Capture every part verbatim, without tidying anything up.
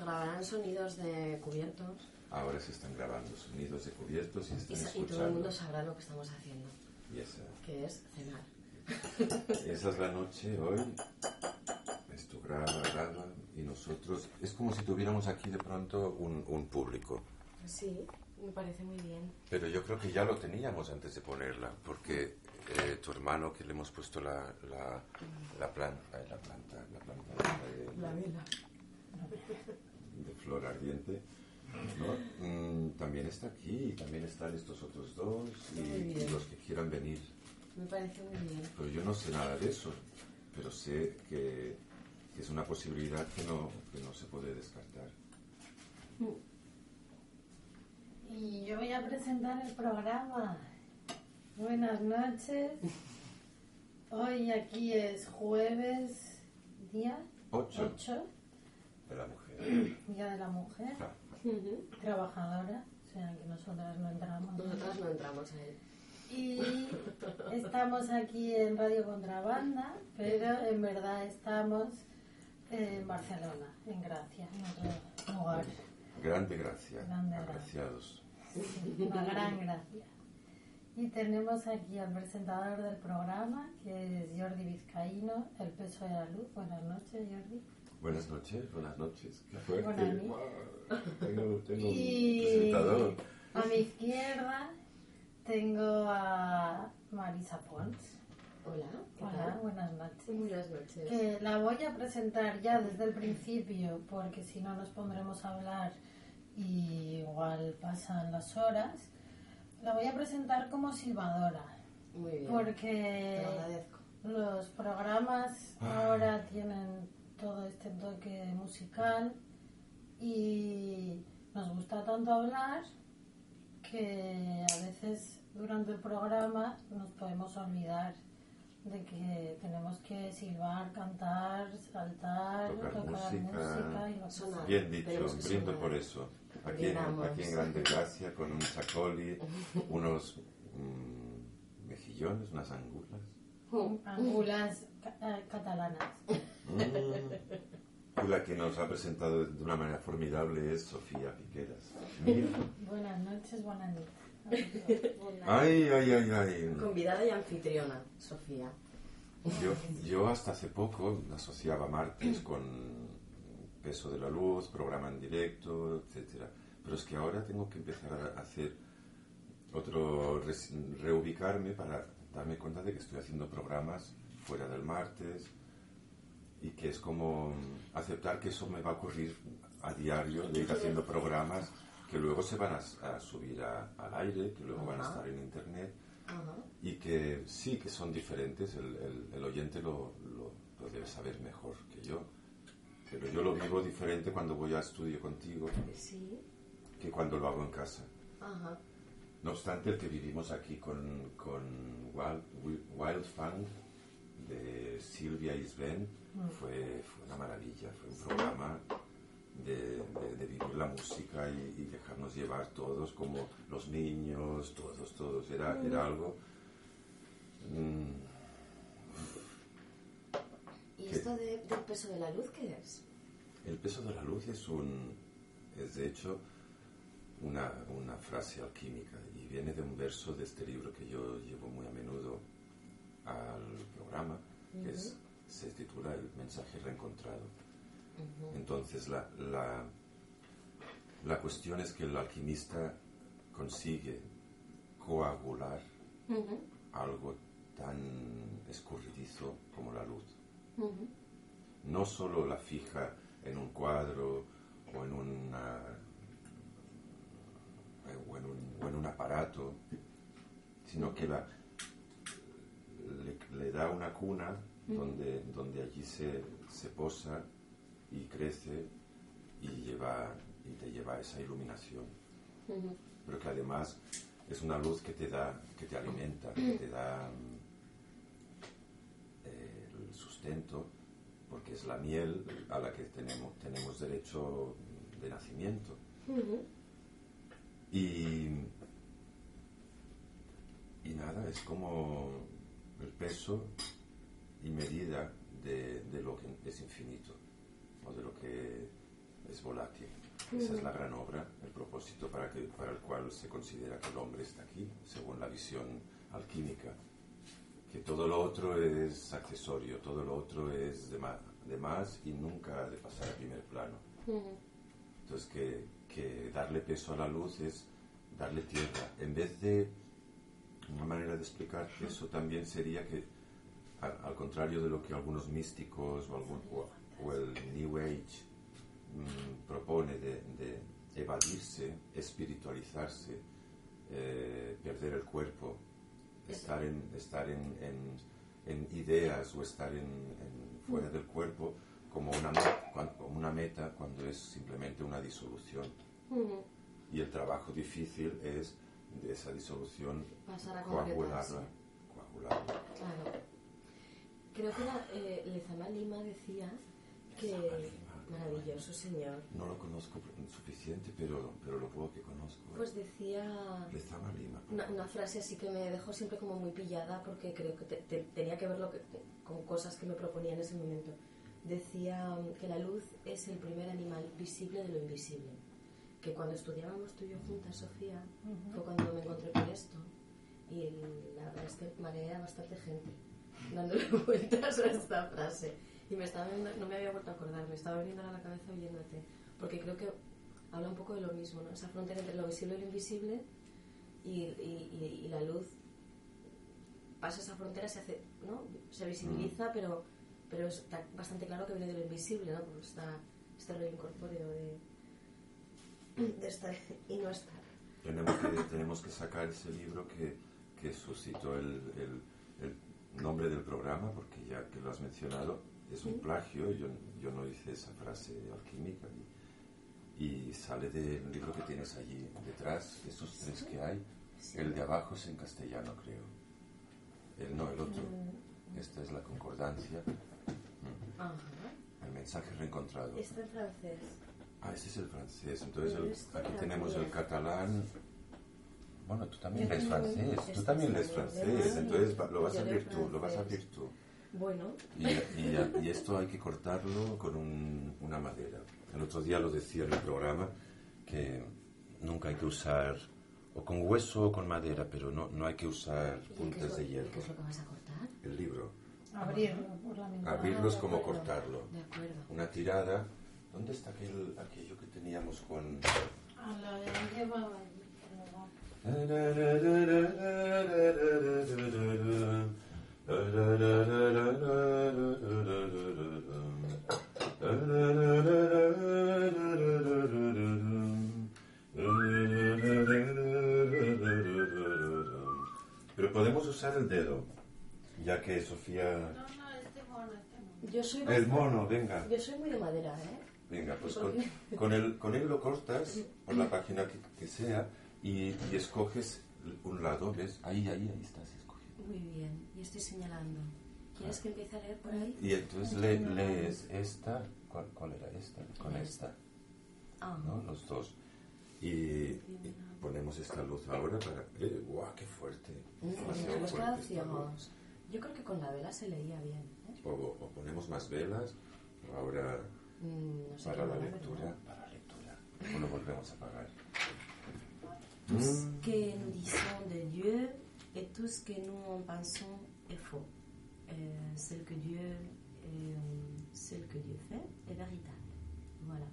grabarán sonidos de cubiertos. Ahora se están grabando sonidos de cubiertos y están Y, escuchando. y todo el mundo sabrá lo que estamos haciendo. Y esa, que es cenar. esa es la noche hoy. Esto graba, graba. Y nosotros... Es como si tuviéramos aquí de pronto un, un público. Sí, me parece muy bien. Pero yo creo que ya lo teníamos antes de ponerla. Porque eh, tu hermano, que le hemos puesto la, la, la planta... La planta... La planta... De, la vela. De flor ardiente... ¿no? Mm, también está aquí y también están estos otros dos y, y los que quieran venir. Me parece muy bien. Pero yo no sé nada de eso, pero sé que, que es una posibilidad que no, que no se puede descartar. Y yo voy a presentar el programa. Buenas noches. Hoy aquí es jueves, día ocho de la mujer. Día de la mujer. Ah. Uh-huh. Trabajadora, o sea que nosotras no entramos. Nosotras no entramos ahí. Y estamos aquí en Radio Contrabanda, pero en verdad estamos en Barcelona, en Gracia, en otro lugar. Grande gracia, Grande agraciados. Sí, una gran gracia. Y tenemos aquí al presentador del programa, que es Jordi Vizcaíno, El peso de la luz. Buenas noches, Jordi. Buenas noches, buenas noches. Qué fuerte. Buenas tengo tengo y un presentador. A mi izquierda tengo a Marisa Pons. Hola. Hola, tal? Buenas noches. Buenas noches. Que la voy a presentar ya desde el principio, porque si no nos pondremos a hablar y igual pasan las horas. La voy a presentar como silbadora. Muy bien. Porque te lo agradezco. Los programas ahora tienen todo este toque musical y nos gusta tanto hablar que a veces durante el programa nos podemos olvidar de que tenemos que silbar, cantar, saltar, tocar, tocar música, música y lo que sea. Bien dicho, brindo por eso. Aquí en, aquí en Grande Gracia con un chacoli, unos mmm, mejillones, unas angulas. Angulas ca- catalanas. Mm. Y la que nos ha presentado de una manera formidable es Sofía Piqueras. Mira. Buenas noches, buenas noches. Ay, ay, ay, ay. Convidada y anfitriona, Sofía. Yo, yo hasta hace poco asociaba martes con Peso de la Luz, programa en directo, etcétera. Pero es que ahora tengo que empezar a hacer otro, re- reubicarme para darme cuenta de que estoy haciendo programas fuera del martes y que es como aceptar que eso me va a ocurrir a diario, de ir haciendo programas que luego se van a, a subir a, al aire, que luego van a estar en internet. Uh-huh. Y que sí, que son diferentes, el, el, el oyente lo, lo, lo debe saber mejor que yo, pero yo lo vivo diferente cuando voy a estudio contigo sí. que cuando lo hago en casa. Uh-huh. No obstante, el que vivimos aquí con, con Wild, Wild Fang de Silvia y Sven mm. fue, fue una maravilla, fue un programa de, de, de vivir la música y, y dejarnos llevar todos, como los niños, todos, todos, era, mm. era algo... Mm, ¿Y esto de, del peso de la luz qué es? El peso de la luz es un... es de hecho una, una frase alquímica y viene de un verso de este libro que yo llevo muy a menudo al programa, que uh-huh. es, se titula El mensaje reencontrado. Uh-huh. Entonces la, la, la cuestión es que el alquimista consigue coagular uh-huh. algo tan escurridizo como la luz. Uh-huh. No solo la fija en un cuadro o en, una, o en, un, o en un aparato, sino uh-huh. que la, le, le da una cuna uh-huh. donde, donde allí se, se posa y crece y, lleva, y te lleva a esa iluminación. Uh-huh. Pero que además es una luz que te da, que te alimenta, que te da eh, el sustento, porque es la miel a la que tenemos, tenemos derecho de nacimiento. Uh-huh. Y, y nada, es como el peso y medida de, de lo que es infinito, o de lo que es volátil. Esa es la gran obra, el propósito para, que, para el cual se considera que el hombre está aquí, según la visión alquímica. Que todo lo otro es accesorio, todo lo otro es de más, de más y nunca ha de pasar a primer plano. Uh-huh. Entonces, que, que darle peso a la luz es darle tierra. En vez de, una manera de explicar eso también sería que, al, al contrario de lo que algunos místicos o, algún, o, o el New Age mmm, propone de, de evadirse, espiritualizarse, eh, perder el cuerpo, estar en, estar en, en, en ideas o estar en, en fuera del cuerpo como una, como una meta cuando es simplemente una disolución. Uh-huh. Y el trabajo difícil es de esa disolución coagularla, coagularla. Claro. Creo que era, eh, Lezama Lima decía que... Maravilloso señor. No lo conozco suficiente, pero, pero lo poco que conozco. Pues decía... Lezama Lima. Una, una frase así que me dejó siempre como muy pillada porque creo que te, te, tenía que ver lo que, con cosas que me proponía en ese momento. Decía que la luz es el primer animal visible de lo invisible. Que cuando estudiábamos tú y yo juntas, Sofía, uh-huh. fue cuando me encontré con esto. Y la verdad es que mareé a bastante gente dándole vueltas a esta frase. Y me estaba viendo, no me había vuelto a acordar, me estaba viniendo a la cabeza oyéndote. Porque creo que habla un poco de lo mismo, ¿no? Esa frontera entre lo visible y lo invisible. Y, y, y, y la luz pasa esa frontera, se hace, ¿no? Se visibiliza, mm. pero, pero está bastante claro que viene de lo invisible, ¿no? Porque está este rollo incorpóreo de, de estar y no estar. Tenemos que, tenemos que sacar ese libro que, que suscitó el, el, el nombre del programa, porque ya que lo has mencionado, es un plagio, yo, yo no hice esa frase alquímica y, y sale del libro que tienes allí detrás, esos tres que hay. Sí. El de abajo es en castellano, creo. El no, el otro. Mm. Esta es la concordancia. Mm. Ajá. El mensaje reencontrado. Está en francés. Ah, ese es el francés. Entonces el, aquí tenemos el catalán. Bueno, tú también lees francés. Tú también lees francés. Entonces lo vas a abrir tú, lo vas a abrir tú. Bueno. Y, y, y esto hay que cortarlo con un, una madera. El otro día lo decía en el programa que nunca hay que usar o con hueso o con madera, pero no, no hay que usar puntas de hierro. ¿Qué es lo que vas a cortar? El libro. Abrirlo por la mitad. Abrirlo es como cortarlo. De acuerdo. Una tirada. ¿Dónde está aquel, aquello que teníamos con...? A la lleva... Pero podemos usar el dedo, ya que Sofía... No, no, este mono, este mono. Yo soy el mono, venga. Yo soy muy de madera, ¿eh? Venga, pues con, con, él, con él lo cortas por la página que, que sea y, y escoges un lado, ¿ves? Ahí, ahí, ahí estás escogiendo. Muy bien, y estoy señalando. ¿Quieres ah. que empiece a leer por ahí? Y entonces le, lees esta, ¿cuál, ¿cuál era esta? Con esta, ah. ¿no? Los dos. Y, y ponemos esta luz ahora para... Eh, ¡Guau, qué fuerte! Mm, los ciegos. Yo creo que con la vela se leía bien, ¿eh? O, o ponemos más velas, ahora mm, no sé para la la lectura, verdad. para la lectura. O lo volvemos a apagar. Tout ce que nous disons de Dieu et tout ce que nous en pensons est faux. Euh, ce que Dieu, euh, ce que Dieu fait est véritable. Voilà.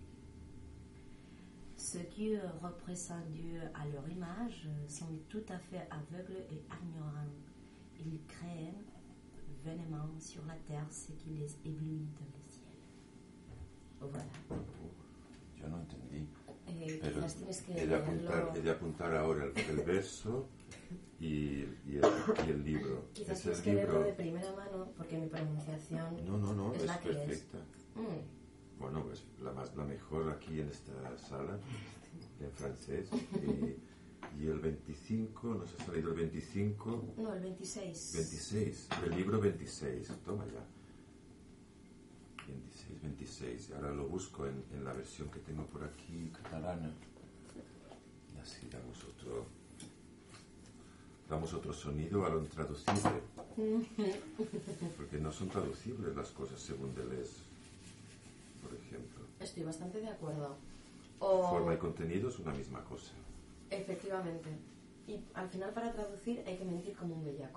Ceux qui représentent Dieu à leur image sont tout à fait aveugles et ignorants. Ils craignent vainement sur la terre ce qui les éblouit dans le ciel. Voilà. Yo no entendí. Eh, pero que he, de apuntar, he de apuntar ahora el, el verso y, y, el, y el libro. Quizás es tienes el que libro... leerlo de primera mano porque mi pronunciación no, no, no, es, es la que perfecta. Es. Mm. Bueno, pues la, más, la mejor aquí en esta sala, en francés. Y, y el veinticinco, ¿nos ha salido el veinticinco? No, el veintiséis. veintiséis, el libro veintiséis, toma ya. veintiséis, veintiséis. Ahora lo busco en, en la versión que tengo por aquí, catalana. Y así damos otro, damos otro sonido a lo intraducible. Porque no son traducibles las cosas según Deleuze, por ejemplo. Estoy bastante de acuerdo. O... Forma y contenido es una misma cosa. Efectivamente. Y al final para traducir hay que mentir como un bellaco.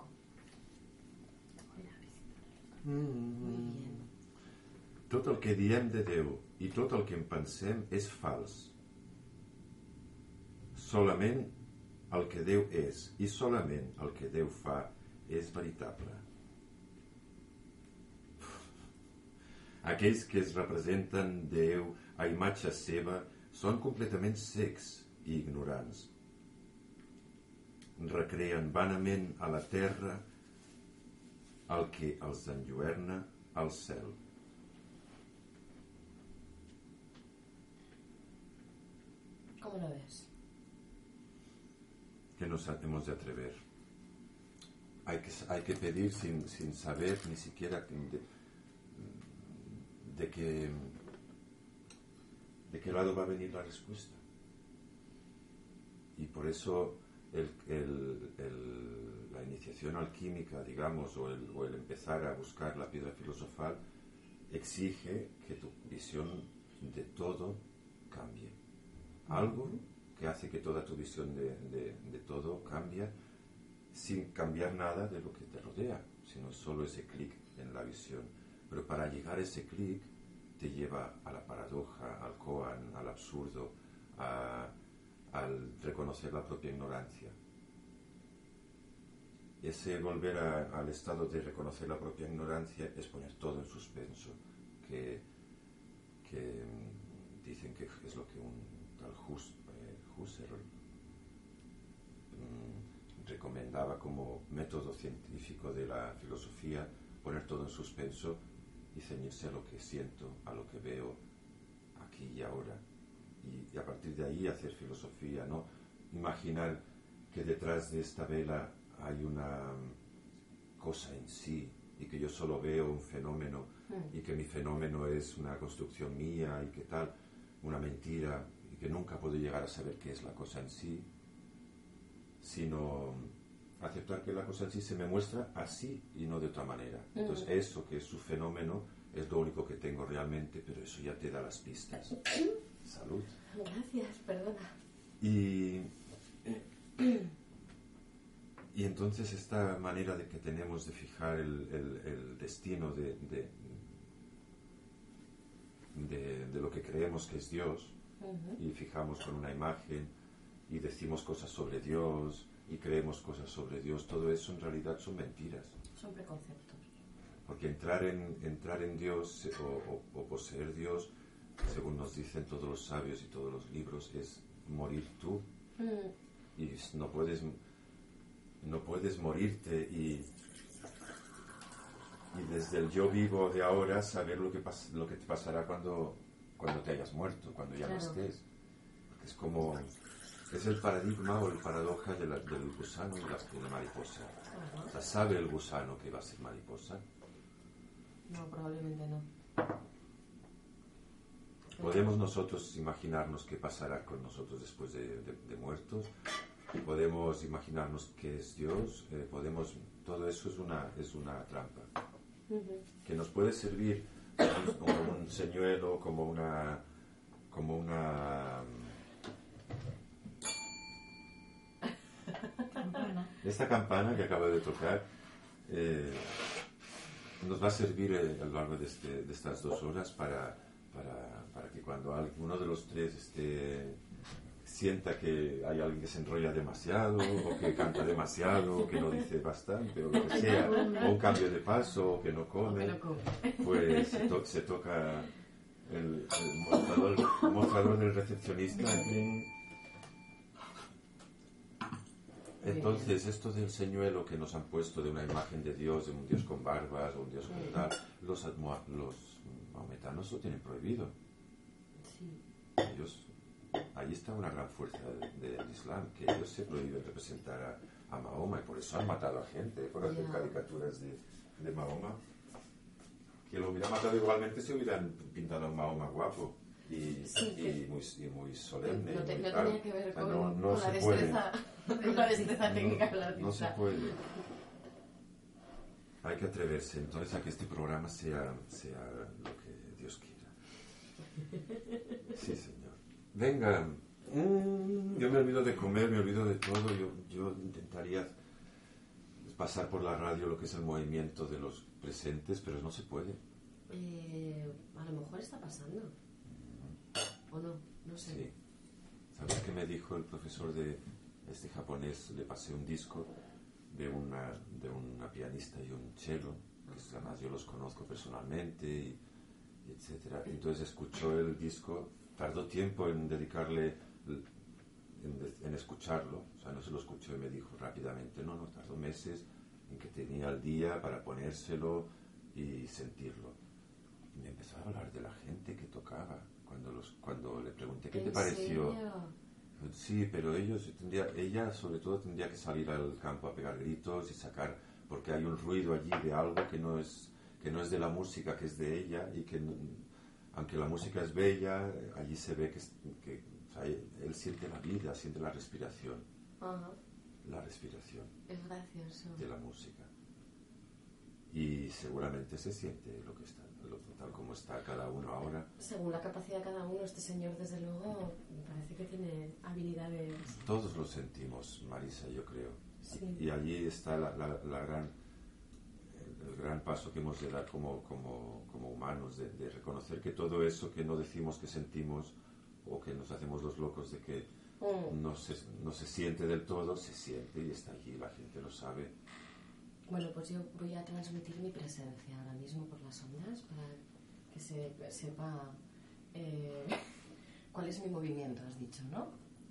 Mm. Muy bien. Tot el que diem de Déu i tot el que en pensem és fals. Solament el que Déu és i solament el que Déu fa és veritable. Aquells que es representen Déu a imatge seva són completament cecs i ignorants. Recreen vanament a la terra el que els enlluerna al cel. ¿Cómo lo ves? Que nos hemos de atrever. Hay que, hay que pedir sin, sin saber ni siquiera de, de, qué, de qué lado va a venir la respuesta. Y por eso el, el, el, la iniciación alquímica, digamos, o el, o el empezar a buscar la piedra filosofal, exige que tu visión de todo cambie. Algo que hace que toda tu visión de, de, de todo cambie sin cambiar nada de lo que te rodea, sino solo ese clic en la visión. Pero para llegar a ese clic te lleva a la paradoja, al koan, al absurdo, a, al reconocer la propia ignorancia. Ese volver a, al estado de reconocer la propia ignorancia es poner todo en suspenso, que, que dicen que es lo que un tal Hus, eh, Husserl mm, recomendaba como método científico de la filosofía, poner todo en suspenso y ceñirse a lo que siento, a lo que veo aquí y ahora, y, y a partir de ahí hacer filosofía, no imaginar que detrás de esta vela hay una cosa en sí y que yo solo veo un fenómeno mm. y que mi fenómeno es una construcción mía y que tal, una mentira, y que nunca puedo llegar a saber qué es la cosa en sí, sino aceptar que la cosa en sí se me muestra así y no de otra manera. Mm. Entonces eso que es su fenómeno es lo único que tengo realmente, pero eso ya te da las pistas. Salud. Gracias, perdona. Y, y entonces esta manera de que tenemos de fijar el, el, el destino de, de, de, de lo que creemos que es Dios, uh-huh. y fijamos con una imagen y decimos cosas sobre Dios y creemos cosas sobre Dios, todo eso en realidad son mentiras. Son preconceptos. Porque entrar en, entrar en Dios o, o, o poseer Dios, según nos dicen todos los sabios y todos los libros, es morir tú. Mm. Y no puedes, no puedes morirte y, y desde el yo vivo de ahora saber lo que, pas, lo que te pasará cuando, cuando te hayas muerto, cuando ya claro. no estés. Porque es como... Es el paradigma o el paradoja de la, del gusano y la, de la mariposa. Uh-huh. O sea, ¿sabe el gusano que va a ser mariposa? No, probablemente no. ¿Podemos nosotros imaginarnos qué pasará con nosotros después de, de, de muertos? ¿Podemos imaginarnos qué es Dios? Eh, podemos, todo eso es una, es una trampa. Uh-huh. Que nos puede servir como un señuelo, como una... Como una Esta campana que acaba de tocar eh, nos va a servir eh, a lo largo de, este, de estas dos horas para, para, para que cuando alguno de los tres esté, sienta que hay alguien que se enrolla demasiado o que canta demasiado o que no dice bastante o lo que sea, o un cambio de paso o que no come, pues se, to- se toca el, el, mostrador, el mostrador del recepcionista. Entonces, esto del señuelo que nos han puesto de una imagen de Dios, de un Dios con barbas o un Dios con tal, los, los maometanos lo tienen prohibido. Sí. Ellos, ahí está una gran fuerza del de, de Islam, que ellos se prohíben representar a, a Mahoma y por eso han matado a gente por hacer yeah. caricaturas de, de Mahoma. Que lo hubieran matado igualmente si hubieran pintado a Mahoma guapo. Y, sí, y, muy, y muy solemne. No, te, muy no tenía que ver con, no, no con la destreza, con la destreza técnica de la artista. No se puede. Hay que atreverse entonces a que este programa sea, sea lo que Dios quiera. Sí, señor. Venga. Mm, yo me olvido de comer, me olvido de todo. Yo, yo intentaría pasar por la radio lo que es el movimiento de los presentes, pero no se puede. Eh, a lo mejor está pasando. ¿O no? No sé. Sí. ¿Sabes qué me dijo el profesor de este japonés? Le pasé un disco de una, de una pianista y un cello, que además yo los conozco personalmente, y, y etcétera. Entonces escuchó el disco, tardó tiempo en dedicarle, en, en escucharlo, o sea, no se lo escuchó y me dijo rápidamente, no, no, tardó meses en que tenía el día para ponérselo y sentirlo. Y me empezó a hablar de la gente que tocaba. Cuando, los, cuando le pregunté qué te pareció, serio? Sí, pero ellos tendría, ella sobre todo tendría que salir al campo a pegar gritos y sacar, porque hay un ruido allí de algo que no es que no es de la música, que es de ella, y que aunque la música es bella, allí se ve que, que o sea, él, él siente la vida, siente la respiración. Ajá. La respiración. Es gracioso. De la música. Y seguramente se siente lo que está, lo, tal como está cada uno ahora. Según la capacidad de cada uno, este señor, desde luego, me parece que tiene habilidades. Todos lo sentimos, Marisa, yo creo. Sí. Y allí está la, la, la gran, el gran paso que hemos de dar como, como, como humanos, de, de reconocer que todo eso que no decimos que sentimos, o que nos hacemos los locos de que mm. no, se, no se siente del todo, se siente y está allí, la gente lo sabe. Bueno, pues yo voy a transmitir mi presencia ahora mismo por las ondas para que se sepa eh, cuál es mi movimiento, has dicho, ¿no?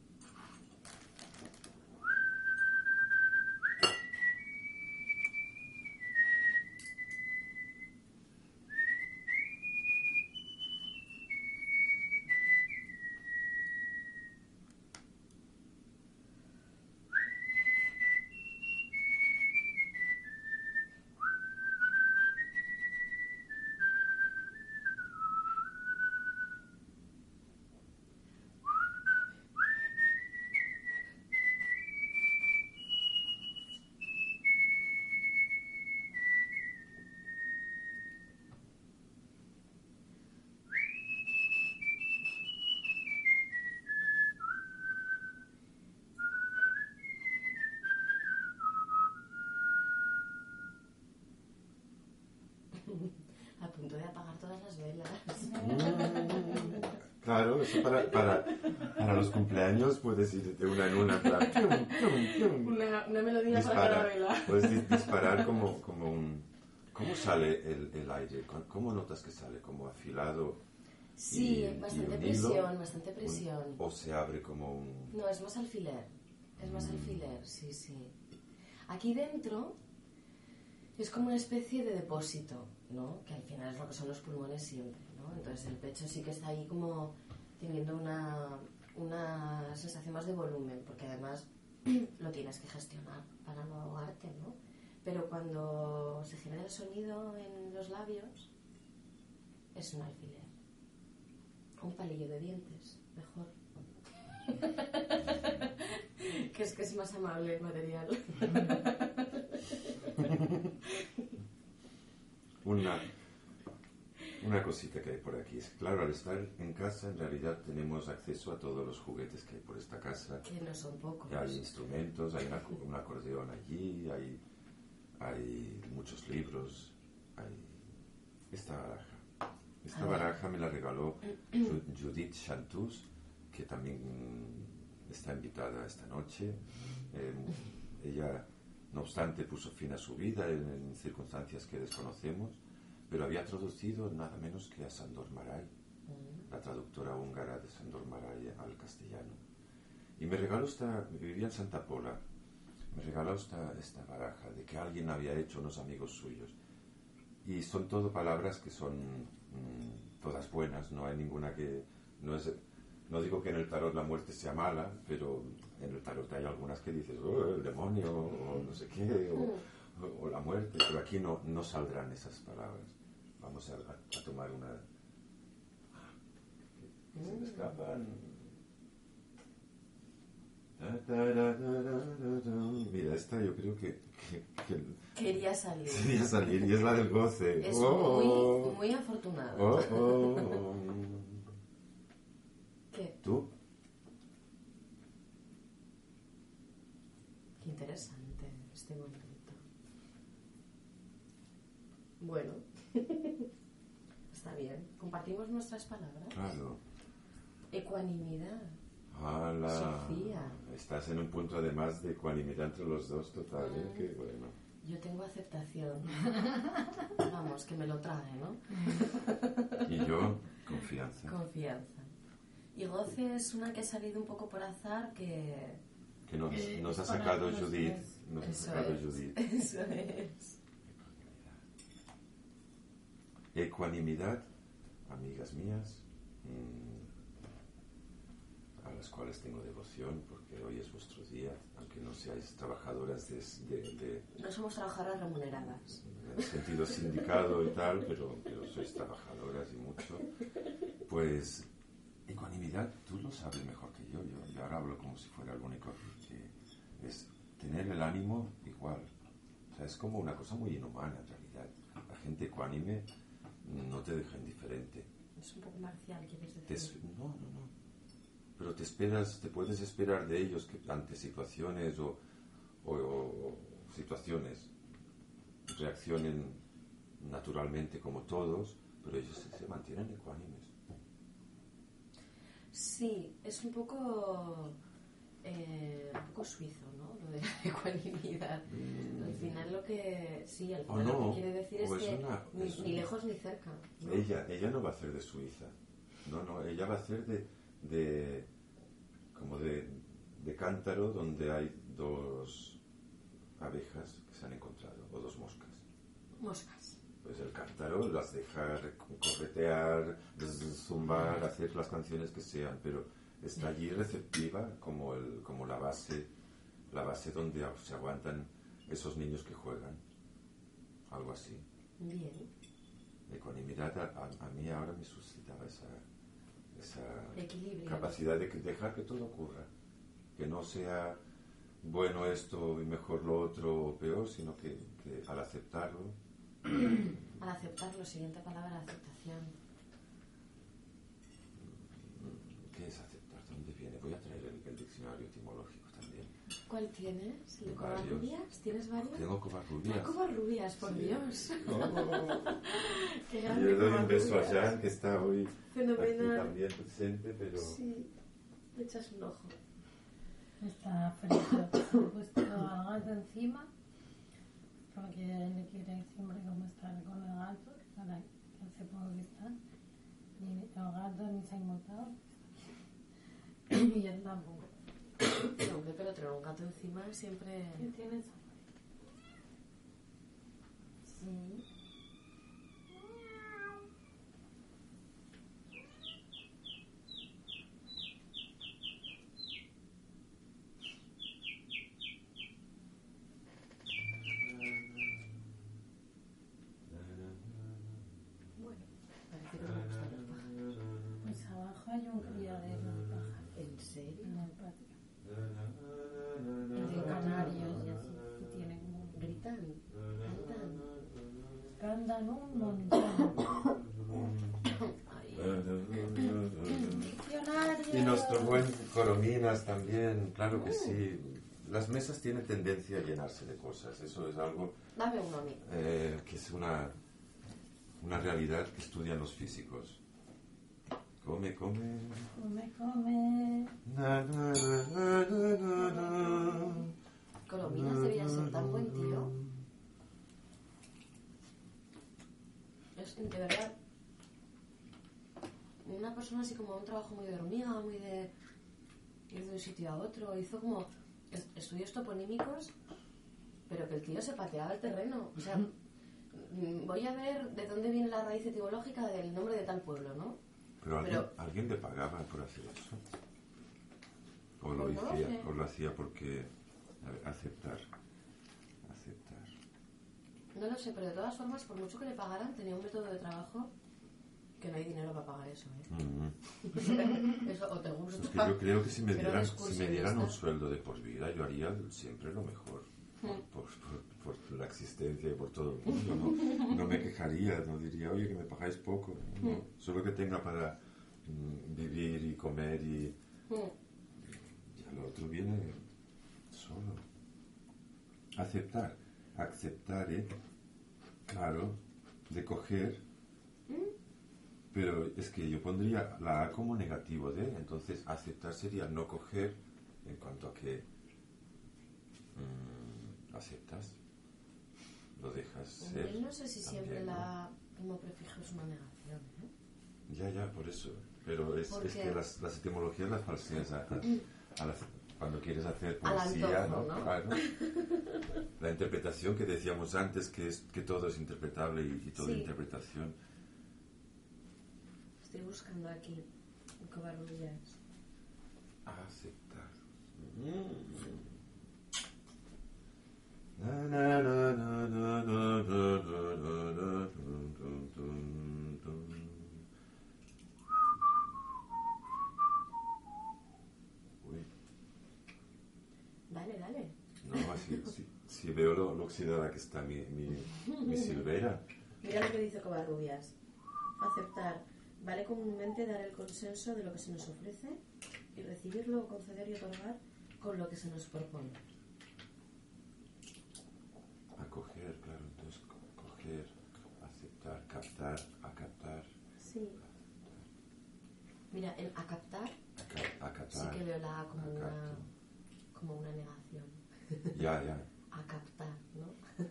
A punto de apagar todas las velas. Mm, claro, eso para, para, para los cumpleaños puedes ir de una en una. Para, pium, pium, pium. Una, una melodía Dispara, para cada vela. puedes dis- disparar como, como un... ¿Cómo sale el, el aire? ¿Cómo notas que sale? ¿Como afilado? Sí, y, bastante y un presión, hilo, bastante presión. un, o se abre como un... No, es más alfiler. Es más alfiler, sí, sí. Aquí dentro es como una especie de depósito, ¿no? Que al final es lo que son los pulmones siempre, ¿no? Entonces el pecho sí que está ahí como teniendo una, una sensación más de volumen, porque además lo tienes que gestionar para no ahogarte, ¿no? Pero cuando se genera el sonido en los labios es un alfiler. Un palillo de dientes, mejor. Que es que es más amable el material. Una, una cosita que hay por aquí. Es que, claro, al estar en casa, en realidad tenemos acceso a todos los juguetes que hay por esta casa. Que no son pocos. Hay instrumentos, hay una, un acordeón allí, hay, hay muchos libros, hay esta baraja. Esta baraja me la regaló Judith Chantus, que también está invitada esta noche. Eh, ella, no obstante, puso fin a su vida en, en circunstancias que desconocemos, pero había traducido nada menos que a Sándor Márai, la traductora húngara de Sándor Márai al castellano. Y me regaló esta, vivía en Santa Pola, me regaló esta, esta baraja de que alguien había hecho unos amigos suyos. Y son todo palabras que son mmm, todas buenas, no hay ninguna que... No, es, no digo que en el tarot la muerte sea mala, pero en el tarot hay algunas que dices, oh, el demonio, o no sé qué, o, o, o la muerte, pero aquí no, no saldrán esas palabras. Vamos a, a, a tomar una... que se me escapan... Mira, esta yo creo que, que, que quería salir. Quería salir y es la del goce. Es oh, muy, muy afortunado. Oh, oh, oh. ¿Qué? ¿Tú? Qué interesante este momento. Bueno, está bien. ¿Compartimos nuestras palabras? Claro. Ecuanimidad. ¡Hala! Sofía. Estás en un punto además de ecuanimidad entre los dos, total, ¿eh? Mm. Qué bueno. Yo tengo aceptación. Vamos, que me lo trague, ¿no? Y yo, confianza. Confianza. Y goce es una que ha salido un poco por azar que... Que nos, Eh, nos ha es para sacado los Judith. tres. Nos ha Eso sacado es. Judith. Eso es. Ecuanimidad, amigas mías, mmm, a las cuales tengo devoción, porque hoy es vuestro día, aunque no seáis trabajadoras de, de, de, No somos trabajadoras remuneradas. en el sentido sindicado y tal, pero, pero sois trabajadoras y mucho. Pues, ecuanimidad, tú lo sabes mejor que yo. Yo, yo ahora hablo como si fuera el único que es tener el ánimo igual. O sea, es como una cosa muy inhumana en realidad. La gente ecuánime no te deja indiferente. Es un poco marcial, quieres Te decir. es- no, no, no. Pero te esperas, te puedes esperar de ellos que ante situaciones o, o- o situaciones reaccionen naturalmente como todos, pero ellos se, se mantienen ecuánimes. Sí, es un poco... eh, un poco suizo, ¿no? Lo de la ecuanimidad. Al final lo que... Sí, al O final lo no, que quiere decir es o es que una- ni, es ni un- lejos ni cerca, ¿no? Ella, ella no va a hacer de Suiza. No, no, ella va a hacer de, de como de, de cántaro donde hay dos abejas que se han encontrado, o dos moscas. Moscas. Pues el cántaro las deja corretear, zumbar, hacer las canciones que sean, pero está allí receptiva como, el, como la base, la base donde se aguantan esos niños que juegan. Algo así. Bien. Ecuanimidad a, a- a mí ahora me suscitaba esa, esa Equilibrio. capacidad de que- dejar que todo ocurra. Que no sea bueno esto y mejor lo otro o peor, sino que, que al aceptarlo, Al aceptarlo, siguiente palabra, aceptación. ¿qué es aceptar? ¿De dónde viene? Voy a traer el, el diccionario etimológico también. ¿Cuál tienes? ¿El de Varios. Covarrubias? ¿Tienes varios? Tengo covarrubias. Ah, Covarrubias, por Sí. Dios. Oh. Qué Y grande le doy un beso a Covarrubias. Jan, que está hoy aquí Fenomenal. también presente, pero... Sí, le echas un ojo. Está frito. Se ha puesto al gato encima porque le quiere siempre como estar con el gato. Ahora que hace poco que está. Y el gato ni se ha inmutado. Y él tampoco. No, hombre, pero tener un gato encima siempre... ¿Qué tienes? Mm. Bueno, parece que no me gustan los pájaros. Pues abajo hay un criadero de pájaros ¿En serio? en el patio. ¿De De canarios y así. Y tiene como... Gritan, cantan. Cantan un montón. Ay, Diccionario. Y nuestro buen Corominas también, claro que sí. Las mesas tienen tendencia a llenarse de cosas. Eso es algo dame uno a mí. eh, que es una, una realidad que estudian los físicos. Come, come. Come, come. Na, na, na, na, na, na. Colominas debía ser tan buen tío. Es de verdad una persona así como un trabajo muy de hormiga, muy de ir de un sitio a otro. Hizo como es- estudios toponímicos, pero que el tío se pateaba el terreno. O sea, mm, voy a ver de dónde viene la raíz etimológica del nombre de tal pueblo, ¿no? Pero alguien, Pero- alguien le pagaba por hacer eso. O lo, Pues no lo hacía, sé. o lo hacía porque a ver, aceptar. Aceptar. No lo sé, pero de todas formas, por mucho que le pagaran, tenía un método de trabajo que no hay dinero para pagar eso, ¿eh? Mm. Eso o te gusta. Es que yo creo que si me, Pero dieran, de si me dieran un excursionista. sueldo de por vida, yo haría siempre lo mejor. Por, Mm. por, por- por la existencia y por todo el mundo. No, no me quejaría, no diría, oye, que me pagáis poco. No, Mm. solo que tenga para, mm, vivir y comer y, Mm. y lo otro viene solo. Aceptar, aceptar, ¿eh? Claro, de coger, pero es que yo pondría la A como negativo de, entonces aceptar sería no coger en cuanto a que mmm, aceptas, lo dejas ser. Yo no sé si también, siempre ¿no? la como prefijo es una negación, ¿eh? Ya, ya, por eso. Pero es, es que las, las etimologías las falseas a, a- a las- cuando quieres hacer Al poesía, antojo, ¿no? ¿no? Claro. La interpretación que decíamos antes, que es que todo es interpretable y, y toda Sí. interpretación. Estoy buscando aquí en Covarrubias. Aceptar. Na, na, na, na, na, na, na, na, na, na, dun, dun, dun. Uy, Dale, dale. no, así, sí, sí veo lo, lo oxidada que está mi, mi, mi silvera. Mira lo que dice Covarrubias. Aceptar. Vale comúnmente dar el consenso de lo que se nos ofrece y recibirlo, conceder y otorgar con lo que se nos propone. Acoger, claro, entonces co- coger, aceptar, captar, acaptar, Sí. Mira, en acaptar aca- acatar. sí que veo la A como una, acapto. como una negación. Ya, ya. Acaptar, ¿no?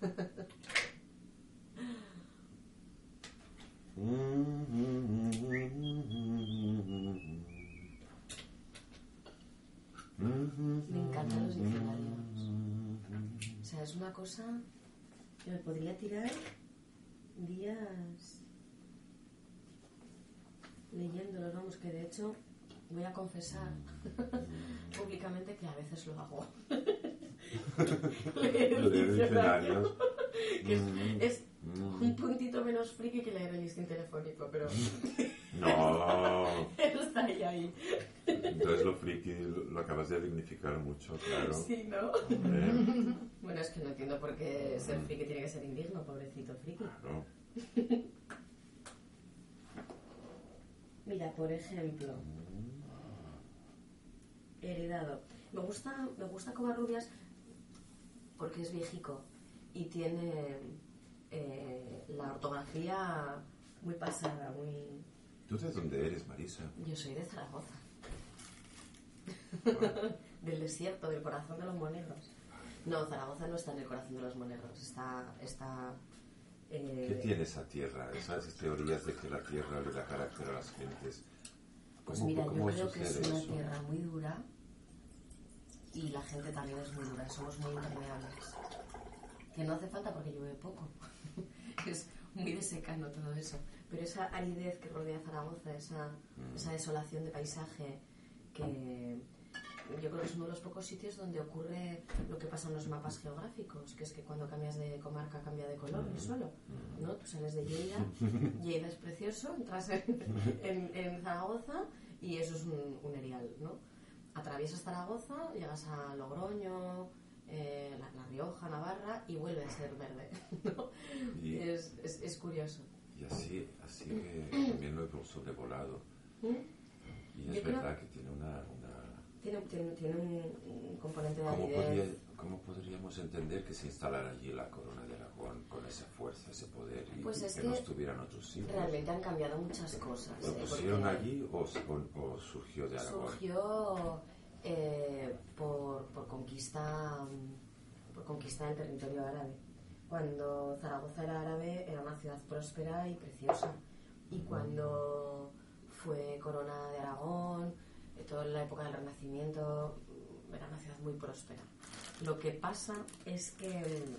Me encantan los diccionarios. O sea, es una cosa que me podría tirar días leyéndolos, vamos, que de hecho voy a confesar públicamente que a veces lo hago. Leer Lo el de diccionario. diccionarios. Que es, Mm. es Mm. un puntito menos friki que leer el listín telefónico, pero No. está ahí, ahí. Entonces lo friki lo, lo acabas de dignificar mucho, claro. Sí, ¿no? Hombre, Bueno, es que no entiendo por qué ser friki tiene que ser indigno, pobrecito friki. claro. Mira, por ejemplo, heredado. Me gusta, me gusta Covarrubias porque es viejico y tiene eh, la ortografía muy pasada, muy... ¿Tú de dónde eres, Marisa? Yo soy de Zaragoza, Bueno, del desierto, del corazón de los monegros. No, Zaragoza no está en el corazón de los monegros, está... está eh, ¿qué tiene esa tierra? Esas teorías de que la tierra le da carácter a las gentes. Pues ¿Cómo- mira, yo cómo creo que es sucede una eso? tierra muy dura y la gente también es muy dura, somos muy impermeables. Que no hace falta porque llueve poco. Es muy desecando todo eso. Pero esa aridez que rodea Zaragoza, esa, Mm. esa desolación de paisaje, que yo creo que es uno de los pocos sitios donde ocurre lo que pasa en los mapas geográficos, que es que cuando cambias de comarca cambia de color el suelo, ¿no? Tú sales de Lleida, Lleida es precioso, entras en, en, en Zaragoza y eso es un, un erial, ¿no? Atraviesas Zaragoza, llegas a Logroño, eh, la, la Rioja, Navarra y vuelve a ser verde, ¿no? Y- Es, es, es curioso. Y así, así que también lo he sobrevolado. ¿Mm? Y es Yo creo- verdad que tiene una... una... Tiene, tiene, tiene un, un componente de ¿Cómo, aridez. podría- ¿Cómo podríamos entender que se instalara allí la corona de Aragón con esa fuerza, ese poder y, Pues y es que, que no estuviera en otros sitios? Realmente han cambiado muchas cosas. ¿Lo ¿eh? pusieron Porque allí o, o- o surgió de Aragón? surgió eh, por, por conquista por conquista del territorio árabe. Cuando Zaragoza era árabe era una ciudad próspera y preciosa. Y cuando fue corona de Aragón, eh, toda la época del Renacimiento, era una ciudad muy próspera. Lo que pasa es que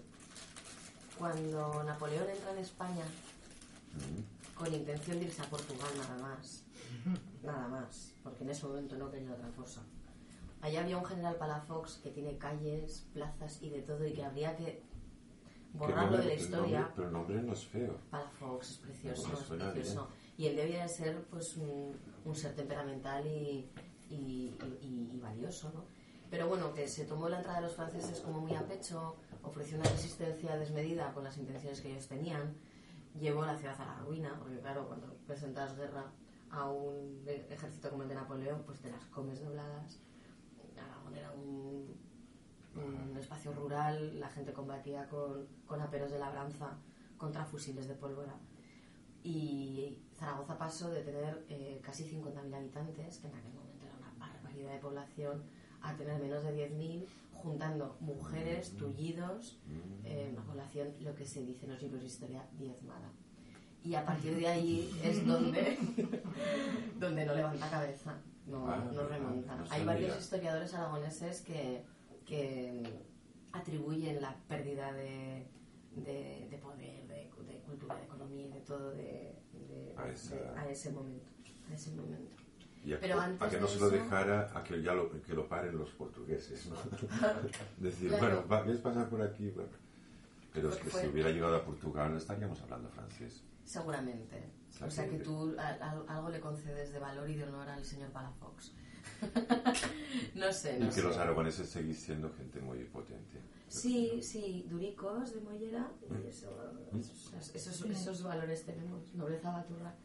mm, cuando Napoleón entra en España Mm. con intención de irse a Portugal nada más, nada más, porque en ese momento no quería otra cosa. Allá había un general Palafox que tiene calles, plazas y de todo y que habría que borrarlo Que de la nombre- historia. nombre- pero el nombre no es feo. Palafox es precioso, Pues es suena precioso. Y él debía de ser pues un, un ser temperamental y, y, y- y valioso, ¿no? Pero bueno, que se tomó la entrada de los franceses como muy a pecho, ofreció una resistencia desmedida con las intenciones que ellos tenían, llevó la ciudad a la ruina, porque claro, cuando presentas guerra a un ejército como el de Napoleón, pues te las comes dobladas. Aragón era un, un espacio rural, la gente combatía con, con aperos de labranza contra fusiles de pólvora. Y Zaragoza pasó de tener eh, casi cincuenta mil habitantes, que en aquel momento era una barbaridad de población, a tener menos de diez mil, juntando mujeres, tullidos, eh, una población, lo que se dice en los libros de historia, diezmada. Y a partir de ahí es donde, donde no levanta cabeza, no, ah, no remonta. no Hay varios historiadores aragoneses que, que atribuyen la pérdida de, de, de poder, de, de cultura, de economía y de todo de, de, a, esa... de, a ese momento. A ese momento. Y a, Pero antes a que no se eso... lo dejara a que ya lo, que lo paren los portugueses, ¿no? Decir, claro. bueno, ¿quieres pasar por aquí? Bueno. Pero es que fue... si hubiera llegado a Portugal estaríamos hablando francés. Seguramente. O sea, o sea que tú a, a, algo le concedes de valor y de honor al señor Palafox. No sé, no y que sé. los aragoneses seguís siendo gente muy potente. Sí, sí, Duricos de Mollera y eso, esos, esos, esos valores tenemos. Nobleza baturra.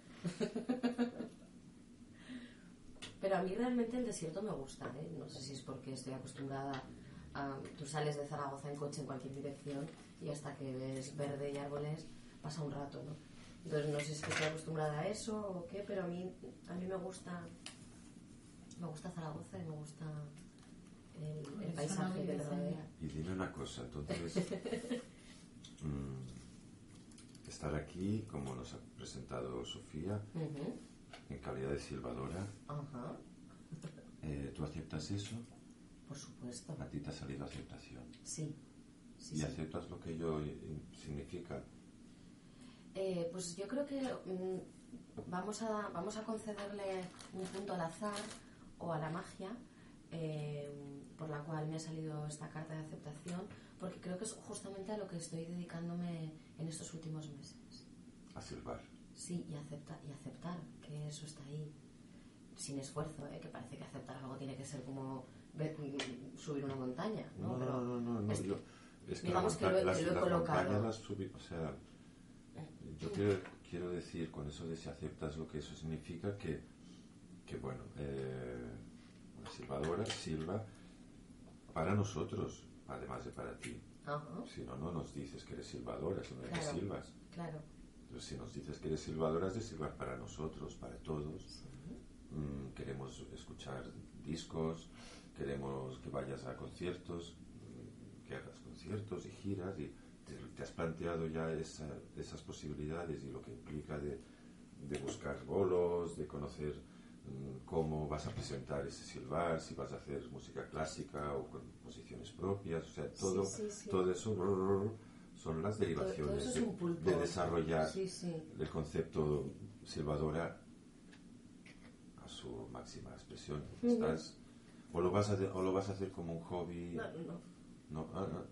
Pero a mí realmente el desierto me gusta, ¿eh? No sé si es porque estoy acostumbrada a... Tú sales de Zaragoza en coche en cualquier dirección y hasta que ves verde y árboles pasa un rato, ¿no? Entonces no sé si es que estoy acostumbrada a eso o qué, pero a mí, a mí me gusta me gusta Zaragoza y me gusta el, el paisaje que te rodea. Y dime una cosa, entonces mmm, estar aquí, como nos ha presentado Sofía, uh-huh. en calidad de silbadora, uh-huh. eh, ¿tú aceptas eso? Por supuesto. ¿A ti te ha salido aceptación? Sí. sí ¿Y sí. aceptas lo que ello significa? Eh, pues yo creo que mmm, vamos a vamos a concederle un punto al azar o a la magia eh, por la cual me ha salido esta carta de aceptación, porque creo que es justamente a lo que estoy dedicándome en estos últimos meses. A silbar. Sí, y, acepta, y aceptar que eso está ahí, sin esfuerzo, ¿eh? Que parece que aceptar algo tiene que ser como ver, subir una montaña, ¿no? No, Pero no, no, no, es, yo, es que digamos la, que lo, las, que lo he las colocado. Las subí, o sea, yo quiero, quiero decir con eso de si aceptas lo que eso significa que, que bueno, eh, una silbadora silba para nosotros, además de para ti. Uh-huh. Si no, no nos dices que eres silbadora, sino claro, que silbas. Claro. Entonces, si nos dices que eres silbadora, es de silbar para nosotros, para todos. Sí. Mm, queremos escuchar discos, queremos que vayas a conciertos, que hagas conciertos y giras, y te, te has planteado ya esa, esas posibilidades y lo que implica de, de buscar bolos, de conocer mm, cómo vas a presentar ese silbar, si vas a hacer música clásica o con posiciones propias, o sea, todo, sí, sí, sí. todo eso brrr, son las derivaciones todo, todo de, de desarrollar sí, sí. el concepto silbadora a su máxima expresión. Uh-huh. Estás, o, lo vas a de, o lo vas a hacer como un hobby. No, no. no, ah, no.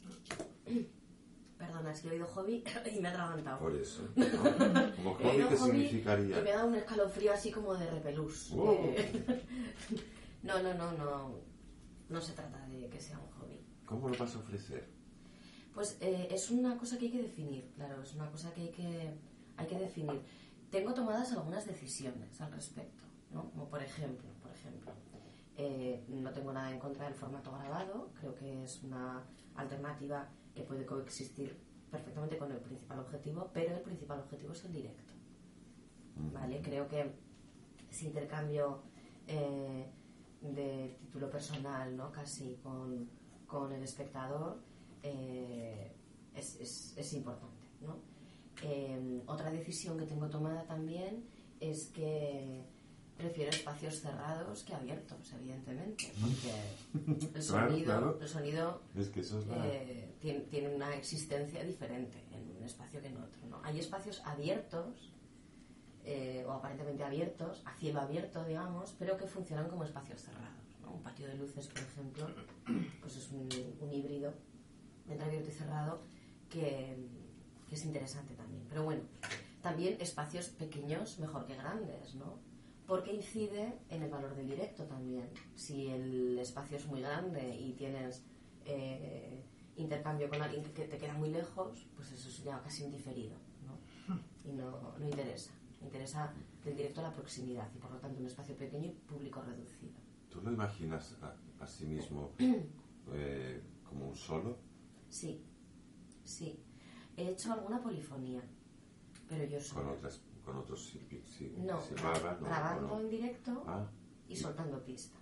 Perdona, es que he oído hobby y me ha atragantado. Por eso. ¿No? Como hobby, ¿qué significaría? Y me ha dado un escalofrío así como de repelús. Oh. Eh, no, no, no, no. No se trata de que sea un hobby. ¿Cómo lo vas a ofrecer? Pues eh, es una cosa que hay que definir, claro, es una cosa que hay que, hay que definir. Tengo tomadas algunas decisiones al respecto, ¿no? Como por ejemplo, por ejemplo, eh, no tengo nada en contra del formato grabado, creo que es una alternativa que puede coexistir perfectamente con el principal objetivo, pero el principal objetivo es el directo, ¿vale? Creo que ese intercambio eh, de título personal, ¿no? Casi con, con el espectador, Eh, es, es, es importante, ¿no? Eh, otra decisión que tengo tomada también es que prefiero espacios cerrados que abiertos, evidentemente, porque el sonido, claro, claro. El sonido es que eso es la... eh, tiene, tiene una existencia diferente en un espacio que en otro, ¿no? Hay espacios abiertos eh, o aparentemente abiertos, a cielo abierto, digamos, pero que funcionan como espacios cerrados, ¿no? Un patio de luces, por ejemplo, pues es un, un híbrido entre abierto y cerrado que, que es interesante también. Pero bueno, también espacios pequeños mejor que grandes, ¿no? Porque incide en el valor del directo también. Si el espacio es muy grande y tienes eh, intercambio con alguien que te queda muy lejos, pues eso es ya casi un diferido, ¿no? Y no, no interesa. Interesa del directo a la proximidad y por lo tanto un espacio pequeño y público reducido. ¿Tú lo imaginas a, a sí mismo eh, como un solo? Sí, sí. He hecho alguna polifonía, pero yo sola. Con otras, con otros silbi- sí, No, silbaban, no, grabando no. en directo Ah, y soltando pistas.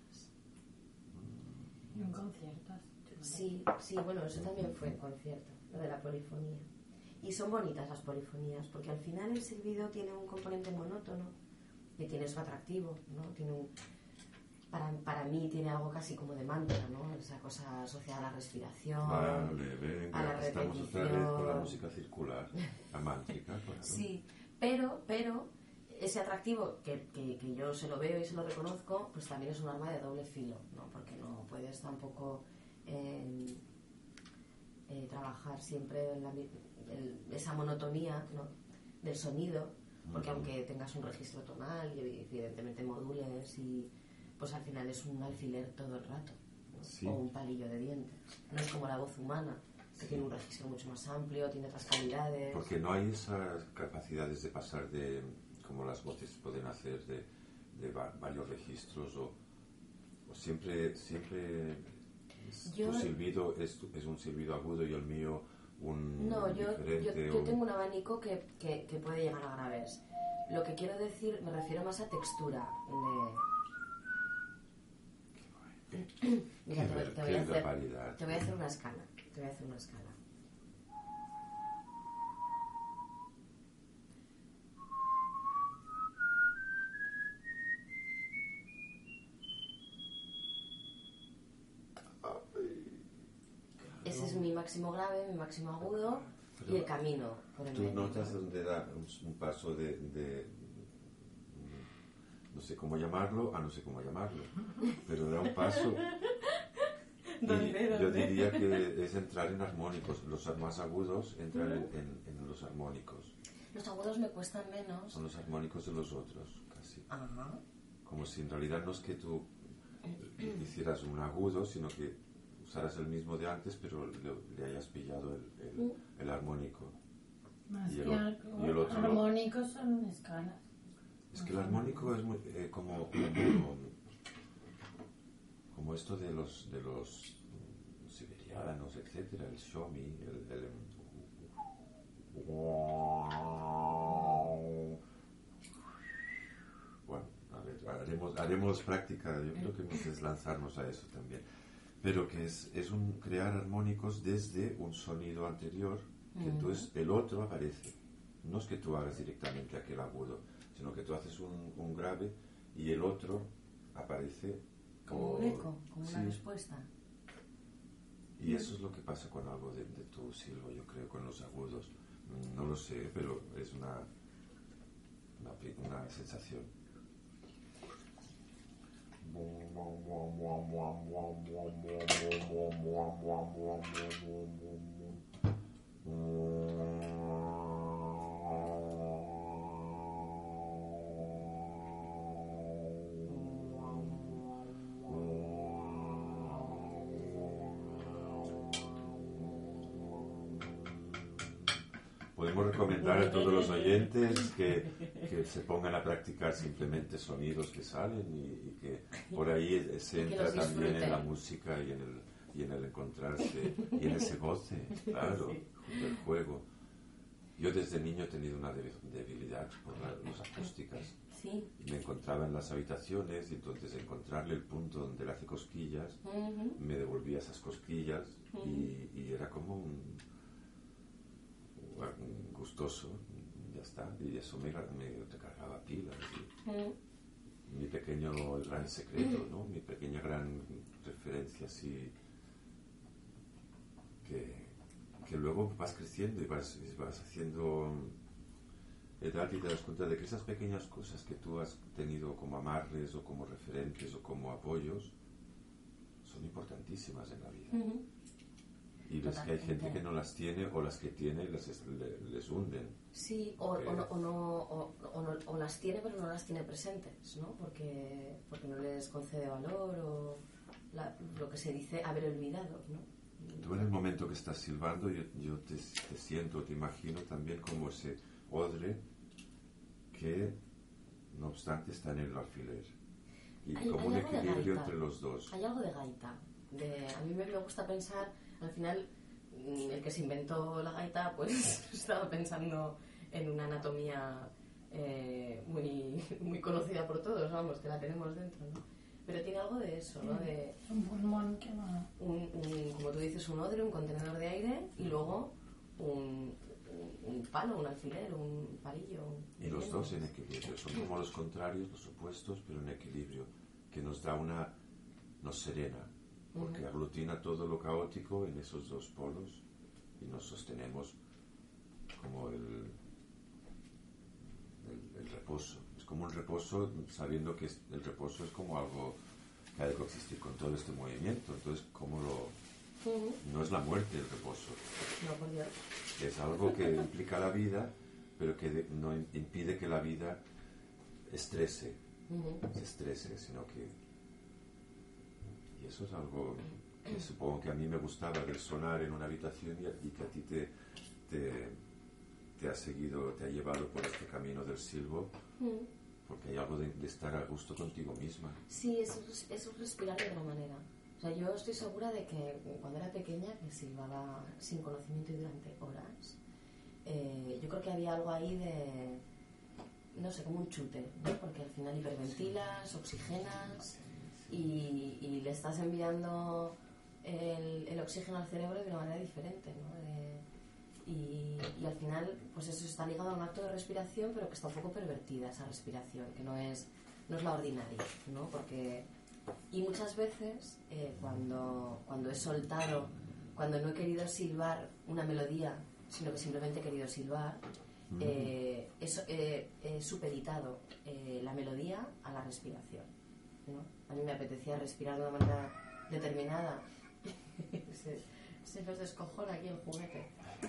Y en conciertos. Sí, sí, bueno, eso también fue en concierto, lo de la polifonía. Y son bonitas las polifonías, porque al final el silbido tiene un componente monótono que tiene su atractivo, ¿no? Tiene un, para, para mí tiene algo casi como de mantra, ¿no? Esa cosa asociada a la respiración, vale, venga, a la estamos otra vez repetición. con la música circular, la mántrica, claro. Sí, pero, pero ese atractivo que, que, que yo se lo veo y se lo reconozco, pues también es un arma de doble filo, ¿no? Porque no puedes tampoco eh, eh, trabajar siempre en la, el, esa monotonía, ¿no? Del sonido, porque Ujú. aunque tengas un registro tonal y evidentemente modules, y pues al final es un alfiler todo el rato, ¿no? Sí. O un palillo de dientes. No es como la voz humana, que Sí. tiene un registro mucho más amplio, tiene otras calidades. Porque no hay esas capacidades de pasar de, como las voces pueden hacer, de, de va- varios registros, o, o siempre, siempre Yo- tu silbido es, tu- es un silbido agudo y el mío un No, yo, yo, diferente. yo o- tengo un abanico que, que, que puede llegar a graves. Lo que quiero decir, me refiero más a textura. De... Mira, Qué te, voy- ver- te voy qué a hacer, barbaridad. te voy a hacer una escala. Te voy a hacer una escala. Ese es mi máximo grave, mi máximo agudo y el camino por el Tú medio. notas donde da un, un paso de, de- no sé cómo llamarlo, a no sé cómo llamarlo, pero da un paso. Y ¿Dónde, yo dónde? diría que es entrar en armónicos. Los más agudos entran en, en- en los armónicos. Los agudos me cuestan menos. Son los armónicos de los otros, casi. Ajá. Como si en realidad no es que tú hicieras un agudo, sino que usaras el mismo de antes, pero le, le hayas pillado el, el- el armónico. Más Y que el o- ar- y el otro no. armónicos son escalas. Es que el armónico es muy, eh, como, como como esto de los de los mm, siberianos, etcétera, el shomi, el, el bueno, a ver, haremos, haremos práctica, yo creo que hemos de lanzarnos a eso también, pero que es, es un crear armónicos desde un sonido anterior, que entonces el otro aparece, no es que tú hagas directamente aquel agudo, sino que tú haces un, un grave y el otro aparece Como por- un eco, como una sí. respuesta. Y eso es lo que pasa con algo de, de tu silbo, yo creo, con los agudos. Mm, No lo sé, pero es una, una, pi- una sensación. Podemos recomendar a todos los oyentes que, que se pongan a practicar simplemente sonidos que salen y, y que por ahí es- se Y que entra los también en disfruten. la música y en el, y en el encontrarse y en ese goce, claro, del juego. Yo desde niño he tenido una debi- debilidad por la- las acústicas. Sí. Y me encontraba en las habitaciones y entonces encontrarle el punto donde le hace cosquillas, Ujú. me devolvía esas cosquillas y, y era como un, un gustoso, ya está, y eso me, me recargaba pilas. y Ujú. mi pequeño gran secreto, ¿no? Mi pequeña gran referencia así que, que luego vas creciendo y vas, y vas haciendo edad y te das cuenta de que esas pequeñas cosas que tú has tenido como amarres o como referentes o como apoyos son importantísimas en la vida. Ujú. Y ves que hay gente Totalmente. que no las tiene o las que tiene les, le- les hunden. Sí, o, Ok. o no, o, no, o, o no- o las tiene pero no las tiene presentes, ¿no? Porque, porque no les concede valor o la- lo que se dice haber olvidado, ¿no? Tú en el momento que estás silbando, yo, yo te, te siento, te imagino también como ese odre que no obstante está en el alfiler. Y hay, como hay un algo de equilibrio gaita. entre los dos. Hay algo de gaita. De, a mí me, me gusta pensar, al final, el que se inventó la gaita, pues estaba pensando en una anatomía eh, muy, muy conocida por todos, vamos, que la tenemos dentro, ¿no? Pero tiene algo de eso, ¿no? De un pulmón que va... Un, un, como tú dices, un odre, un contenedor de aire y luego un, un, un palo, un alfiler, un palillo. Y los dos en equilibrio. Son como los contrarios, los opuestos, pero en equilibrio, que nos da una... nos serena, porque uh-huh. aglutina todo lo caótico en esos dos polos y nos sostenemos como el, el, el reposo. Es como un reposo, sabiendo que el reposo es como algo que ha de coexistir con todo este movimiento. Entonces, ¿cómo lo...? Uh-huh. No es la muerte el reposo. No, por Dios. Es algo que implica la vida, pero que de, no impide que la vida estrese, uh-huh. se estrese, sino que... Y eso es algo que supongo que a mí me gustaba del sonar en una habitación y, y que a ti te, te, te ha seguido, te ha llevado por este camino del silbo, uh-huh. porque hay algo de, de estar a gusto contigo misma. Sí, es, es respirar de otra manera. O sea, yo estoy segura de que cuando era pequeña, que silbaba sin conocimiento y durante horas, eh, yo creo que había algo ahí de, no sé, como un chute, ¿no? Porque al final hiperventilas, oxigenas y, y le estás enviando el, el oxígeno al cerebro de una manera diferente, ¿no? De, y, y al final, pues eso está ligado a un acto de respiración, pero que está un poco pervertida esa respiración, que no es, no es la ordinaria, ¿no? Porque... Y muchas veces, eh, cuando, cuando he soltado, cuando no he querido silbar una melodía, sino que simplemente he querido silbar, mm. eh, he, he, he supeditado eh, la melodía a la respiración, ¿no? A mí me apetecía respirar de una manera determinada. se, se nos descojona aquí el juguete.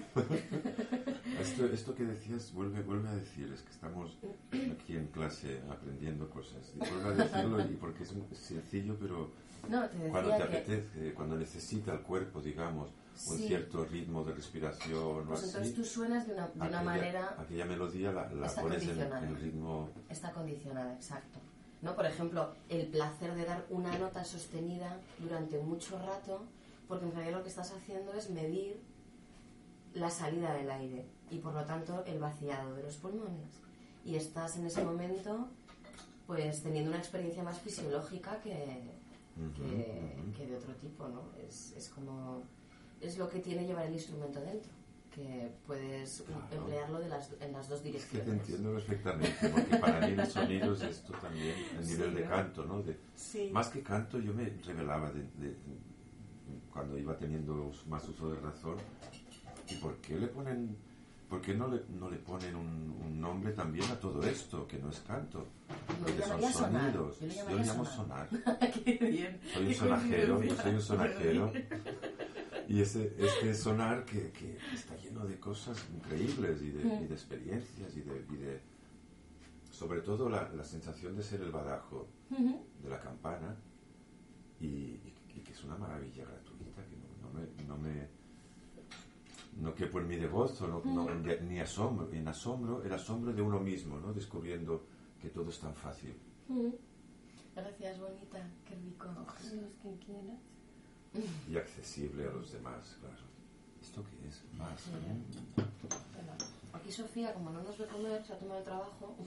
Esto, esto que decías, vuelve, vuelve a decir, es que estamos aquí en clase aprendiendo cosas. Y vuelve a decirlo y porque es sencillo, pero no, te cuando te que... apetece, cuando necesita el cuerpo, digamos, sí. un cierto ritmo de respiración pues o así. Entonces tú suenas de una, de aquella, una manera... Aquella melodía la, la pones en, en el ritmo... Está condicionada, exacto. ¿No? Por ejemplo, el placer de dar una nota sostenida durante mucho rato, porque en realidad lo que estás haciendo es medir la salida del aire y por lo tanto el vaciado de los pulmones, y estás en ese momento pues teniendo una experiencia más fisiológica que, uh-huh, que, uh-huh. que de otro tipo, ¿no? Es, es como es lo que tiene llevar el instrumento dentro, que puedes claro. emplearlo de las, en las dos direcciones. Es que te entiendo perfectamente, porque para mí el sonido es esto también, el nivel sí, de ¿no? canto, ¿no? De, sí. Más que canto yo me revelaba de, de, de, cuando iba teniendo más uso de razón. ¿Y por qué le ponen, por qué no le, no le ponen un, un nombre también a todo esto, que no es canto? Porque son sonidos. Yo le, yo le llamo sonar. sonar. Qué bien. Soy un sonajero, yo soy un sonajero. Y ese, este sonar que, que está lleno de cosas increíbles y de, mm. y de experiencias y de, y de sobre todo la, la sensación de ser el badajo mm-hmm. de la campana y, y, y que es una maravilla gratuita que no, no me... No me no que por mí de gozo, no, no, de, ni asombro, en asombro, el asombro de uno mismo, ¿no? Descubriendo que todo es tan fácil. Mm. Gracias, bonita, qué rico. Los que quieras. Y accesible a los demás, claro. ¿Esto qué es? Más. Sí, ¿eh? Aquí Sofía, como no nos ve comer, se ha tomado el trabajo.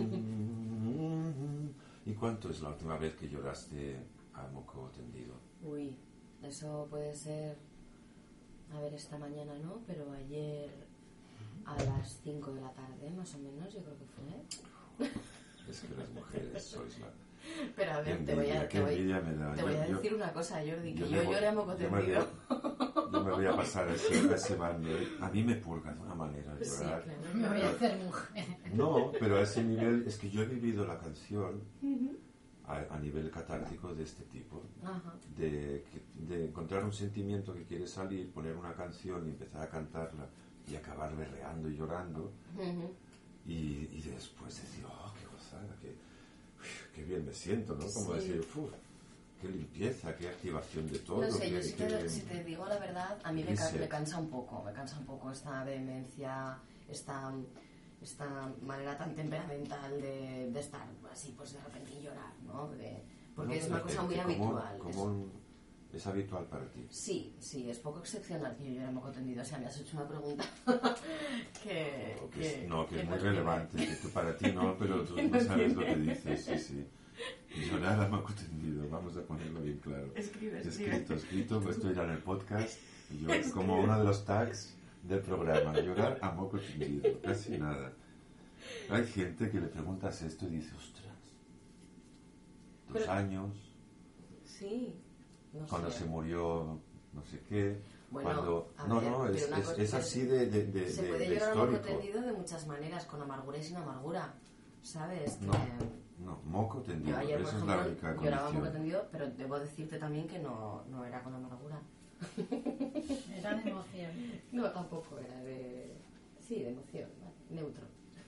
¿Y cuánto es la última vez que lloraste a moco tendido? Uy, eso puede ser... A ver, esta mañana no, pero ayer a las cinco de la tarde, más o menos, yo creo que fue. Es que las mujeres sois la... Pero a ver, te voy a, te voy, te voy a decir yo, una cosa, Jordi, que yo, yo lloré a moco tendido. Yo me voy a pasar a ese, a ese baño. A mí me purga de una manera de llorar. Sí, claro. Me voy a hacer mujer. No, pero a ese nivel, es que yo he vivido la canción... Uh-huh. A, a nivel catártico de este tipo, de, de encontrar un sentimiento que quiere salir, poner una canción y empezar a cantarla y acabar berreando y llorando uh-huh. y, y después decir, oh, qué gozada, qué, uf, qué bien me siento, ¿no? Como sí. decir, uf, qué limpieza, qué activación de todo. No sé, qué, yo si, qué, te, si te digo la verdad, a mí me, ca- me cansa un poco, me cansa un poco esta vehemencia, esta... esta manera tan temperamental de, de estar así, pues de repente y llorar, ¿no? De, porque no, es una cosa muy como, habitual. Como es, un, ¿Es habitual para ti? Sí, sí, es poco excepcional que yo llore moco tendido. O sea, me has hecho una pregunta que, no, que, que... Es, no, que, que es muy no relevante, que tú, para ti no, pero tú no, no sabes lo que dices, sí, sí. Llorar a moco tendido, vamos a ponerlo bien claro. Escribe, escribe. Escrito, escrito, pues esto irá en el podcast, yo, como uno de los tags del programa, llorar a moco tendido, casi nada. Hay gente que le preguntas esto y dice, ostras, dos pero, años, sí, no cuando sé. se murió no sé qué, bueno, cuando... a No, ver, no, es, es, es así de, de, de se de, puede de llorar histórico. a moco tendido de muchas maneras, con amargura y sin amargura, ¿sabes? No, que... no, moco tendido, yo ayer, esa por es la ejemplo, única lloraba condición. moco tendido, pero debo decirte también que no, no era con amargura. Era de emoción. No, tampoco, era de... Sí, de emoción, vale. Neutro.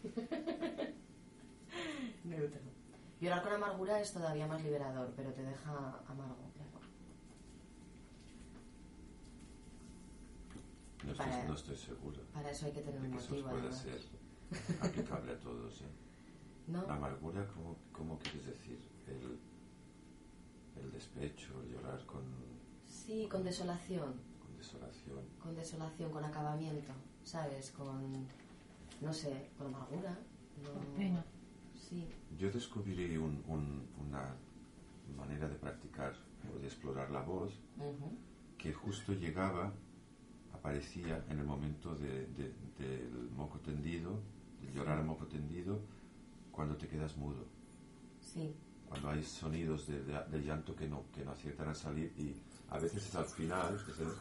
Neutro. Llorar con amargura es todavía más liberador, pero te deja amargo, claro. No estoy, para, no estoy seguro. Para eso hay que tener de un que motivo. Eso puede además. ser aplicable a todos, ¿eh? ¿No? La amargura, ¿cómo, cómo quieres decir? El, el despecho, el llorar con... Sí, con desolación. Con desolación. Con desolación, con acabamiento, ¿sabes? Con, no sé, con amargura. No... Con pena. Sí. Yo descubrí un, un, una manera de practicar o de explorar la voz Uh-huh. que justo llegaba, aparecía en el momento de, de, del moco tendido, del llorar a moco tendido, cuando te quedas mudo. Sí. Cuando hay sonidos de, de, de llanto que no, que no aciertan a salir y a veces es al final, que se,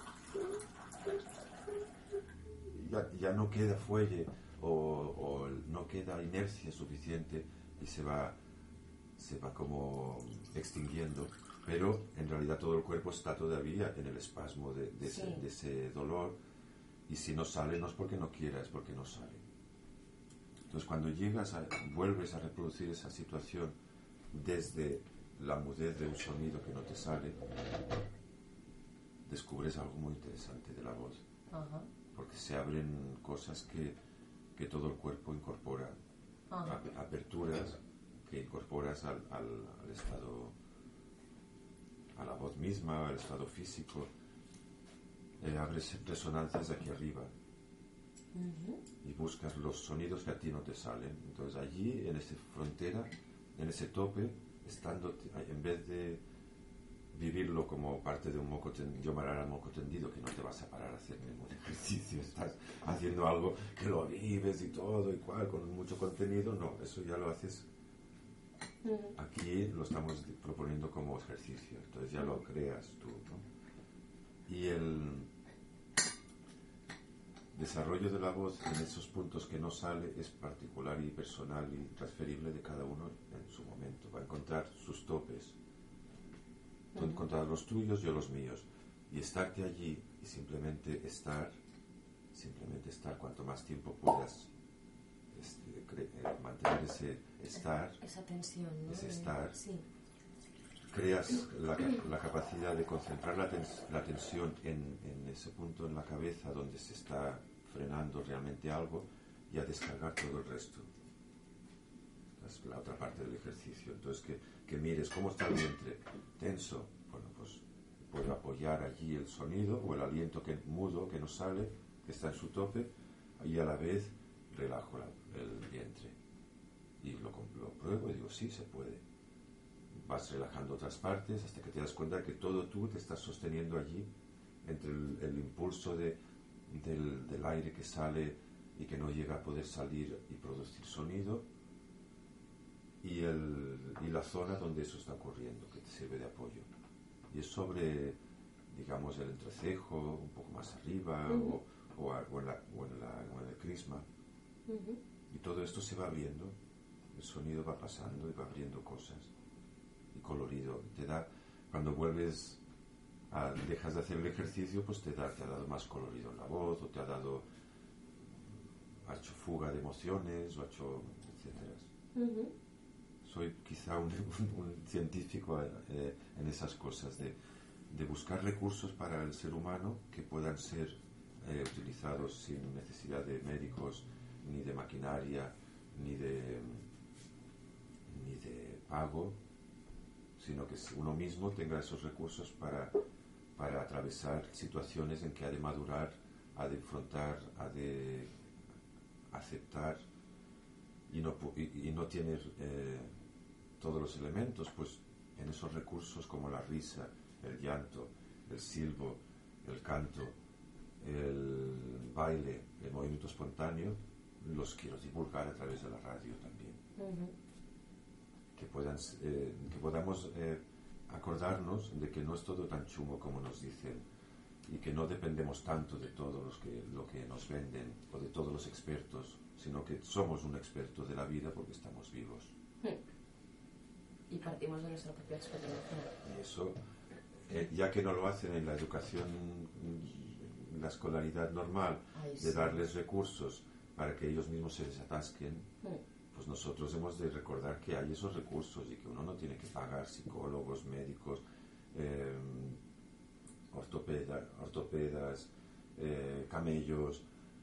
ya, ya no queda fuelle o, o no queda inercia suficiente y se va, se va como extinguiendo, pero en realidad todo el cuerpo está todavía en el espasmo de, de, sí. ese, de ese dolor y si no sale no es porque no quiera, es porque no sale. Entonces cuando llegas a, vuelves a reproducir esa situación desde la mudez de un sonido que no te sale, descubres algo muy interesante de la voz. Uh-huh. Porque se abren cosas que, que todo el cuerpo incorpora, uh-huh. aperturas que incorporas al, al, al estado, a la voz misma, al estado físico, eh, abres resonancias aquí arriba. Uh-huh. Y buscas los sonidos que a ti no te salen. Entonces allí, en esa frontera, en ese tope, estando, en vez de vivirlo como parte de un moco tendido, yo marar al moco tendido, que no te vas a parar a hacer ningún ejercicio, estás haciendo algo que lo vives y todo, y cual, con mucho contenido, no, eso ya lo haces. Uh-huh. Aquí lo estamos proponiendo como ejercicio, entonces ya lo creas tú, ¿no? Y el desarrollo de la voz en esos puntos que no sale es particular y personal y transferible de cada uno en su momento. Va a encontrar sus topes. Tú uh-huh. encontrarás los tuyos, yo los míos. Y estarte allí y simplemente estar, simplemente estar, cuanto más tiempo puedas este, cre- eh, mantener ese estar, esa tensión, ¿no? ese estar, sí. creas la, la capacidad de concentrar la, tens, la tensión en, en ese punto en la cabeza donde se está frenando realmente algo y a descargar todo el resto. Es la otra parte del ejercicio. Entonces que, que mires cómo está el vientre tenso. Bueno, pues puedo apoyar allí el sonido o el aliento que mudo, que no sale, que está en su tope, y a la vez relajo la, el vientre. Y lo, lo pruebo y digo, sí, se puede. Vas relajando otras partes hasta que te das cuenta que todo tú te estás sosteniendo allí entre el, el impulso de, del, del aire que sale y que no llega a poder salir y producir sonido y, el, y la zona donde eso está ocurriendo, que te sirve de apoyo. Y es sobre, digamos, el entrecejo, un poco más arriba uh-huh. o, o, a, o, en la, o, en la, o en el crisma. Uh-huh. Y todo esto se va abriendo, el sonido va pasando y va abriendo cosas. Y colorido, te da, cuando vuelves a, dejas de hacer el ejercicio, pues te da, te ha dado más colorido en la voz, o te ha dado, ha hecho fuga de emociones, o ha hecho, etcétera. Uh-huh. Soy quizá un, un, un científico eh, en esas cosas, de, de buscar recursos para el ser humano que puedan ser eh, utilizados sin necesidad de médicos ni de maquinaria, ni de, ni de pago, sino que uno mismo tenga esos recursos para, para atravesar situaciones en que ha de madurar, ha de enfrentar, ha de aceptar y no, y, y no tiene eh, todos los elementos, pues en esos recursos como la risa, el llanto, el silbo, el canto, el baile, el movimiento espontáneo, los quiero divulgar a través de la radio también. Uh-huh. Que, puedan, eh, que podamos eh, acordarnos de que no es todo tan chungo como nos dicen y que no dependemos tanto de todo los que, lo que nos venden o de todos los expertos, sino que somos un experto de la vida porque estamos vivos. Hmm. Y partimos de nuestra propia experiencia. Y eso, eh, ya que no lo hacen en la educación, en la escolaridad normal, Ay, de sí. darles recursos para que ellos mismos se desatasquen, hmm. pues nosotros hemos de recordar que hay esos recursos y que uno no tiene que pagar psicólogos, médicos, eh, ortopeda, ortopedas, eh, camellos.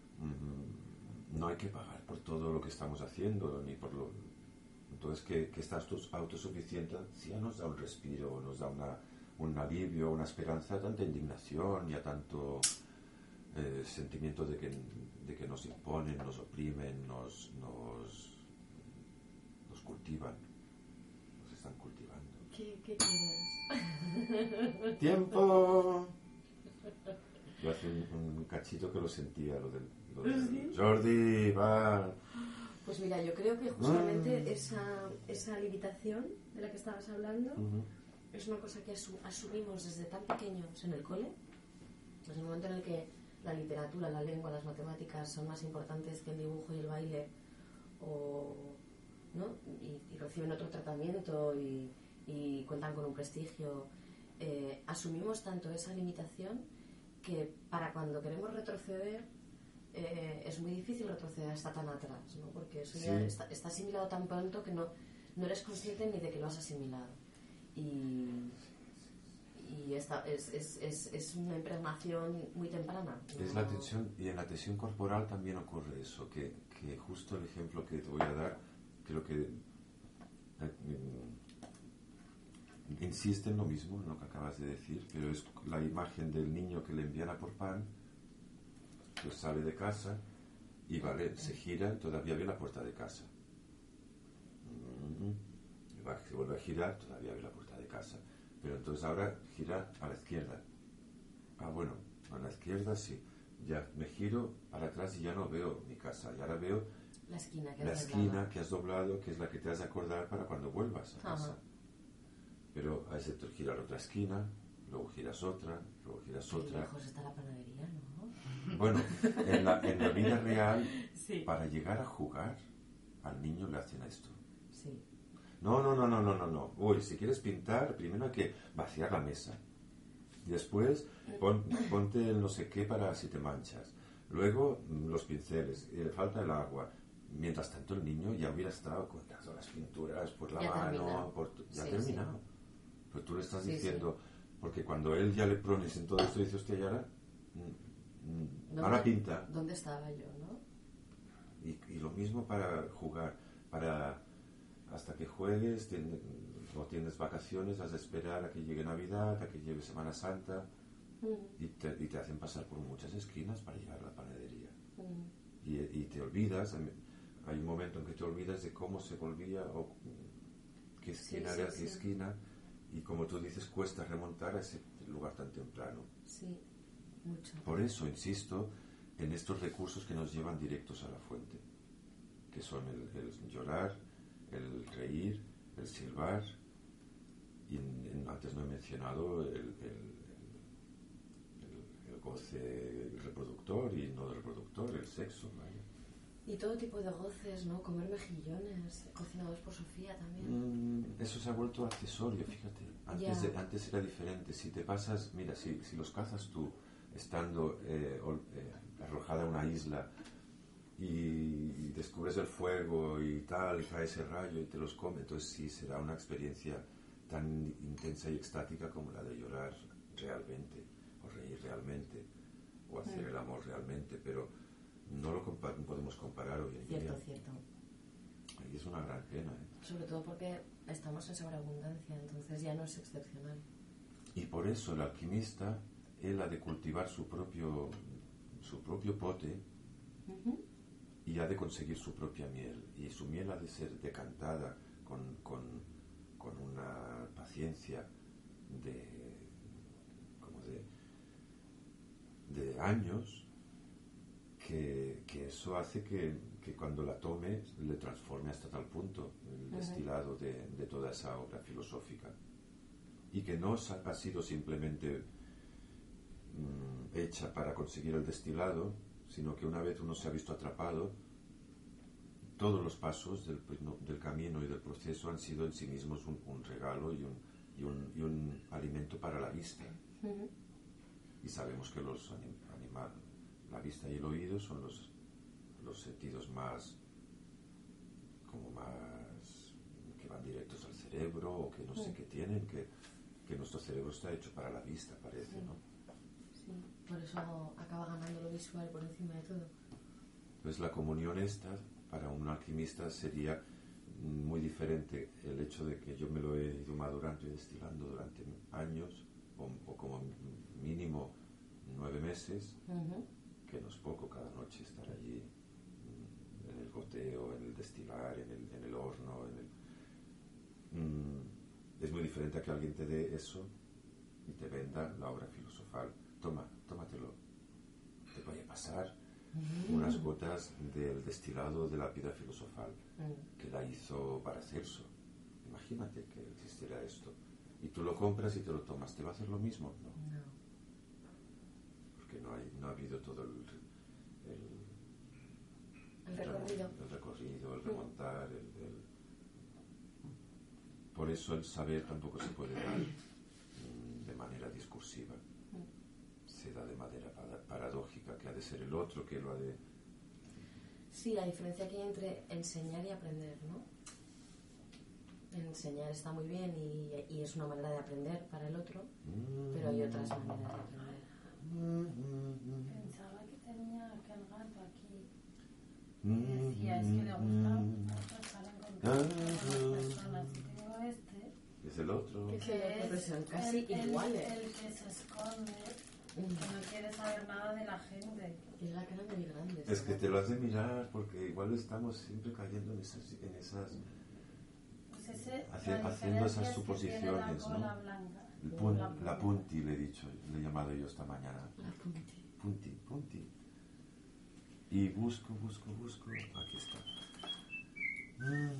Mm, no hay que pagar por todo lo que estamos haciendo, ni por lo... Entonces, que, que esta autosuficiencia ya nos da un respiro, nos da una, un alivio, una esperanza, tanta indignación y a tanto eh, sentimiento de que, de que nos imponen, nos oprimen, nos, nos, nos cultivan, nos están cultivando. ¿Qué, qué quieres? ¡Tiempo! Yo hace un, un cachito que lo sentía, lo del... Lo del ¿Sí? Jordi, va... Pues mira, yo creo que justamente mm. esa, esa limitación de la que estabas hablando uh-huh. es una cosa que asu- asumimos desde tan pequeños en el cole, desde el momento en el que la literatura, la lengua, las matemáticas son más importantes que el dibujo y el baile, o, ¿no? y, y reciben otro tratamiento y, y cuentan con un prestigio. Eh, asumimos tanto esa limitación que para cuando queremos retroceder Eh, es muy difícil retroceder hasta tan atrás, ¿no? Porque eso sí. ya está, está asimilado tan pronto que no, no eres consciente ni de que lo has asimilado. Y, y esta es, es, es, es una impregnación muy temprana, ¿no? Es la tensión, y en la tensión corporal también ocurre eso, que, que justo el ejemplo que te voy a dar, creo que eh, insiste en lo mismo, en lo que acabas de decir, pero es la imagen del niño que le envían a por pan. Pues sale de casa y vale, se gira, todavía ve la puerta de casa. Mm-hmm. Se vuelve a girar, todavía ve la puerta de casa. Pero entonces ahora gira a la izquierda. Ah, bueno, a la izquierda sí. Ya me giro para atrás y ya no veo mi casa. Y ahora veo la esquina que, la has, esquina doblado. que has doblado, que es la que te has de acordar para cuando vuelvas a casa. Ajá. Pero has de girar otra esquina, luego giras otra, luego giras Qué otra. lejos está la panadería, ¿no? Bueno, en la, en la vida real, sí. para llegar a jugar, al niño le hacen esto. Sí. No, no, no, no, no, no, no. Uy, si quieres pintar, primero hay que vaciar la mesa. Después, pon, ponte el no sé qué para si te manchas. Luego, los pinceles. Y le falta el agua. Mientras tanto, el niño ya hubiera estado contando las pinturas por la ya mano. Por, ya ha sí, terminado. Sí. Pero tú le estás sí, diciendo... Sí. Porque cuando él ya le pones en todo esto, dice, hostia, y ahora... Ahora pinta. ¿Dónde estaba yo, no? Y, y lo mismo para jugar. Para hasta que juegues, ten, no tienes vacaciones, has de esperar a que llegue Navidad, a que llegue Semana Santa, mm. y, te, y te hacen pasar por muchas esquinas para llegar a la panadería. Mm. Y, y te olvidas, hay un momento en que te olvidas de cómo se volvía, o qué esquina sí, era sí, qué sí. esquina, y como tú dices, cuesta remontar a ese lugar tan temprano. Sí. Mucho. Por eso insisto en estos recursos que nos llevan directos a la fuente, que son el, el llorar, el reír, el silbar, y en, en, antes no he mencionado el, el, el, el goce reproductor y no reproductor, el sexo, ¿vale? Y todo tipo de goces, ¿no? Comer mejillones, cocinados por Sofía también. Mm, eso se ha vuelto accesorio, fíjate. Antes, de, antes era diferente. Si te pasas, mira, si, si los cazas tú, estando eh, eh, arrojada a una isla y, y descubres el fuego y tal, y cae ese rayo y te los come, entonces sí será una experiencia tan intensa y extática como la de llorar realmente, o reír realmente, o hacer mm. el amor realmente, pero no lo compa- podemos comparar hoy en Cierto, día. cierto. Y es una gran pena, ¿eh? Sobre todo porque estamos en sobreabundancia, entonces ya no es excepcional. Y por eso el alquimista, él ha de cultivar su propio, su propio pote Uh-huh. y ha de conseguir su propia miel. Y su miel ha de ser decantada con, con, con una paciencia de, como de, de años, que, que eso hace que, que cuando la tome le transforme hasta tal punto el Uh-huh. destilado de, de toda esa obra filosófica. Y que no ha sido simplemente mmm, hecha para conseguir el destilado, sino que una vez uno se ha visto atrapado, todos los pasos del, del camino y del proceso han sido en sí mismos un, un regalo y un, y, un, y un alimento para la vista. Uh-huh. Y sabemos que los anim, animal, la vista y el oído son los, los sentidos más, como más, que van directos al cerebro, o que no sé Uh-huh. qué tienen, que, que nuestro cerebro está hecho para la vista, parece, Sí. ¿no? Sí, por eso acaba ganando lo visual por encima de todo. Entonces la comunión esta, para un alquimista, sería muy diferente el hecho de que yo me lo he ido madurando y destilando durante años, o, o como mínimo nueve meses, Uh-huh. que no es poco cada noche estar allí mm, en el goteo, en el destilar, en el, en el horno, en el... Mm, es muy diferente a que alguien te dé eso y te venda la obra filosofal. Toma, tómatelo. Te voy a pasar Uh-huh. unas gotas del destilado de la piedra filosofal Uh-huh. que la hizo Paracelso. Imagínate que existiera esto. Y tú lo compras y te lo tomas. ¿Te va a hacer lo mismo? No. No. Porque no, hay, no ha habido todo el... el El recorrido. El recorrido, el remontar, el, el... Por eso el saber tampoco se puede dar mm, de manera discursiva. Se da de manera paradójica, que ha de ser el otro que lo ha de... Sí, la diferencia que hay entre enseñar y aprender, ¿no? Enseñar está muy bien y, y es una manera de aprender para el otro, pero hay otras maneras de aprender. Pensaba que tenía aquel gato aquí. Y decía, es que le gusta mucho estar en contacto con las personas. Y tengo este, Es el otro. Que que pues es son casi el, el- iguales. el que se esconde, que no quiere saber nada de la gente. Tiene la cara muy grande. Es que te lo has de mirar porque igual estamos siempre cayendo en esas... En esas Pues ese, Hace- la haciendo esas diferencia es que tiene suposiciones, la cola ¿no? blanca. el pun- La la punti, le he dicho, le he llamado yo esta mañana. La punti. Punti, punti. Y busco, busco, busco. Aquí está. Mm.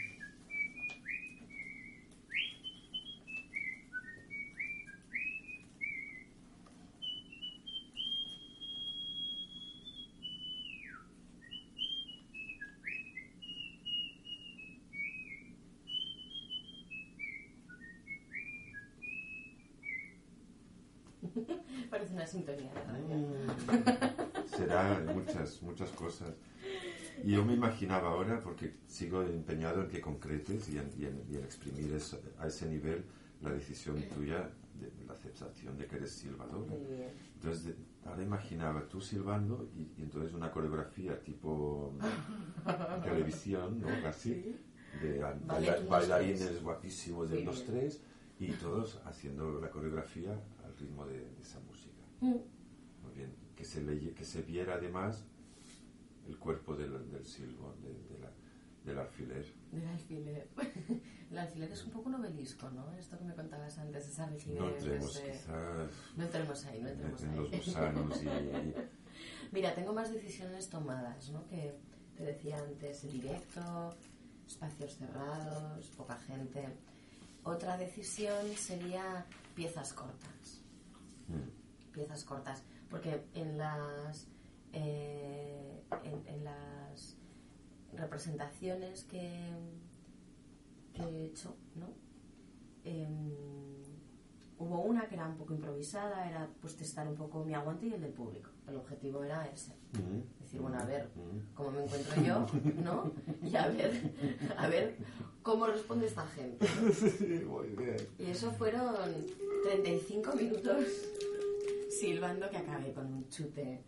Parece una sintonía de radio. Mm. Será muchas, muchas cosas. Y yo me imaginaba ahora, porque sigo empeñado en que concretes y en, y en, y en exprimir eso, a ese nivel la decisión tuya, de, de la aceptación de que eres silbadora. Muy bien. Entonces, de, ahora imaginaba tú silbando y, y entonces una coreografía tipo televisión, ¿no? Así, Sí. de a- Ballet baila- unos bailarines tres. guapísimos de Muy los bien. tres y todos haciendo la coreografía al ritmo de, de esa música. Mm. Muy bien. Que se, le, que se viera además el cuerpo del, del silbo, de, de la, del alfiler. Del alfiler. El alfiler es un poco un obelisco, ¿no? Esto que me contabas antes, esa rigidez. No entremos ese- quizás No entremos ahí, no en, entremos en ahí. los gusanos y, y Mira, tengo más decisiones tomadas, ¿no? Que te decía antes, directo, espacios cerrados, poca gente. Otra decisión sería piezas cortas. mm, Piezas cortas. Porque en las, eh, en, en las representaciones que, que he hecho, ¿no? Em, hubo una que era un poco improvisada, era pues testar un poco mi aguante y el del público. El objetivo era ese. mm, Decir, bueno, a ver mm. cómo me encuentro yo, ¿no? Y a ver, a ver cómo responde esta gente. Sí, muy bien. Y eso fueron treinta y cinco minutos silbando que acabé con un chute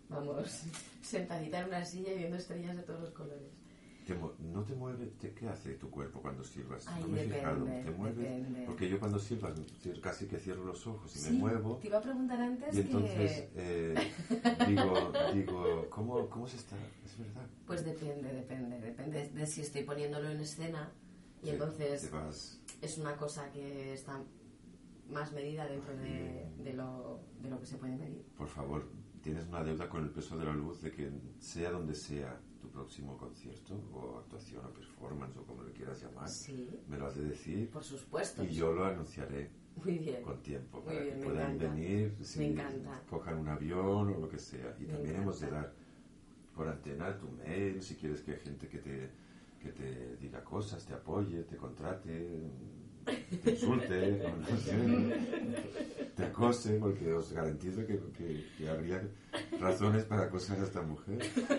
vamos, sentadita en una silla y viendo estrellas de todos los colores. Te ¿No te mueve? Te, ¿Qué hace tu cuerpo cuando silbas? Ay, no me he depende, fijado. ¿Te mueves? depende. Porque yo cuando silbas casi que cierro los ojos y Sí, me muevo. te iba a preguntar antes Y entonces que... eh, digo, digo ¿cómo, ¿cómo se está? ¿Es verdad? Pues depende, depende, depende de si estoy poniéndolo en escena y Sí, entonces te vas... es una cosa que está más medida dentro de, de, lo, de lo que se puede medir. Por favor, tienes una deuda con el peso de la luz de que sea donde sea tu próximo concierto o actuación o performance o como le quieras llamar, Sí. me lo has de decir. Por supuesto. Y yo lo anunciaré. Muy bien. Con tiempo, Muy para bien, que me puedan encanta. venir, si Me encanta. cojan un avión o lo que sea. Y Me también encanta. hemos de dar por antena tu mail, si quieres que hay gente que te, que te diga cosas, te apoye, te contrate, te insulte, o no sé, te acose, porque os garantizo que, que, que habría razones para acosar a esta mujer.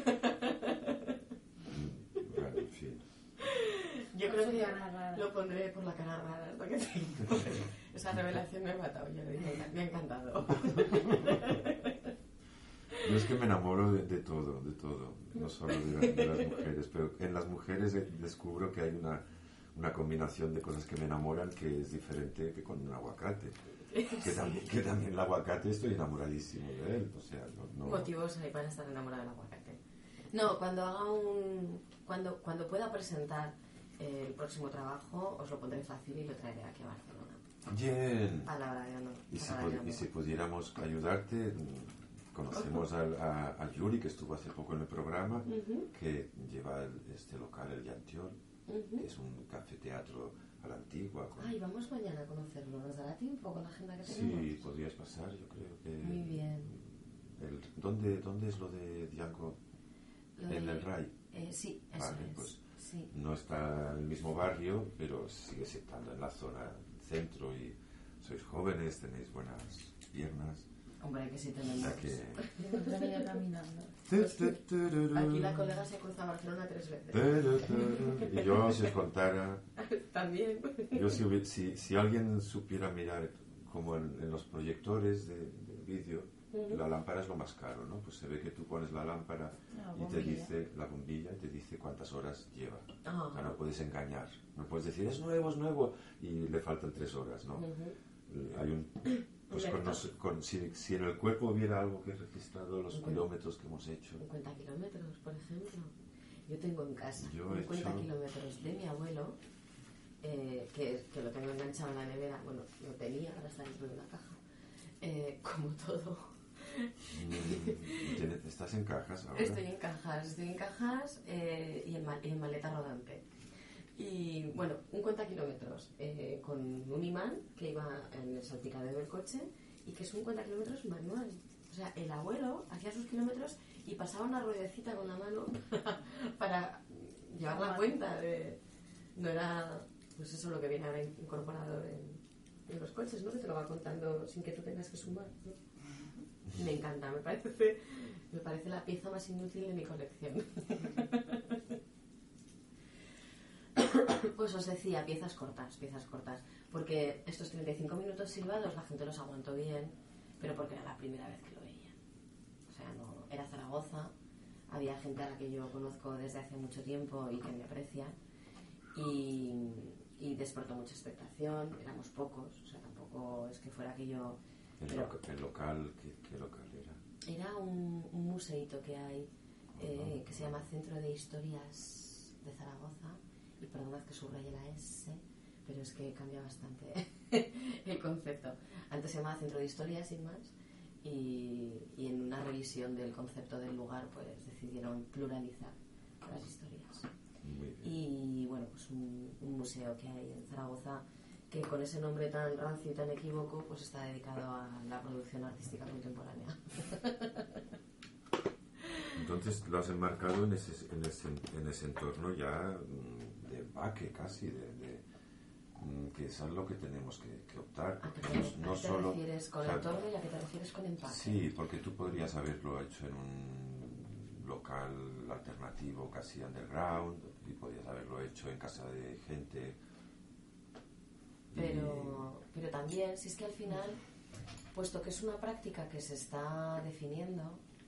Bueno, en fin. Yo creo que Cara rara. lo pondré por la cara rara hasta que tengo. Esa revelación me ha matado, yo le dije, me ha encantado. Yo es que me enamoro de, de todo, de todo, no solo de, la- de las mujeres, pero en las mujeres eh, descubro que hay una, una combinación de cosas que me enamoran que es diferente que con un aguacate. Que también, que también el aguacate estoy enamoradísimo de él, o sea, no... no- Motivos hay para estar enamorada del aguacate. No, cuando haga un... Cuando, cuando pueda presentar eh, el próximo trabajo, os lo pondré fácil y lo traeré aquí a Barcelona. Bien. Palabra de honor. Y si, palabra de pu- y honor. si pudiéramos ayudarte, mm, conocemos al- a, a Yuri, que estuvo hace poco en el programa, Ujú, que lleva el- este local, el Yantiol, ujú. que es un café-teatro a la antigua. con- Ay, vamos mañana a conocerlo. ¿Nos dará tiempo con la agenda que tenemos? Sí, podrías pasar, yo creo que... Muy bien. El, ¿dónde, ¿Dónde es lo de Django? Lo En de- el Rai. Eh, sí, eso Vale, es. pues Sí. no está en el mismo barrio, pero sigue estando en la zona centro y sois jóvenes, tenéis buenas piernas. Hombre, que sí O tenemos. sea que... Yo me he venido caminando. Aquí la colega se cruza a Barcelona tres veces. Y yo, si os contara, También. yo si, hubi- si, si alguien supiera mirar, como en, en los proyectores de, de vídeo, Ujú. la lámpara es lo más caro, ¿no? Pues se ve que tú pones la lámpara La y te bombilla. dice, la bombilla, y te dice cuántas horas lleva. Ah. O sea, no puedes engañar. No puedes decir, es nuevo, es nuevo, y le faltan tres horas, ¿no? Ujú. Hay un... Pues con, nos- con- si, si en el cuerpo hubiera algo que ha registrado los Ujú. kilómetros que hemos hecho, cincuenta kilómetros, por ejemplo. Yo tengo en casa Yo he cincuenta hecho- kilómetros de mi abuelo, eh, que, que lo tengo enganchado en la nevera. Bueno, lo tenía, ahora está dentro de una caja. Eh, como todo. mm, tienes- estás en cajas ahora. Estoy en cajas, estoy en cajas eh, y, en ma- y en maleta rodante. Y bueno, un cuenta kilómetros eh, con un imán que iba en el salpicadero del coche y que es un cuenta kilómetros manual. O sea, el abuelo hacía sus kilómetros y pasaba una ruedecita con la mano para llevar la cuenta de... No era, pues eso lo que viene ahora incorporado en, en los coches, ¿no? Que te lo va contando sin que tú tengas que sumar, ¿no? Me encanta, me parece, me parece la pieza más inútil de mi colección. Pues os decía, piezas cortas, piezas cortas. Porque estos treinta y cinco minutos silbados la gente los aguantó bien, pero porque era la primera vez que lo veían. O sea, no, era Zaragoza, había gente a la que yo conozco desde hace mucho tiempo y que me aprecia. Y, y despertó mucha expectación, éramos pocos, o sea, tampoco es que fuera aquello... El, pero- loca- el local, ¿qué, qué local era? Era un, un museíto que hay eh, que se llama Centro de Historias de Zaragoza. Y perdonad que subraye la S, pero es que cambia bastante el concepto. Antes se llamaba Centro de Historias, sin más, y, y en una revisión del concepto del lugar, pues decidieron pluralizar las historias. Muy bien. Y bueno, pues un, un museo que hay en Zaragoza que con ese nombre tan rancio y tan equívoco, pues está dedicado a la producción artística contemporánea. Entonces lo has enmarcado en ese, en ese, en ese entorno ya mm, de empaque casi, de, de, mm, que es a lo que tenemos que, que optar. ¿A qué porque te, no, no a qué te solo, refieres con o sea, entorno y a qué te refieres con empaque? Sí, porque tú podrías haberlo hecho en un local alternativo casi underground y podrías haberlo hecho en casa de gente. y- Pero, pero también, si es que al final, puesto que es una práctica que se está definiendo,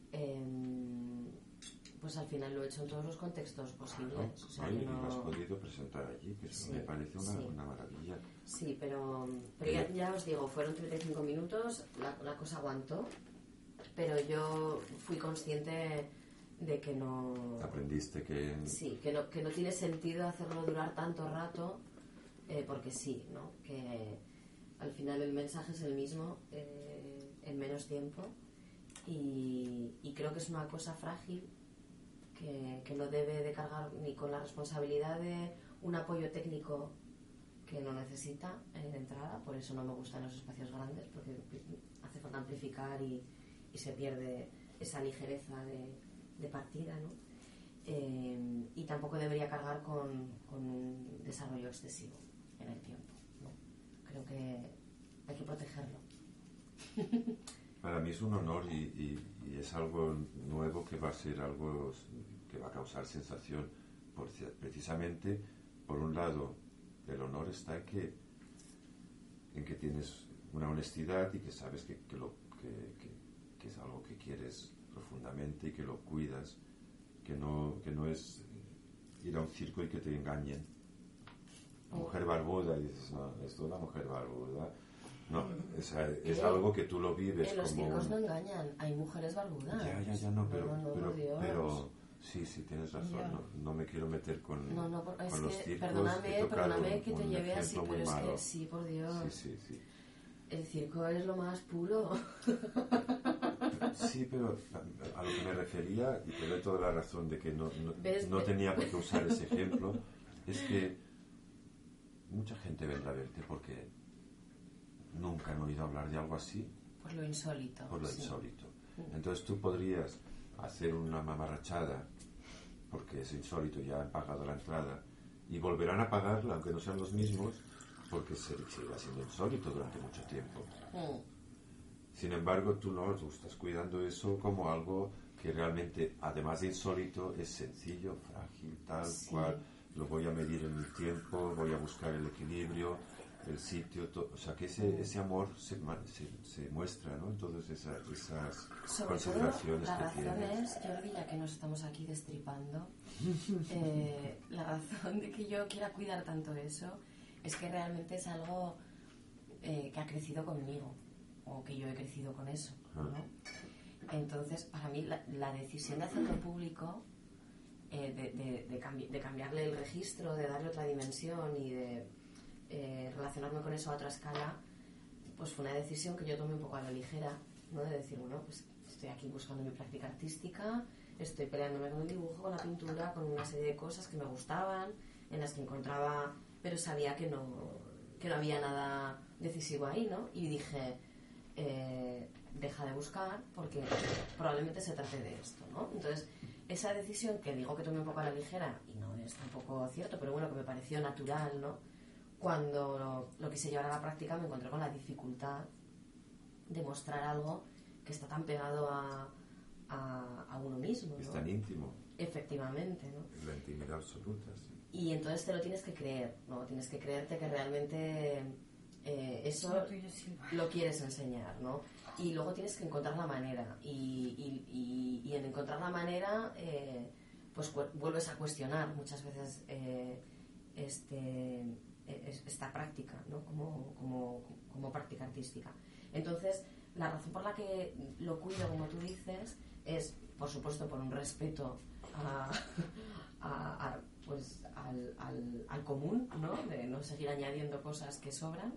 eh, pues al final lo he hecho en todos los contextos posibles. Claro, o sea, y no... lo has podido presentar allí, que eso Sí, me parece una, sí. una maravilla. Sí, pero, pero ya, ya os digo, fueron treinta y cinco minutos, la, la cosa aguantó, pero yo fui consciente de que no... Aprendiste que... Sí, que no, que no tiene sentido hacerlo durar tanto rato, eh, porque sí, ¿no? Que al final el mensaje es el mismo eh, en menos tiempo y, y creo que es una cosa frágil que, que no debe de cargar ni con la responsabilidad de un apoyo técnico que no necesita en entrada. Por eso no me gustan los espacios grandes, porque hace falta amplificar y, y se pierde esa ligereza de, de partida, ¿no? Eh, y tampoco debería cargar con, con un desarrollo excesivo en el tiempo, ¿no? Creo que hay que protegerlo. Para mí es un honor y, y, y es algo nuevo que va a ser algo que va a causar sensación, por, precisamente por un lado el honor está en que, en que tienes una honestidad y que sabes que, que, lo, que, que, que es algo que quieres profundamente y que lo cuidas, que no, que no es ir a un circo y que te engañen. Mujer barbuda, y dices, no, esto es una mujer barbuda. No, es, es eh, algo que tú lo vives en los como... circos no engañan, hay mujeres barbudas. Ya, ya, ya, no, pero, no, no, pero, Dios. pero sí, sí, tienes razón, Ya. no, no me quiero meter con, No, no, por- es con los que, circos. perdóname, He tocado perdóname que te un lleve así, ejemplo muy pero es malo. que sí, por Dios. Sí, sí, sí. El circo es lo más puro. Sí, pero a, a lo que me refería, y te doy toda la razón de que no, no, ¿Ves? no tenía por qué usar ese ejemplo, es que mucha gente vendrá a verte porque nunca han oído hablar de algo así, Por lo insólito. por lo sí. insólito. Entonces tú podrías hacer una mamarrachada, porque es insólito, ya han pagado la entrada, y volverán a pagarla, aunque no sean los mismos, porque se seguirá siendo insólito durante mucho tiempo. Mm. Sin embargo, tú no, tú estás cuidando eso como algo que realmente, además de insólito, es sencillo, frágil, tal Sí. cual. Lo voy a medir en mi tiempo, voy a buscar el equilibrio, el sitio, to- o sea que ese, ese amor se, ma- se, se muestra, ¿no? En todas esa, esas Sobre todo, consideraciones la que razón tienes. es, Jordi, ya que nos estamos aquí destripando, eh, la razón de que yo quiera cuidar tanto eso es que realmente es algo eh, que ha crecido conmigo, o que yo he crecido con eso, ¿no? Entonces, para mí, la, la decisión de hacerlo público, eh, de, de, de, cambi- de cambiarle el registro, de darle otra dimensión y de eh, relacionarme con eso a otra escala, pues fue una decisión que yo tomé un poco a la ligera, ¿no? De decir, bueno, pues estoy aquí buscando mi práctica artística, estoy peleándome con el dibujo, con la pintura, con una serie de cosas que me gustaban, en las que encontraba, pero sabía que no, que no había nada decisivo ahí, ¿no? Y dije, eh, deja de buscar porque probablemente se trate de esto, ¿no? Entonces, esa decisión que digo que tomé un poco a la ligera, y no es tampoco cierto, pero bueno, que me pareció natural, ¿no? Cuando lo, lo quise llevar a la práctica me encontré con la dificultad de mostrar algo que está tan pegado a, a, a uno mismo, ¿no? Es tan íntimo, Efectivamente, ¿no? es la intimidad absoluta, sí. Y entonces te lo tienes que creer, ¿no? Tienes que creerte que realmente eh, eso Lo tuyo, Silva. lo quieres enseñar, ¿no? Y luego tienes que encontrar la manera. Y, y, y, y en encontrar la manera, eh, pues cu- vuelves a cuestionar muchas veces eh, este, es- esta práctica, ¿no? Como, como, como práctica artística. Entonces, la razón por la que lo cuido, como tú dices, es, por supuesto, por un respeto a, a- a, pues, al, al, al común, ¿no? De no seguir añadiendo cosas que sobran.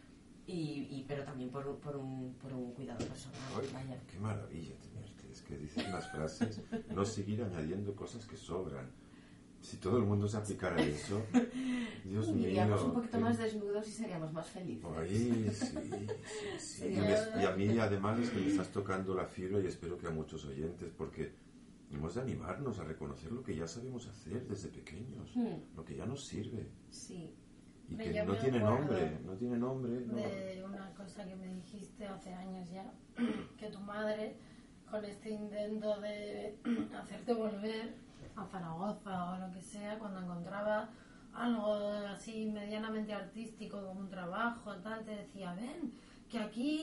Y, y, pero también por, por, un, por un cuidado personal. Ay, Vaya. qué maravilla tenerte, es que dices unas frases, no seguir añadiendo cosas que sobran. Si todo el mundo se aplicara eso, Dios mío. Iríamos un poquito qué- más desnudos y seríamos más felices. Ay, sí, sí, sí. Y, me- y a mí además es que me estás tocando la fibra y espero que a muchos oyentes, porque hemos de animarnos a reconocer lo que ya sabemos hacer desde pequeños, Hmm. lo que ya nos sirve Sí. y Me- que yo no me tiene acuerdo nombre, no tiene nombre. No. De una cosa que me dijiste hace años ya, que tu madre, con este intento de hacerte volver a Zaragoza o lo que sea, cuando encontraba algo así medianamente artístico como un trabajo, tal, te decía, ven, que aquí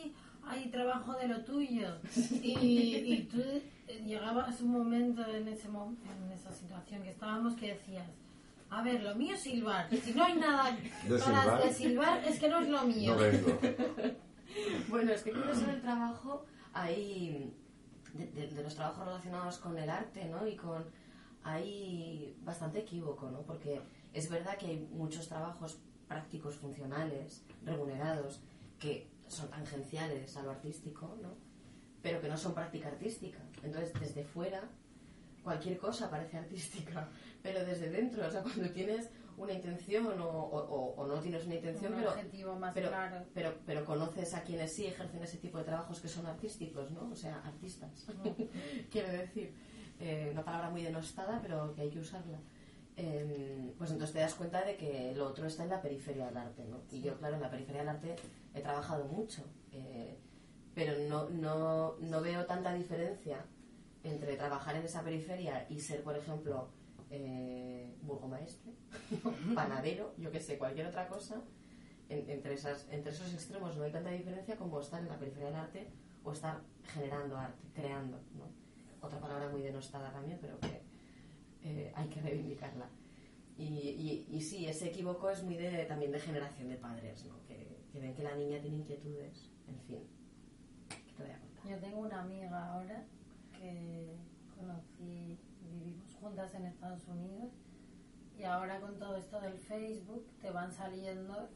ay, trabajo de lo tuyo. Y, y tú llegabas un momento en, ese mom- en esa situación que estábamos que decías, a ver, lo mío es silbar. Si no hay nada ¿De para silbar? de silbar, es que no es lo mío. No vengo. Bueno, es que con eso del trabajo hay... De, de- de los trabajos relacionados con el arte, ¿no? Y con... Hay bastante equívoco, ¿no? Porque es verdad que hay muchos trabajos prácticos, funcionales, remunerados, que son tangenciales a lo artístico, ¿no? Pero que no son práctica artística. Entonces, desde fuera, cualquier cosa parece artística, pero desde dentro, o sea, cuando tienes una intención o, o, o- o no tienes una intención, Un pero, objetivo más pero, claro. pero, pero conoces a quienes sí ejercen ese tipo de trabajos que son artísticos, ¿no? O sea, artistas. Quiero decir, eh, una palabra muy denostada, pero que hay que usarla. Eh, pues entonces te das cuenta de que lo otro está en la periferia del arte, ¿no? Y yo, claro, en la periferia del arte he trabajado mucho, eh, pero no, no, no veo tanta diferencia entre trabajar en esa periferia y ser, por ejemplo, eh, burgomaestre, panadero, yo que sé, cualquier otra cosa. En- entre, esas, entre esos extremos no hay tanta diferencia como estar en la periferia del arte o estar generando arte, creando, ¿no? Otra palabra muy denostada también, pero que eh, hay que reivindicarla. Y, y, y sí, ese equívoco es muy de, también de generación de padres, ¿no? Que, que ven que la niña tiene inquietudes, en fin. ¿Qué te voy a contar? Yo tengo una amiga ahora que conocí, vivimos juntas en Estados Unidos y ahora con todo esto del Facebook te van saliendo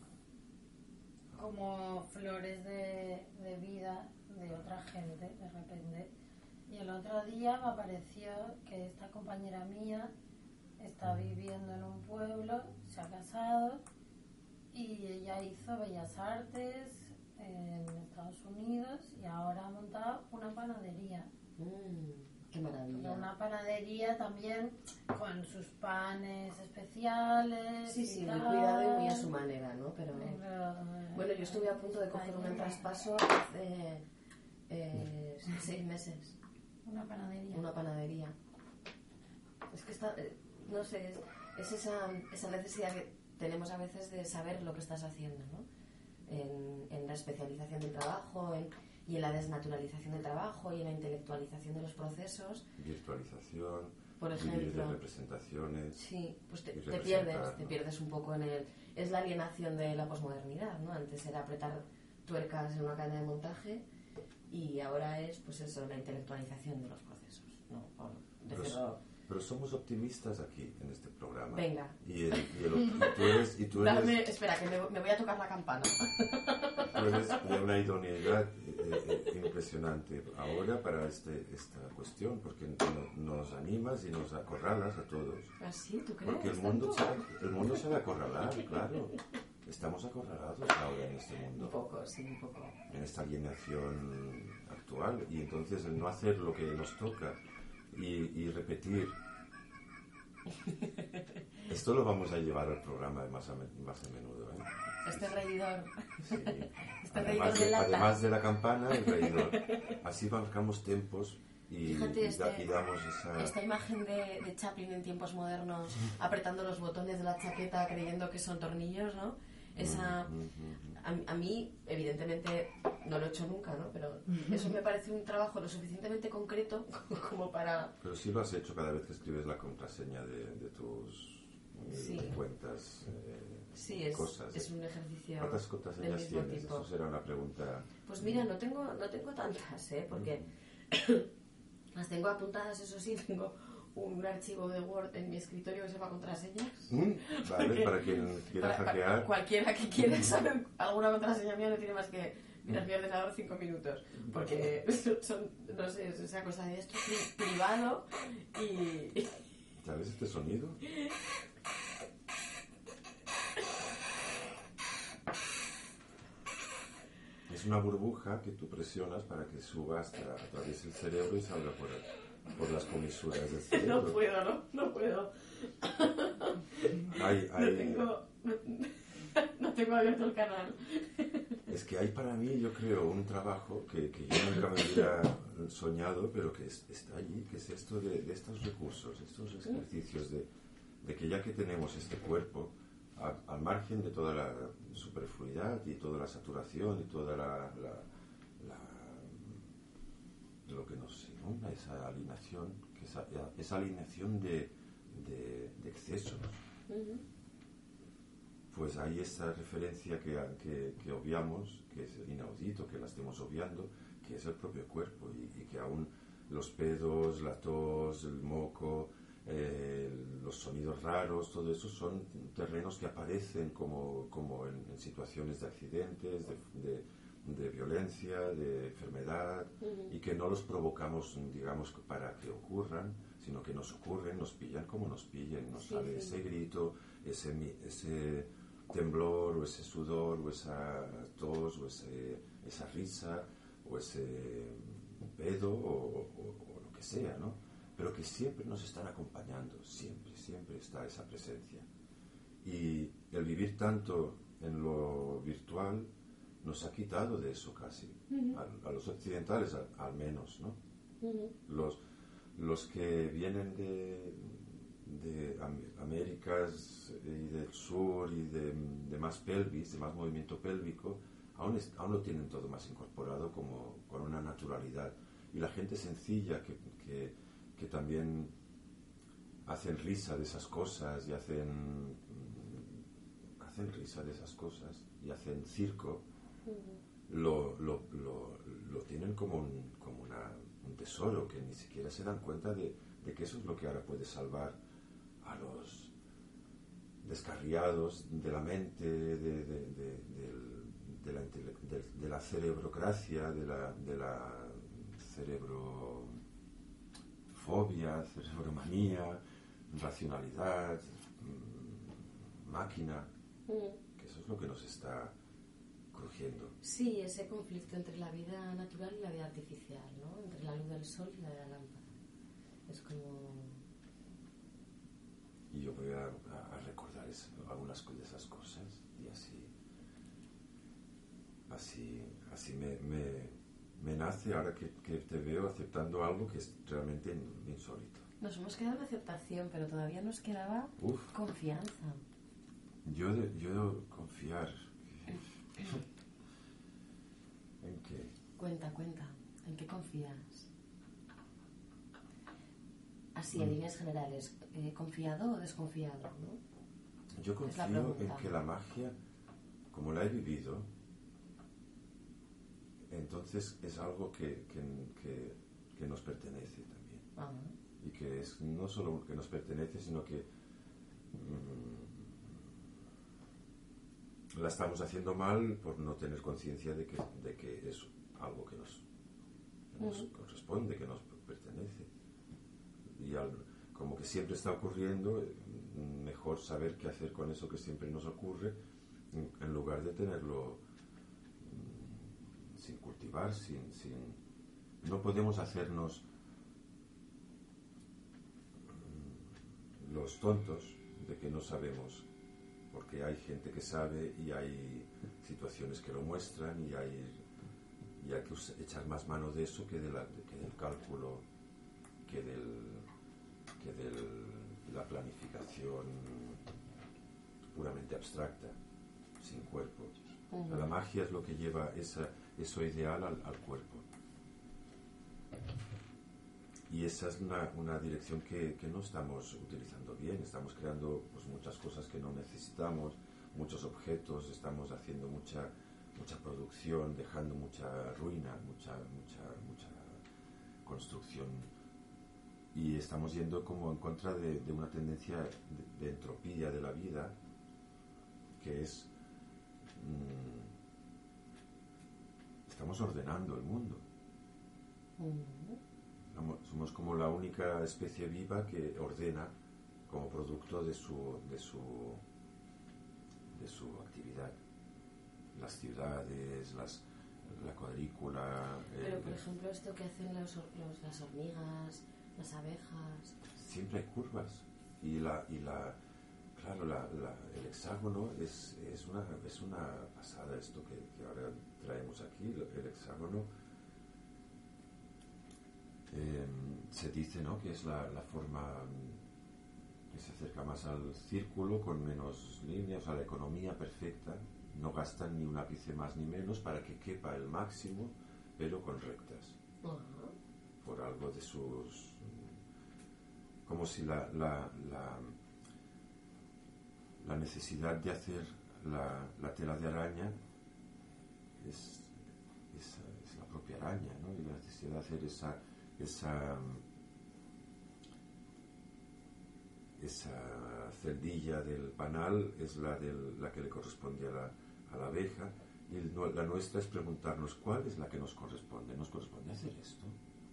como flores de, de vida de otra gente de repente. Y el otro día me apareció que esta compañera mía está viviendo en un pueblo, se ha casado y ella hizo Bellas Artes en Estados Unidos y ahora ha montado una panadería. Mm, qué Pero maravilla. una panadería también con sus panes especiales. Sí, sí, y muy tal. cuidado y muy a su manera, ¿no? Pero... Pero, Bueno, yo estuve a punto de coger un ahí, traspaso hace eh, seis meses, Una panadería. una panadería. Es que está, eh, no sé, es, es esa, esa necesidad que tenemos a veces de saber lo que estás haciendo, ¿no? En, en la especialización del trabajo en, y en la desnaturalización del trabajo y en la intelectualización de los procesos. Virtualización, Por vivir ejemplo. de representaciones. Sí, pues te, Y te representar, pierdes, te ¿no? pierdes un poco en el... Es la alienación de la posmodernidad, ¿no? Antes era apretar tuercas en una cadena de montaje y ahora es, pues eso, la intelectualización de los procesos, ¿no? Por Pero, decirlo... pero somos optimistas aquí en este programa. Venga. Y, el- y el- y tú eres, y tú eres, Dame, espera, que me, me voy a tocar la campana. tú eres de una idoneidad eh, eh, impresionante ahora para este, esta cuestión, porque no- nos animas y nos acorralas a todos. ¿Así? ¿Tú crees? Porque el mundo, ¿Tanto? se, el mundo se va a acorralar, claro. Estamos acorralados ahora en este Un mundo, poco, sí, un poco. en esta alienación actual. Y entonces el no hacer lo que nos toca y, y repetir. Esto lo vamos a llevar al programa más a, me- más a menudo. ¿eh? Este reidor. Sí. Este Además, reidor de de, lata. además de la campana, el reidor. Así marcamos tiempos y, Fíjate, y este- da- y damos esa... Esta imagen de, de Chaplin en tiempos modernos, apretando los botones de la chaqueta creyendo que son tornillos, ¿no? Esa... Mm, mm, mm. A, a mí, evidentemente, no lo he hecho nunca, ¿no? Pero eso me parece un trabajo lo suficientemente concreto como para... Pero sí lo has hecho cada vez que escribes la contraseña de, de tus mil Sí. cuentas, eh, Sí, es, cosas. es un ejercicio ¿Cuántas del contraseñas mismo tienes? tipo. Eso será una pregunta. Pues mira, no tengo, no tengo tantas, ¿eh? Porque las tengo apuntadas, eso sí, tengo un archivo de Word en mi escritorio que se llama contraseñas. Mm, Vale, Porque- para quien quiera Para- para- hackear. cualquiera que quiera saber alguna contraseña mía no tiene más que mirar mi ordenador cinco minutos. Porque son, no sé, es esa cosa de esto es pri- privado y... ¿Sabes este sonido? Es una burbuja que tú presionas para que suba hasta a través del cerebro y salga por, por las comisuras del cerebro. No puedo, no, no puedo. Hay, No hay, tengo, no, no tengo abierto el canal. Es que hay para mí, yo creo, un trabajo que, que yo nunca me hubiera soñado, pero que es- está allí, que es esto de, de estos recursos, estos ejercicios de, de que ya que tenemos este cuerpo, a- al margen de toda la superfluidad y toda la saturación y toda la, la- que nos inunda, esa alineación, que esa, esa alineación de, de, de excesos. Uh-huh. Pues hay esa referencia que, que, que obviamos, que es inaudito, que la estemos obviando, que es el propio cuerpo, y, y que aún los pedos, la tos, el moco, eh, los sonidos raros, todo eso son terrenos que aparecen como, como en, en situaciones de accidentes, de, de, de violencia, de enfermedad, uh-huh. y que no los provocamos, digamos, para que ocurran, sino que nos ocurren, nos pillan como nos pillen, nos sí, sale sí. ese grito, ese, ese temblor, o ese sudor, o esa tos, o ese, esa risa, o ese pedo, o, o, o lo que sea, ¿no? Pero que siempre nos están acompañando, siempre, siempre está esa presencia. Y el vivir tanto en lo virtual nos ha quitado de eso casi, uh-huh. a, a los occidentales al, al menos, ¿no? Uh-huh. Los, los que vienen de, de Américas y del sur y de, de más pelvis, de más movimiento pélvico, aún, es, aún lo tienen todo más incorporado como con una naturalidad. Y la gente sencilla que, que, que también hacen risa de esas cosas y hacen, hacen risa de esas cosas y hacen circo, uh-huh. lo, lo, lo, lo tienen como, un, como una, un tesoro, que ni siquiera se dan cuenta de, de que eso es lo que ahora puede salvar a los descarriados de la mente, de, de, de, de, de, la, de, de la cerebrocracia, de la, de la cerebrofobia, cerebromanía, racionalidad, máquina, mm. que eso es lo que nos está crujiendo. Sí, ese conflicto entre la vida natural y la vida artificial, ¿no? Entre la luz del sol y la de la lámpara. Es como... Y yo voy a, a recordar eso, algunas de esas cosas, y así así, así me, me, me nace ahora que, que te veo aceptando algo que es realmente insólito. Nos hemos quedado en aceptación, pero todavía nos quedaba Uf. confianza. Yo, de, yo confiar. ¿En qué? Cuenta, cuenta. ¿En qué confías? Así, en mm. líneas generales, eh, ¿confiado o desconfiado? ¿No? Yo confío en que la magia, como la he vivido, entonces es algo que, que, que, que nos pertenece también. Uh-huh. Y que es no solo que nos pertenece, sino que mmm, la estamos haciendo mal por no tener conciencia de que, de que es algo que nos, que nos uh-huh. corresponde, que nos pertenece. Y al, como que siempre está ocurriendo, mejor saber qué hacer con eso que siempre nos ocurre, en, en lugar de tenerlo mmm, sin cultivar, sin, sin... No podemos hacernos mmm, los tontos de que no sabemos, porque hay gente que sabe y hay situaciones que lo muestran y hay, y hay que echar más mano de eso que, de la, que del cálculo, que del... que de la planificación puramente abstracta, sin cuerpo. Uh-huh. O sea, la magia es lo que lleva esa, eso ideal al, al cuerpo. Y esa es una, una dirección que, que no estamos utilizando bien. Estamos creando pues, muchas cosas que no necesitamos, muchos objetos, estamos haciendo mucha, mucha producción, dejando mucha ruina, mucha, mucha, mucha construcción. Y estamos yendo como en contra de, de una tendencia de, de entropía de la vida, que es... Mmm, estamos ordenando el mundo. Uh-huh. Somos como la única especie viva que ordena como producto de su, de su, de su actividad. Las ciudades, las, la cuadrícula... Pero, el, por ejemplo, esto que hacen los, los, las hormigas... las abejas. Siempre hay curvas y la y la claro la, la, el hexágono es, es una es una pasada esto que, que ahora traemos aquí. El hexágono eh, se dice, ¿no?, que es la, la forma que se acerca más al círculo con menos líneas, a la economía perfecta. No gastan ni un ápice más ni menos para que quepa el máximo, pero con rectas. Uh-huh. por algo de sus... como si la, la, la, la necesidad de hacer la, la tela de araña es, es, es la propia araña, ¿no? Y la necesidad de hacer esa esa esa celdilla del panal es la, del, la que le corresponde a la, a la abeja, y el, la nuestra es preguntarnos cuál es la que nos corresponde. ¿Nos corresponde hacer esto?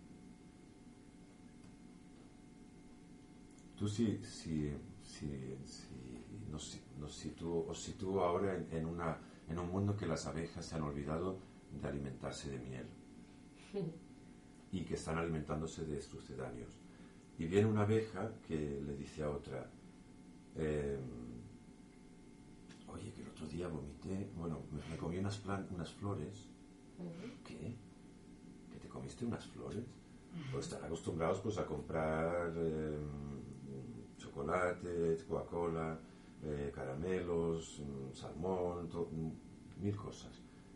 Tú si, si, si, si nos, nos sitúo, os sitúo ahora en, en, una, en un mundo que las abejas se han olvidado de alimentarse de miel y que están alimentándose de sucedáneos. Y viene una abeja que le dice a otra, eh, oye, que el otro día vomité, bueno, me, me comí unas, plan, unas flores. Uh-huh. ¿Qué? ¿Que te comiste unas flores? Pues están acostumbrados pues a comprar eh, chocolate, Coca-Cola, eh, caramelos, salmón, to, mil cosas.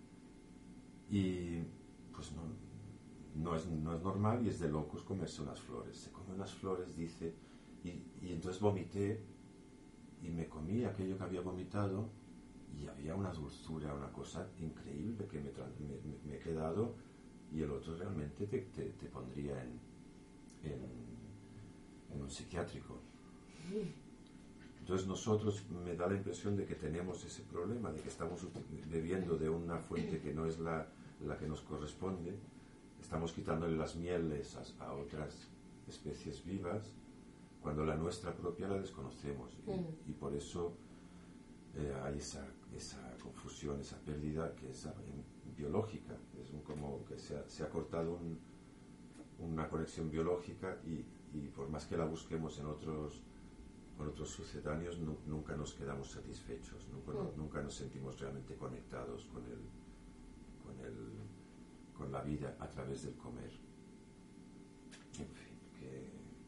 Y pues no, no, es, no es normal y es de locos comerse unas flores. Se come unas flores, dice, y, y entonces vomité y me comí aquello que había vomitado y había una dulzura, una cosa increíble que me, me, me he quedado, y el otro realmente te, te, te pondría en, en, en un psiquiátrico. Entonces nosotros me da la impresión de que tenemos ese problema, de que estamos bebiendo de una fuente que no es la, la que nos corresponde, estamos quitándole las mieles a, a otras especies vivas, cuando la nuestra propia la desconocemos, y, mm. y por eso eh, hay esa, esa confusión, esa pérdida que es eh, biológica, es un, como que se ha, se ha cortado un, una conexión biológica, y, y por más que la busquemos en otros, con otros sucedáneos, no, nunca nos quedamos satisfechos, nunca, mm. no, nunca nos sentimos realmente conectados con el, con el, con la vida a través del comer. En fin, que...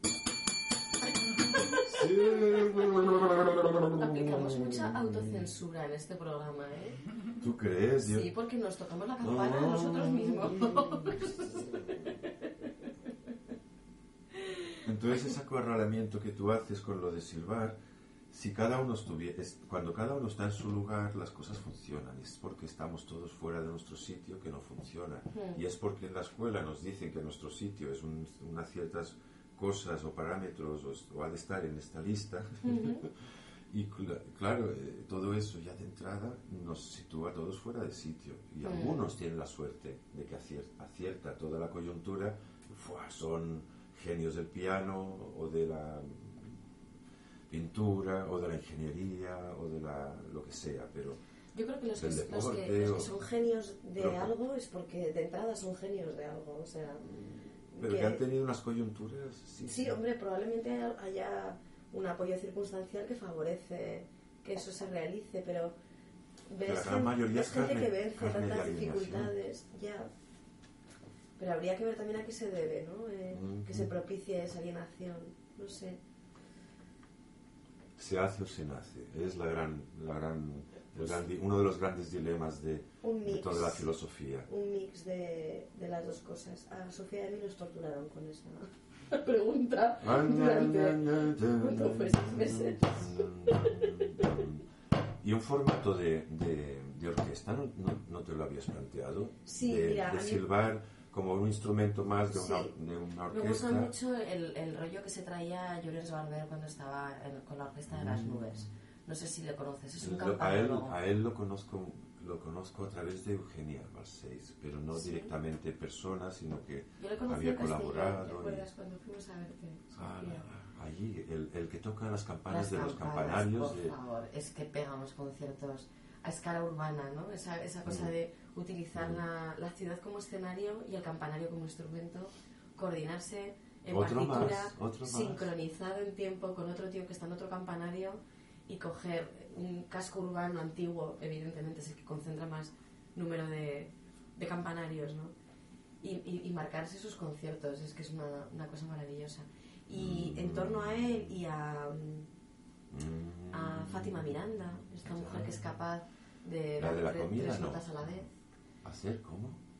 Aplicamos mucha autocensura en este programa, ¿eh? ¿Tú crees? Sí, yo... porque nos tocamos la campana oh, nosotros mismos. Entonces ese acorralamiento que tú haces con lo de silbar, si cada uno estuviera, cuando cada uno está en su lugar, las cosas funcionan. Es porque estamos todos fuera de nuestro sitio que no funciona. Mm. Y es porque en la escuela nos dicen que nuestro sitio es un, unas ciertas cosas o parámetros, o, o ha de estar en esta lista. Uh-huh. Y cl- claro, eh, todo eso ya de entrada nos sitúa a todos fuera de sitio. Y uh-huh. algunos tienen la suerte de que acier- acierta toda la coyuntura, ¡fua! Son genios del piano o de la pintura o de la ingeniería o de la lo que sea, pero yo creo que los, que, deporte, los, que, los que son genios de pero, algo es porque de entrada son genios de algo, o sea, pero que, que han tenido unas coyunturas. Sí, sí, sí, hombre, probablemente haya un apoyo circunstancial que favorece que eso se realice, pero ves, la gran mayoría ves gente carne, que vence tantas dificultades, ya. Pero habría que ver también a qué se debe, ¿no? Eh, mm-hmm. Que se propicie esa alienación, no sé. Se hace o se nace, es la gran, la gran, el gran uno de los grandes dilemas de, mix, de toda la filosofía. Un mix de, de las dos cosas. A Sofía y a mí nos torturaron con esa pregunta durante ¿cuánto fue? seis meses. ¿Y un formato de, de, de orquesta no, no, no te lo habías planteado? Sí, de, mira, de silbar como un instrumento más de una, sí. de una orquesta. Me gusta mucho el, el rollo que se traía Julius Barber cuando estaba en, con la Orquesta de las Nubes. No sé si le conoces, es un lo, a él A él lo conozco, lo conozco a través de Eugenia Balseis, pero no ¿sí? directamente en persona, sino que había colaborado. ¿Te acuerdas y... cuando fuimos a verte? Ah, la, allí, el, el que toca las campanas las de campanas, los campanarios. Por de... favor, es que pegamos conciertos a escala urbana, ¿no? Esa, esa cosa mm. de utilizar mm. la, la ciudad como escenario y el campanario como instrumento, coordinarse en otro partitura, más, otro sincronizado en tiempo con otro tío que está en otro campanario, y coger un casco urbano antiguo, evidentemente es el que concentra más número de, de campanarios, ¿no? Y, y, y marcarse sus conciertos, es que es una, una cosa maravillosa. Y mm. en torno a él y a, mm. a Fátima Miranda, esta mujer que es capaz de dar de tres notas a la vez. ¿Hacer cómo?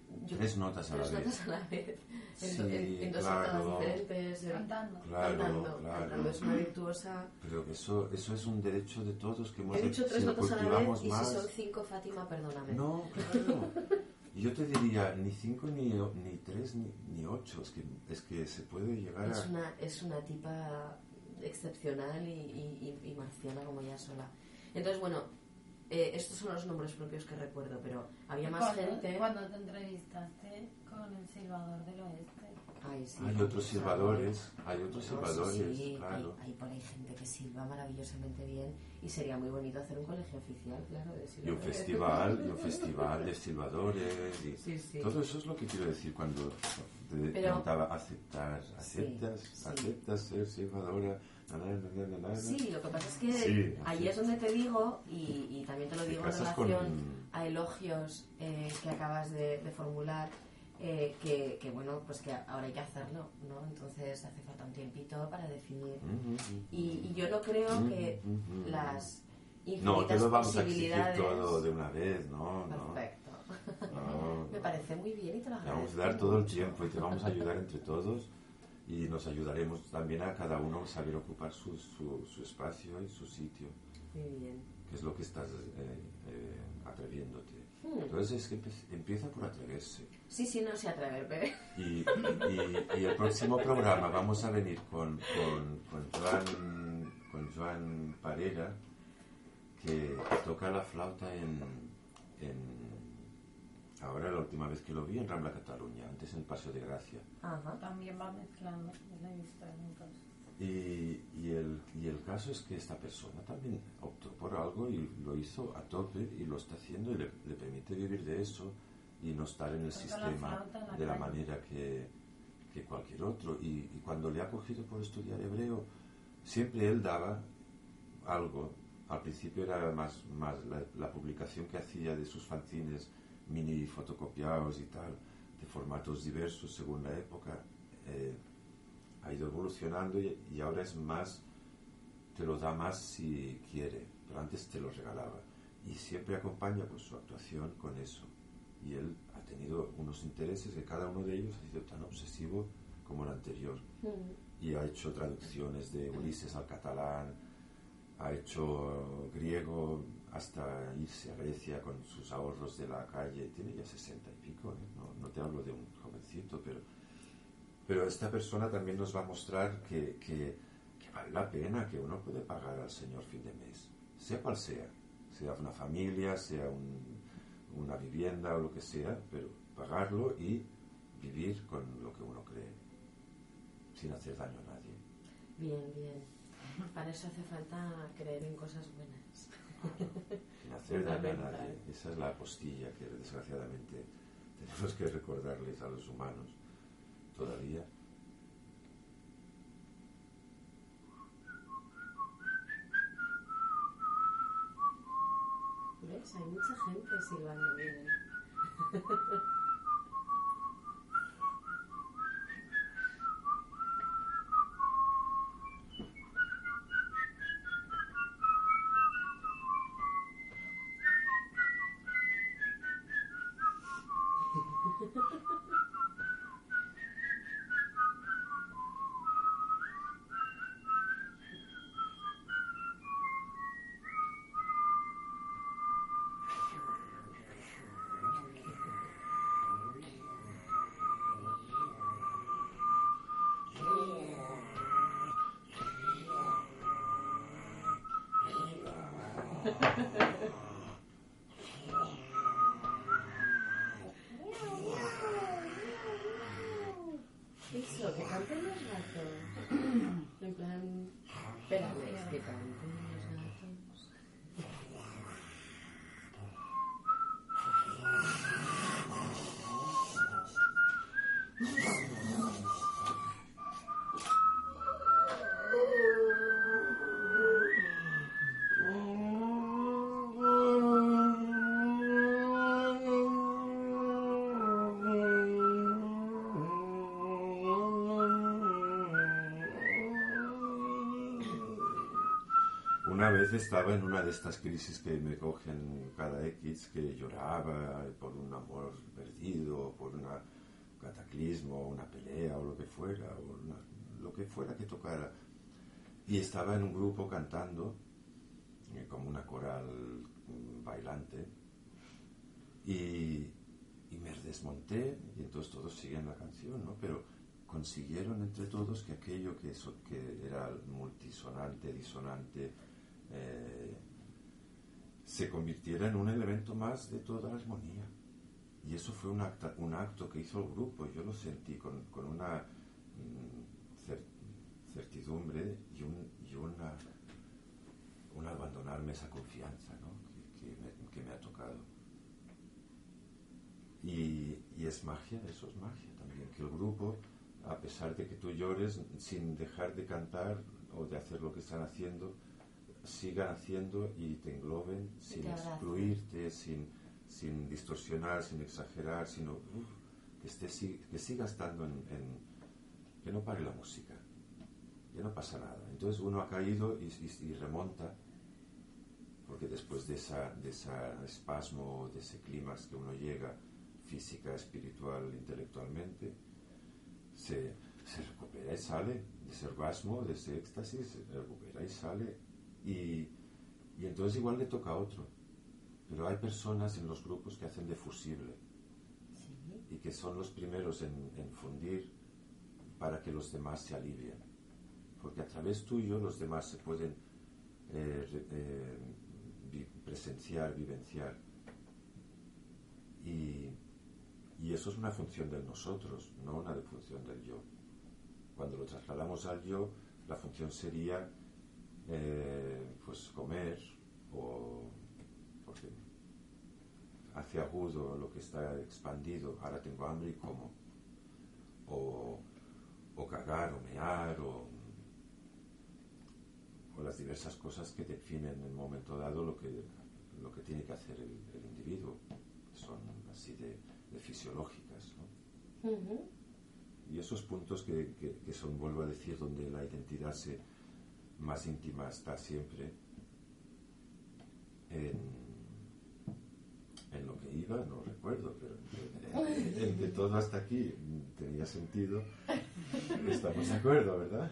Yo, tres notas a la tres vez. notas a la vez. En, Sí, do- en, en dos claro. octavas diferentes. en- Cantando. Claro, cantando, claro. cantando. Es una virtuosa. Pero eso, eso es un derecho de todos que hemos He dicho tres si lo notas a la vez cultivamos y más. si son cinco, Fátima, perdóname. No, claro. Yo te diría ni cinco, ni, ni tres, ni, ni ocho. Es que, es que se puede llegar Es a... una, es una tipa excepcional y, y, y- y marciana como ella sola. Entonces, bueno, eh, estos son los nombres propios que recuerdo, pero había más Cuando- gente. Cuando te entrevistaste con el silbador del oeste. Ay, sí, Hay otros silbadores, hay otros No, silbadores, sí, sí, claro. hay, hay por ahí gente que silba maravillosamente bien y sería muy bonito hacer un colegio oficial, claro, de Y un silbadores. festival, y un festival de silbadores. Y Sí, sí. todo eso es lo que quiero decir cuando te Pero- preguntaba aceptar, aceptas, Sí, sí. aceptas ser silbadora. Na, na, na, na, na, na. Sí, lo que pasa es que Sí, ahí así. es donde te digo, y, y también te lo Te digo en casas relación con- a elogios eh, que acabas de, de formular, eh, que, que bueno, pues que ahora hay que hacerlo, ¿no? Entonces hace falta un tiempito para definir. Mm, mm, mm. Y, y yo no creo Mm, que mm, mm. las infinitas No, te lo vamos a exigir posibilidades... todo de una vez, no, no. Perfecto. No, Me no. parece muy bien y te lo Te vamos agradezco a dar todo el mucho. tiempo y te vamos a ayudar entre todos y nos ayudaremos también a cada uno a saber ocupar su, su, su espacio y su sitio, Muy bien. que es lo que estás eh, eh, atreviéndote. Hmm. Entonces es que empe- empieza por atreverse. Sí, sí, no sé atreverme. Y, y- y el próximo programa vamos a venir con, con, con, Joan, con Joan Parera, que, que toca la flauta en, en... Ahora la última vez que lo vi en Rambla Cataluña, antes en el Paseo de Gracia. Ajá. También va mezclando, lo he visto entonces. Y, y, el, y el caso es que esta persona también optó por algo y lo hizo a tope y lo está haciendo y le, le permite vivir de eso y no estar en el Toca la sistema flauta en la de la calle. manera que, que cualquier otro. Y, y cuando le ha cogido por estudiar hebreo, siempre él daba algo. Al principio era más, más la, la publicación que hacía de sus fanzines mini fotocopiados y tal, de formatos diversos según la época. Eh, ha ido evolucionando y, y ahora es más, te lo da más si quiere, pero antes te lo regalaba. Y siempre acompaña pues, su actuación con eso. Y él ha tenido unos intereses que cada uno de ellos ha sido tan obsesivo como el anterior. Mm. Y ha hecho traducciones de Ulises al catalán, ha hecho griego hasta irse a Grecia con sus ahorros de la calle. Tiene ya sesenta y pico, ¿eh? no, no te hablo de un jovencito, pero... Pero esta persona también nos va a mostrar que, que, que vale la pena, que uno puede pagar al Señor fin de mes, sea cual sea, sea una familia, sea un, una vivienda o lo que sea, pero pagarlo y vivir con lo que uno cree, sin hacer daño a nadie. Bien, bien. Para eso hace falta creer en cosas buenas. Sin hacer daño a Fundamental. nadie. Esa es la apostilla que desgraciadamente tenemos que recordarles a los humanos todavía. ¿Ves? Hay mucha gente silbando bien. Eso, que canten los gatos. En plan, espérales, que canten los gatos. una vez estaba en una de estas crisis que me cogen cada X, que lloraba por un amor perdido, por un cataclismo, una pelea o lo que fuera, o una, lo que fuera que tocara. Y estaba en un grupo cantando, eh, como una coral bailante, y, y me desmonté, y entonces todos siguen la canción, ¿no? Pero consiguieron entre todos que aquello que, eso, que era multisonante, disonante, eh, se convirtiera en un elemento más de toda la armonía. Y eso fue un, acta, un acto que hizo el grupo. Yo lo sentí con, con una mm, cer, certidumbre y, un, y una, un abandonarme esa confianza, ¿no? que, que, me, que me ha tocado. Y, y es magia, eso es magia también, que el grupo, a pesar de que tú llores, sin dejar de cantar o de hacer lo que están haciendo, sigan haciendo y te engloben, sin te excluirte, sin, sin distorsionar, sin exagerar, sino uf, que, esté, que siga estando en, en... que no pare la música, que no pasa nada. Entonces uno ha caído y, y, y remonta, porque después de esa, de ese espasmo, de ese clímax que uno llega, física, espiritual, intelectualmente, se, se recupera y sale de ese orgasmo, de ese éxtasis, se recupera y sale, y, y entonces igual le toca a otro. Pero hay personas en los grupos que hacen de fusible, sí, y que son los primeros en, en fundir para que los demás se alivien, porque a través tuyo los demás se pueden eh, eh, vi, presenciar, vivenciar, y Y eso es una función del nosotros, no una función del yo. Cuando lo trasladamos al yo, la función sería eh, pues comer, o porque hace agudo lo que está expandido, ahora tengo hambre y como, o, o cagar, o mear, o, o las diversas cosas que definen en un momento dado lo que, lo que tiene que hacer el, el individuo. Son así de de fisiológicas, ¿no? Uh-huh. Y esos puntos que, que, que son, vuelvo a decir, donde la identidad se, más íntima está siempre en, en lo que iba, no recuerdo, pero en, en, en que todo hasta aquí tenía sentido. Estamos de acuerdo, ¿verdad?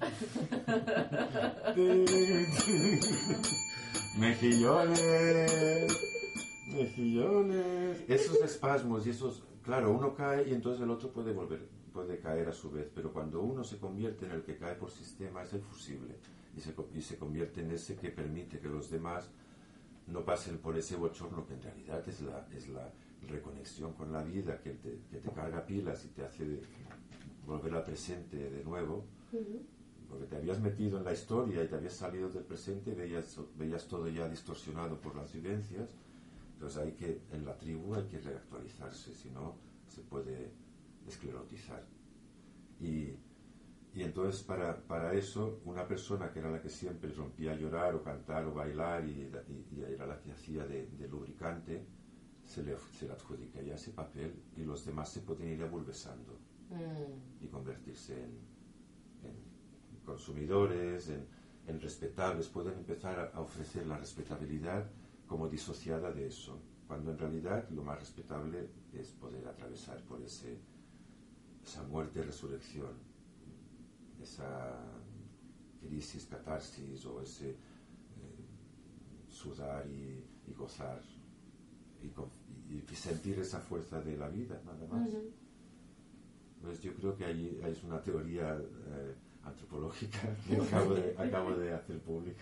Mejillones, mejillones, esos espasmos y esos, claro, uno cae y entonces el otro puede volver, puede caer a su vez, pero cuando uno se convierte en el que cae por sistema es el fusible y se, y se convierte en ese que permite que los demás no pasen por ese bochorno que en realidad es la, es la reconexión con la vida que te, que te carga pilas y te hace de, volver al presente de nuevo. Uh-huh. Porque te habías metido en la historia y te habías salido del presente y veías, veías todo ya distorsionado por las vivencias. Entonces hay que, en la tribu hay que reactualizarse, si no se puede esclerotizar. Y, y entonces para, para eso una persona que era la que siempre rompía a llorar o cantar o bailar y, y, y era la que hacía de, de lubricante, se le, se le adjudicaría ese papel y los demás se pueden ir abulbesando mm. y convertirse en, en consumidores, en, en respetables, pueden empezar a ofrecer la respetabilidad como disociada de eso, cuando en realidad lo más respetable es poder atravesar por ese, esa muerte y resurrección, esa crisis, catarsis o ese eh, sudar y, y gozar y, y, y sentir esa fuerza de la vida, nada más. Uh-huh. Pues yo creo que ahí es una teoría eh, antropológica que acabo de, acabo de hacer pública.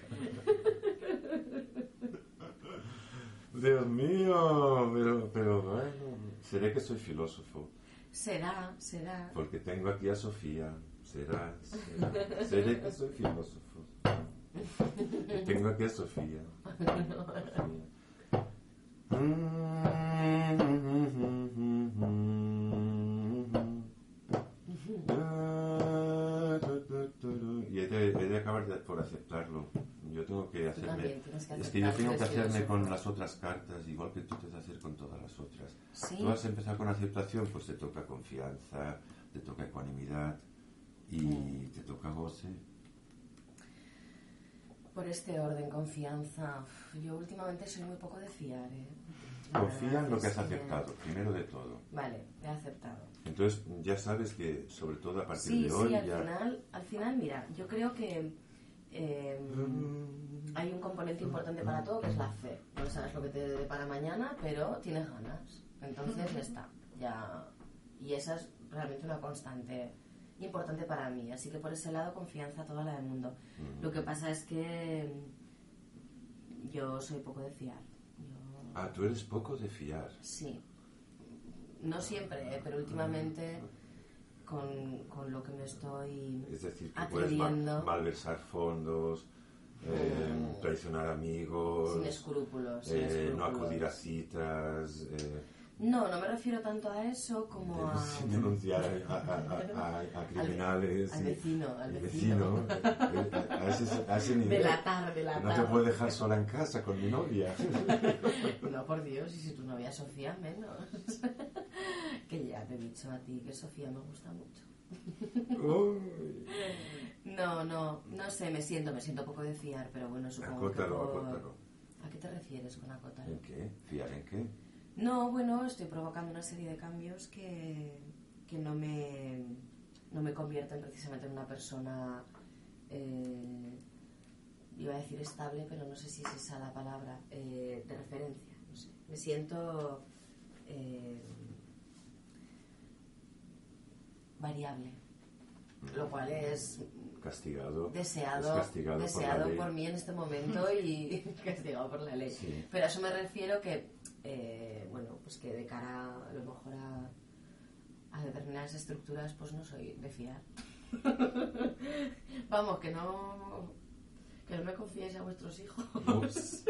Dios mío, pero, pero bueno, seré que soy filósofo. Será, será. Porque tengo aquí a Sofía, será, será. Seré que soy filósofo. Tengo aquí a Sofía. Sofía. Y he de, he de acabar de, por aceptarlo. Yo tengo que hacerme... Que es que yo tengo que hacerme con las otras cartas, igual que tú te vas a hacer con todas las otras. ¿Sí? Tú vas a empezar con aceptación, pues te toca confianza, te toca ecuanimidad y mm. te toca goce. por este orden, confianza. Yo últimamente soy muy poco de fiar, ¿eh? Confía en lo que has que- aceptado, primero de todo. Vale, he aceptado. Entonces ya sabes que, sobre todo a partir Sí, de hoy, sí, al ya... final, al final, mira, yo creo que eh, hay un componente importante para todo que es la fe. No sabes lo que te depara mañana, pero tienes ganas. Entonces ya está. Ya, y esa es realmente una constante importante para mí. Así que por ese lado, confianza toda la del mundo. Mm. Lo que pasa es que yo soy poco de fiar. Yo, Ah, tú eres poco de fiar. sí. No siempre, ¿eh? Pero últimamente con, con lo que me estoy Es decir, que puedes ma- atreviendo, malversar fondos, eh, Mm. traicionar amigos, sin escrúpulos. sin eh, escrúpulos. no acudir a citas, eh, No, no me refiero tanto a eso como a... denunciar a, a- a- a- a criminales. al y- vecino, al y vecino. eh, a, a ese, a ese nivel. Delatar, Que delatar. no te puedo dejar sola en casa con mi novia. No, por Dios, y si tu novia Sofía, menos. Que ya te he dicho a ti que Sofía me gusta mucho. Uy. No, no, no sé, me siento, me siento poco de fiar, pero bueno, supongo Acótalo, que por... acótalo. ¿A qué te refieres con acótalo? ¿En qué? ¿Fiar en qué? No, bueno, estoy provocando una serie de cambios que, que no me no me convierten precisamente en una persona, eh, iba a decir estable, pero no sé si es esa la palabra, eh, de referencia. No sé. Me siento eh, variable, lo cual es Castigado. deseado, Es castigado, deseado por, la ley. por mí en este momento y castigado por la ley. Sí. Pero a eso me refiero que, eh, bueno, pues que de cara a lo mejor a, a determinadas estructuras, pues no soy de fiar. Vamos, que no, que no me confiéis a vuestros hijos. Ups.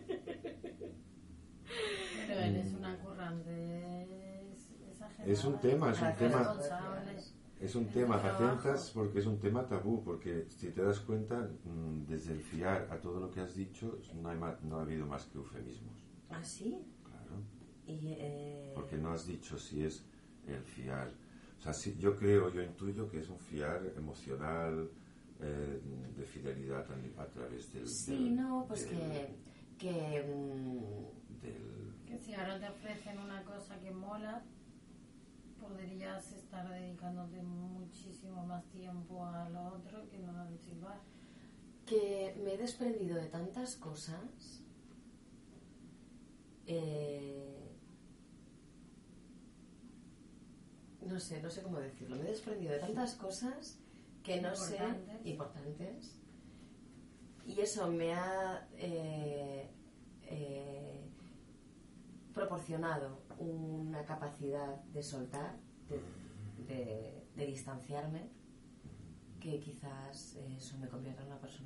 Pero eres una currante exagerada. Es un tema, es un Gracias, tema, responsable. es un tema, Trabajo. atentas porque es un tema tabú, porque si te das cuenta, mm, desde el fiar a todo lo que has dicho, no, hay ma- no ha habido más que eufemismos, ¿Ah, sí? claro, Y, eh, porque no has dicho si es el fiar. O sea, sí, yo creo, yo intuyo que es un fiar emocional, eh, de fidelidad a, a través del... sí, del- no, pues del- que... que mm, del- Que si ahora te ofrecen una cosa que mola, podrías estar dedicándote muchísimo más tiempo a lo otro que no al silbar. que me he desprendido de tantas cosas, eh, no sé, no sé cómo decirlo, me he desprendido de tantas cosas que no sé, Importantes. importantes, y eso me ha eh, eh, proporcionado una capacidad de soltar, de, de- de distanciarme, que quizás eh, eso me convierta en una persona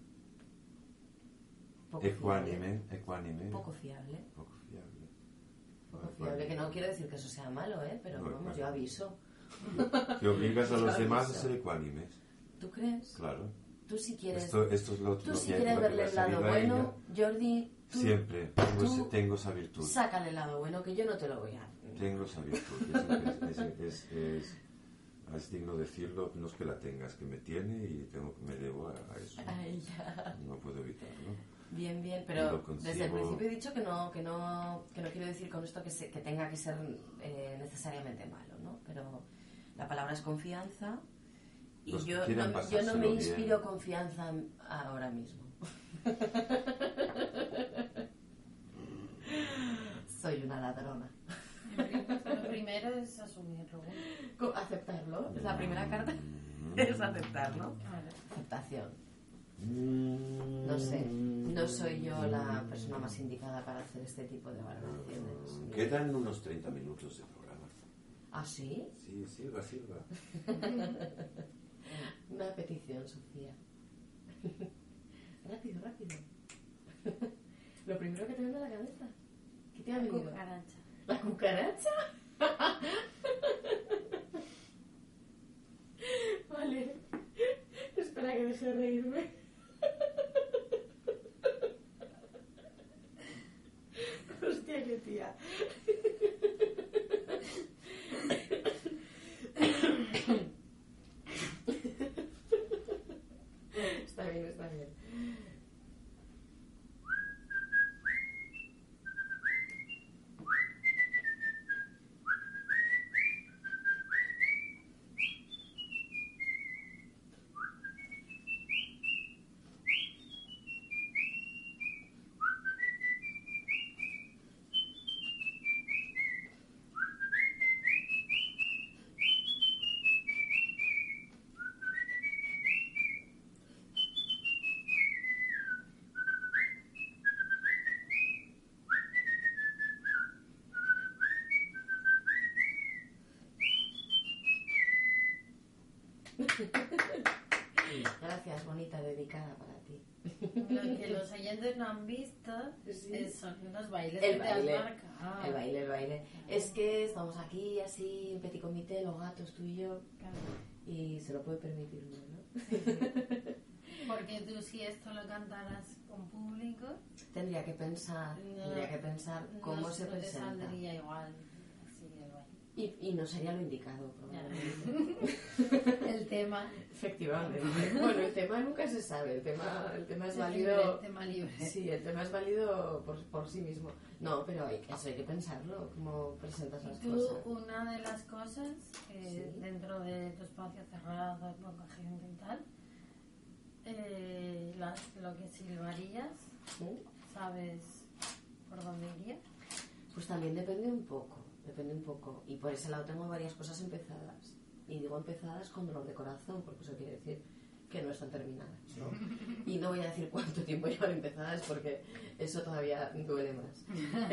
poco Ecuánime, fiable, ecuánime, poco fiable, poco fiable. poco fiable, que no quiero decir que eso sea malo, ¿eh? Pero No, vamos, claro. yo aviso. Que obligas a los Yo demás a aviso. ser ecuánimes, ¿Tú crees? claro. Tú si quieres, Esto, esto es lo, tú lo si que, quieres lo que verle la el lado salida bueno, Jordi, tú siempre tengo, tú ese- tengo esa virtud. sácale el lado bueno, que yo no te lo voy a... Tengo esa virtud. Es, es, es, es, es- es digno decirlo, no es que la tengas, que me tiene y tengo, me debo a, a eso. Ay, ya. No puedo evitarlo. Bien, bien, Y pero lo consigo- desde el principio he dicho que no, que no, que no quiero decir con esto que, se- que tenga que ser eh, necesariamente malo, ¿no? Pero la palabra es confianza y Los que yo quieran no, yo no me pasárselo inspiro bien. confianza ahora mismo. Soy una ladrona. Lo primero es asumirlo. Co- Aceptarlo, la primera carta es aceptarlo. Claro. Aceptación. Mm. No sé, no soy yo la persona más indicada para hacer este tipo de valoraciones. Quedan unos treinta minutos de programa. ¿Ah, sí? Sí, Silva, Silva. Una petición, Sofía. Rápido, rápido. Lo primero que te viene a la cabeza. ¿Qué te ha venido? Cucaracha. ¿La cucaracha? Vale. Espera que deje de reírme. Hostia, qué tía. Está bien, está bien. Gracias, bonita, dedicada para ti. Lo que los oyentes no han visto Sí. es- son los bailes El que te has baile, marcado. el baile, el baile. Es que estamos aquí así, en petit comité, los gatos, tú y yo, Claro. y se lo puede permitir uno, ¿no? Sí, sí. Porque tú si esto lo cantaras con público, Tendría que pensar, no, tendría que pensar cómo no, se no te presenta. saldría igual así el baile. Y, y no sería lo indicado, probablemente. El tema. Efectivamente. Bueno, el tema nunca se sabe, el tema, el tema es es válido. libre, el tema libre. Sí, el tema es válido por, por sí mismo. No, pero hay, eso hay que pensarlo, cómo presentas las Tú, cosas. una de las cosas que Sí. dentro de tu espacio cerrado, hay poca gente y tal, eh, las- lo que silbarías, ¿Sí? ¿sabes por dónde iría? Pues también depende un poco, depende un poco. Y por ese lado tengo varias cosas empezadas. Y digo empezadas con dolor de corazón, porque eso quiere decir que no están terminadas, ¿no? Y no voy a decir cuánto tiempo llevan empezadas porque eso todavía duele más.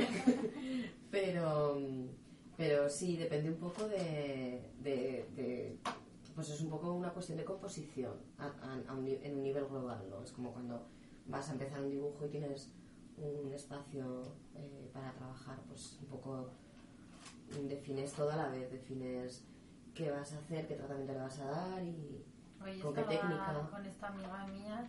pero, pero sí, depende un poco de, de, de- pues es un poco una cuestión de composición a, a- a un ni- en un nivel global, ¿no? Es como cuando vas a empezar un dibujo y tienes un espacio eh, para trabajar, pues un poco defines todo a la vez, defines qué vas a hacer, qué tratamiento le vas a dar y Hoy con qué estaba técnica. con esta amiga mía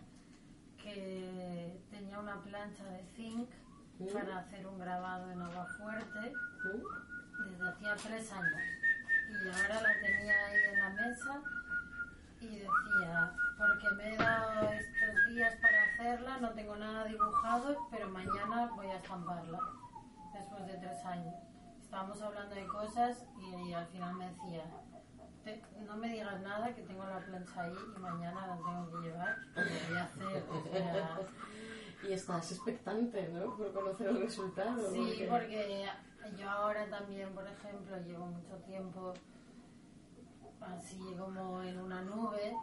que tenía una plancha de zinc ¿Mm? para hacer un grabado en agua fuerte ¿Mm? desde hacía tres años. Y ahora la tenía ahí en la mesa y decía, porque me he dado estos días para hacerla, no tengo nada dibujado, pero mañana voy a estamparla, después de tres años. Estábamos hablando de cosas y, y al final me decía, "Te- no me digas nada, que tengo la plancha ahí y mañana la tengo que llevar, y lo voy a hacer". O sea, Y estás expectante, ¿no? Por conocer el resultado. sí, porque yo ahora también, por ejemplo, llevo mucho tiempo así como en una nube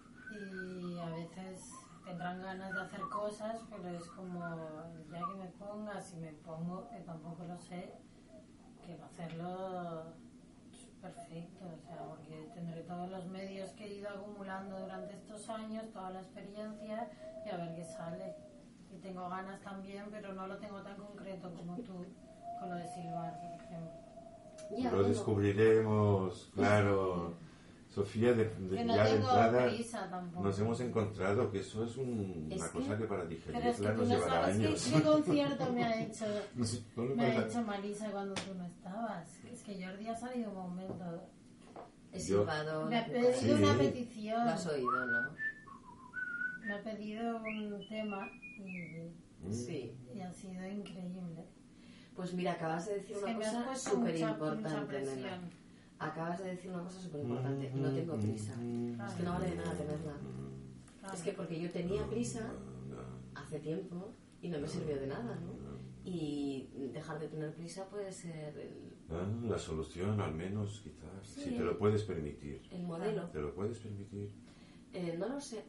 y a veces tendrán ganas de hacer cosas, pero es como ya que me ponga, si me pongo, que tampoco lo sé, quiero hacerlo perfecto, o sea, porque tendré todos los medios que he ido acumulando durante estos años, toda la experiencia y a ver qué sale. Y tengo ganas también, pero no lo tengo tan concreto como tú con lo de silbar, por ejemplo. Ya, Lo bueno, descubriremos, claro. Sofía, de, de- Que no ya de tengo entrada prisa tampoco. nos hemos encontrado que eso es un- Es una que- cosa que para Pero es que digerirla tú nos no llevará sabes qué, años. qué concierto me ha hecho, No sé, no lo me ha pasa. hecho Marisa cuando tú no estabas. Es que Jordi ha salido un momento. he Yo- silbado Me ha la pedido Sí. una Lo petición. has oído, ¿no? Me ha pedido un tema y, Mm. Sí. y ha sido increíble. Pues mira, acabas de decir Es una que me has cosa puesto súper mucha, mucha importante, nena. presión. Acabas de decir una cosa súper importante. No tengo prisa. Es que no vale de nada tenerla. Claro. Es que porque yo tenía prisa hace tiempo y no me sirvió de nada, ¿no? Y dejar de tener prisa puede ser el, Ah, la solución, al menos, quizás. Sí. Si te lo puedes permitir. el modelo. ¿Te lo puedes permitir? Eh, no lo sé.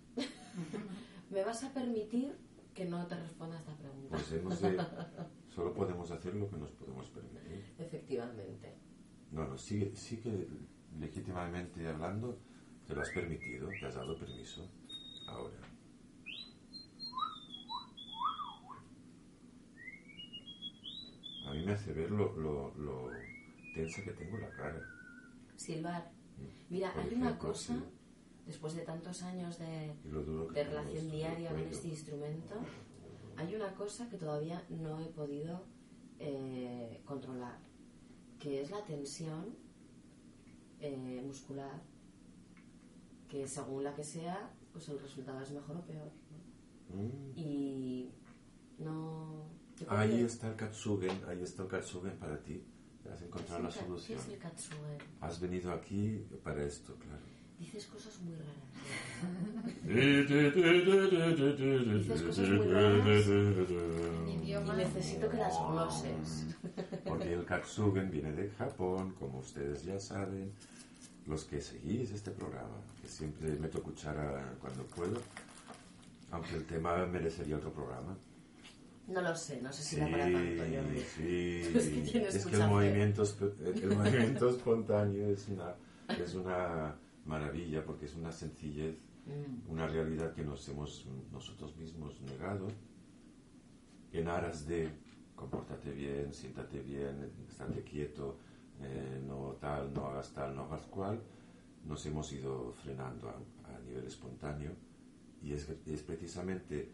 ¿Me vas a permitir que no te responda a esta pregunta? Pues hemos de... Solo podemos hacer lo que nos podemos permitir. Efectivamente. No, no, sí, sí que legítimamente hablando te lo has permitido, te has dado permiso. Ahora. A mí me hace ver lo, lo, lo tensa que tengo la cara. Silbar. Mira, Por hay una ejemplo, cosa, sí. después de tantos años de, Y lo duro que de tengo relación esto del diaria con cuello. este instrumento, hay una cosa que todavía no he podido eh, controlar, que es la tensión eh, muscular, que según la que sea, pues el resultado es mejor o peor, ¿no? Mm. Y no... yo creo Ahí que- está el Katsugen, ahí está el Katsugen para ti. Has ¿Qué encontrado es la el ka- solución. ¿Qué es el katsugen? Has venido aquí para esto, claro. Dices cosas muy raras. Dices cosas muy raras. En Y idioma. necesito que las gloses. Porque el Katsugen viene de Japón, como ustedes ya saben. Los que seguís este programa, que siempre meto cuchara cuando puedo, aunque el tema merecería otro programa. No lo sé, no sé si Sí, da para tanto. Yo no. sí. Es que tienes Es que mucha el fe. movimiento, esp- el movimiento espontáneo es una, es una maravilla porque es una sencillez, mm. una realidad que nos hemos nosotros mismos negado en aras de compórtate bien, siéntate bien, estate quieto, eh, no tal, no hagas tal, no hagas cual. Nos hemos ido frenando a, a nivel espontáneo y es, es precisamente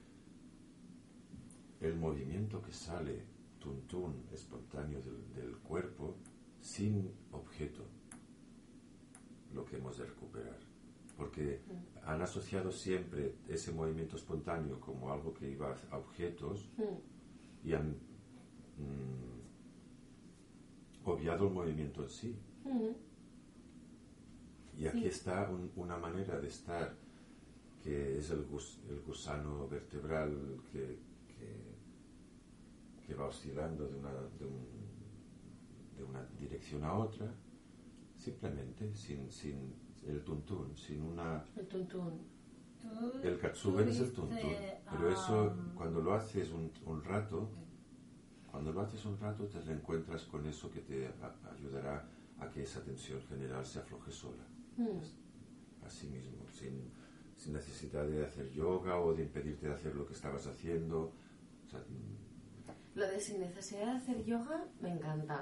el movimiento que sale tuntún espontáneo del, del cuerpo sin objeto lo que hemos de recuperar, porque mm. han asociado siempre ese movimiento espontáneo como algo que iba a objetos mm. y han mm, obviado el movimiento en sí. Mm. Y aquí sí. está un, una manera de estar que es el, gus, el gusano vertebral que, que, que va oscilando de una, de, un, de una dirección a otra, simplemente, sin, sin el tuntún, sin una... El tuntún. El katsuben es el tuntún, pero eso cuando lo haces un, un rato, cuando lo haces un rato te reencuentras con eso que te a, ayudará a que esa tensión general se afloje sola. Mm. Así mismo, sin, sin necesidad de hacer yoga o de impedirte de hacer lo que estabas haciendo. O sea, lo de sin necesidad de hacer yoga me encanta.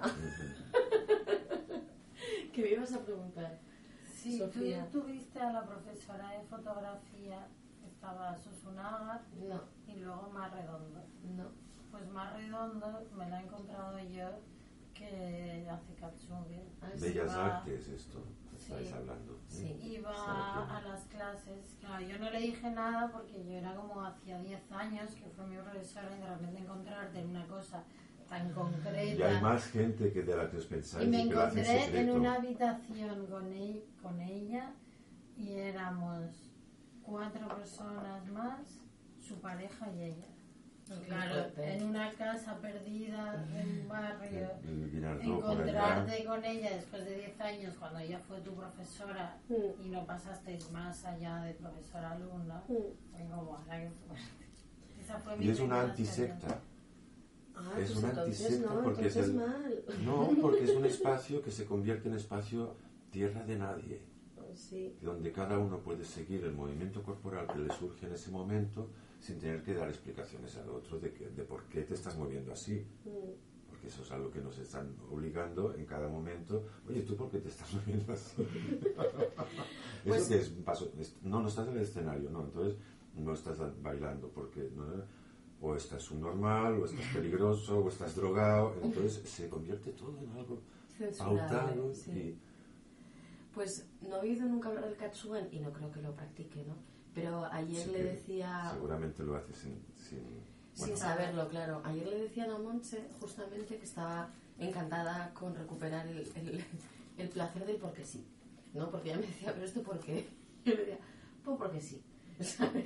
¿Qué me ibas a preguntar? Sí, Sofía. ¿Tú tuviste a la profesora de fotografía que estaba Susunaga? No. Y luego Mar Redondo. No. Pues Mar Redondo me la he encontrado yo que hace katsuge. Bellas Artes esto. Estáis sí, hablando. Sí. Iba a las clases, claro, yo no le dije nada porque yo era como hacía diez años que fue mi profesora y de repente encontrarte en una cosa tan concreta. Y hay más gente que de la que os pensáis. Y me y encontré que lo hace en en una habitación con, él, con ella y éramos cuatro personas más, su pareja y ella. Y claro, en una casa perdida en un barrio, encontrarte con ella después de diez años, cuando ella fue tu profesora mm. y no pasasteis más allá de profesora-alumna, mm. fue como, ¡ay, qué fuerte! Esa fue mi y es una antisecta. Ah, es pues una antisecta no, porque es el, mal. no, porque es un espacio que se convierte en espacio tierra de nadie, sí. donde cada uno puede seguir el movimiento corporal que le surge en ese momento sin tener que dar explicaciones al otro de, que, de por qué te estás moviendo así. Mm. Porque eso es algo que nos están obligando en cada momento. Oye, ¿tú por qué te estás moviendo así? Pues, eso que es un paso. No, no estás en el escenario, no. Entonces no estás bailando porque no, o estás subnormal, o estás peligroso, o estás drogado. Entonces se convierte todo en algo pautado. Sí. Y... Pues no he oído nunca hablar del katsuben y no creo que lo practique, ¿no? Pero ayer sí le decía... Seguramente lo hace sin... Sin, bueno. sin saberlo, claro. Ayer le decía a la Montse justamente que estaba encantada con recuperar el, el, el placer del porque sí. ¿No? Porque ella me decía, ¿pero esto por qué? Yo le decía, pues porque sí. ¿Sabes?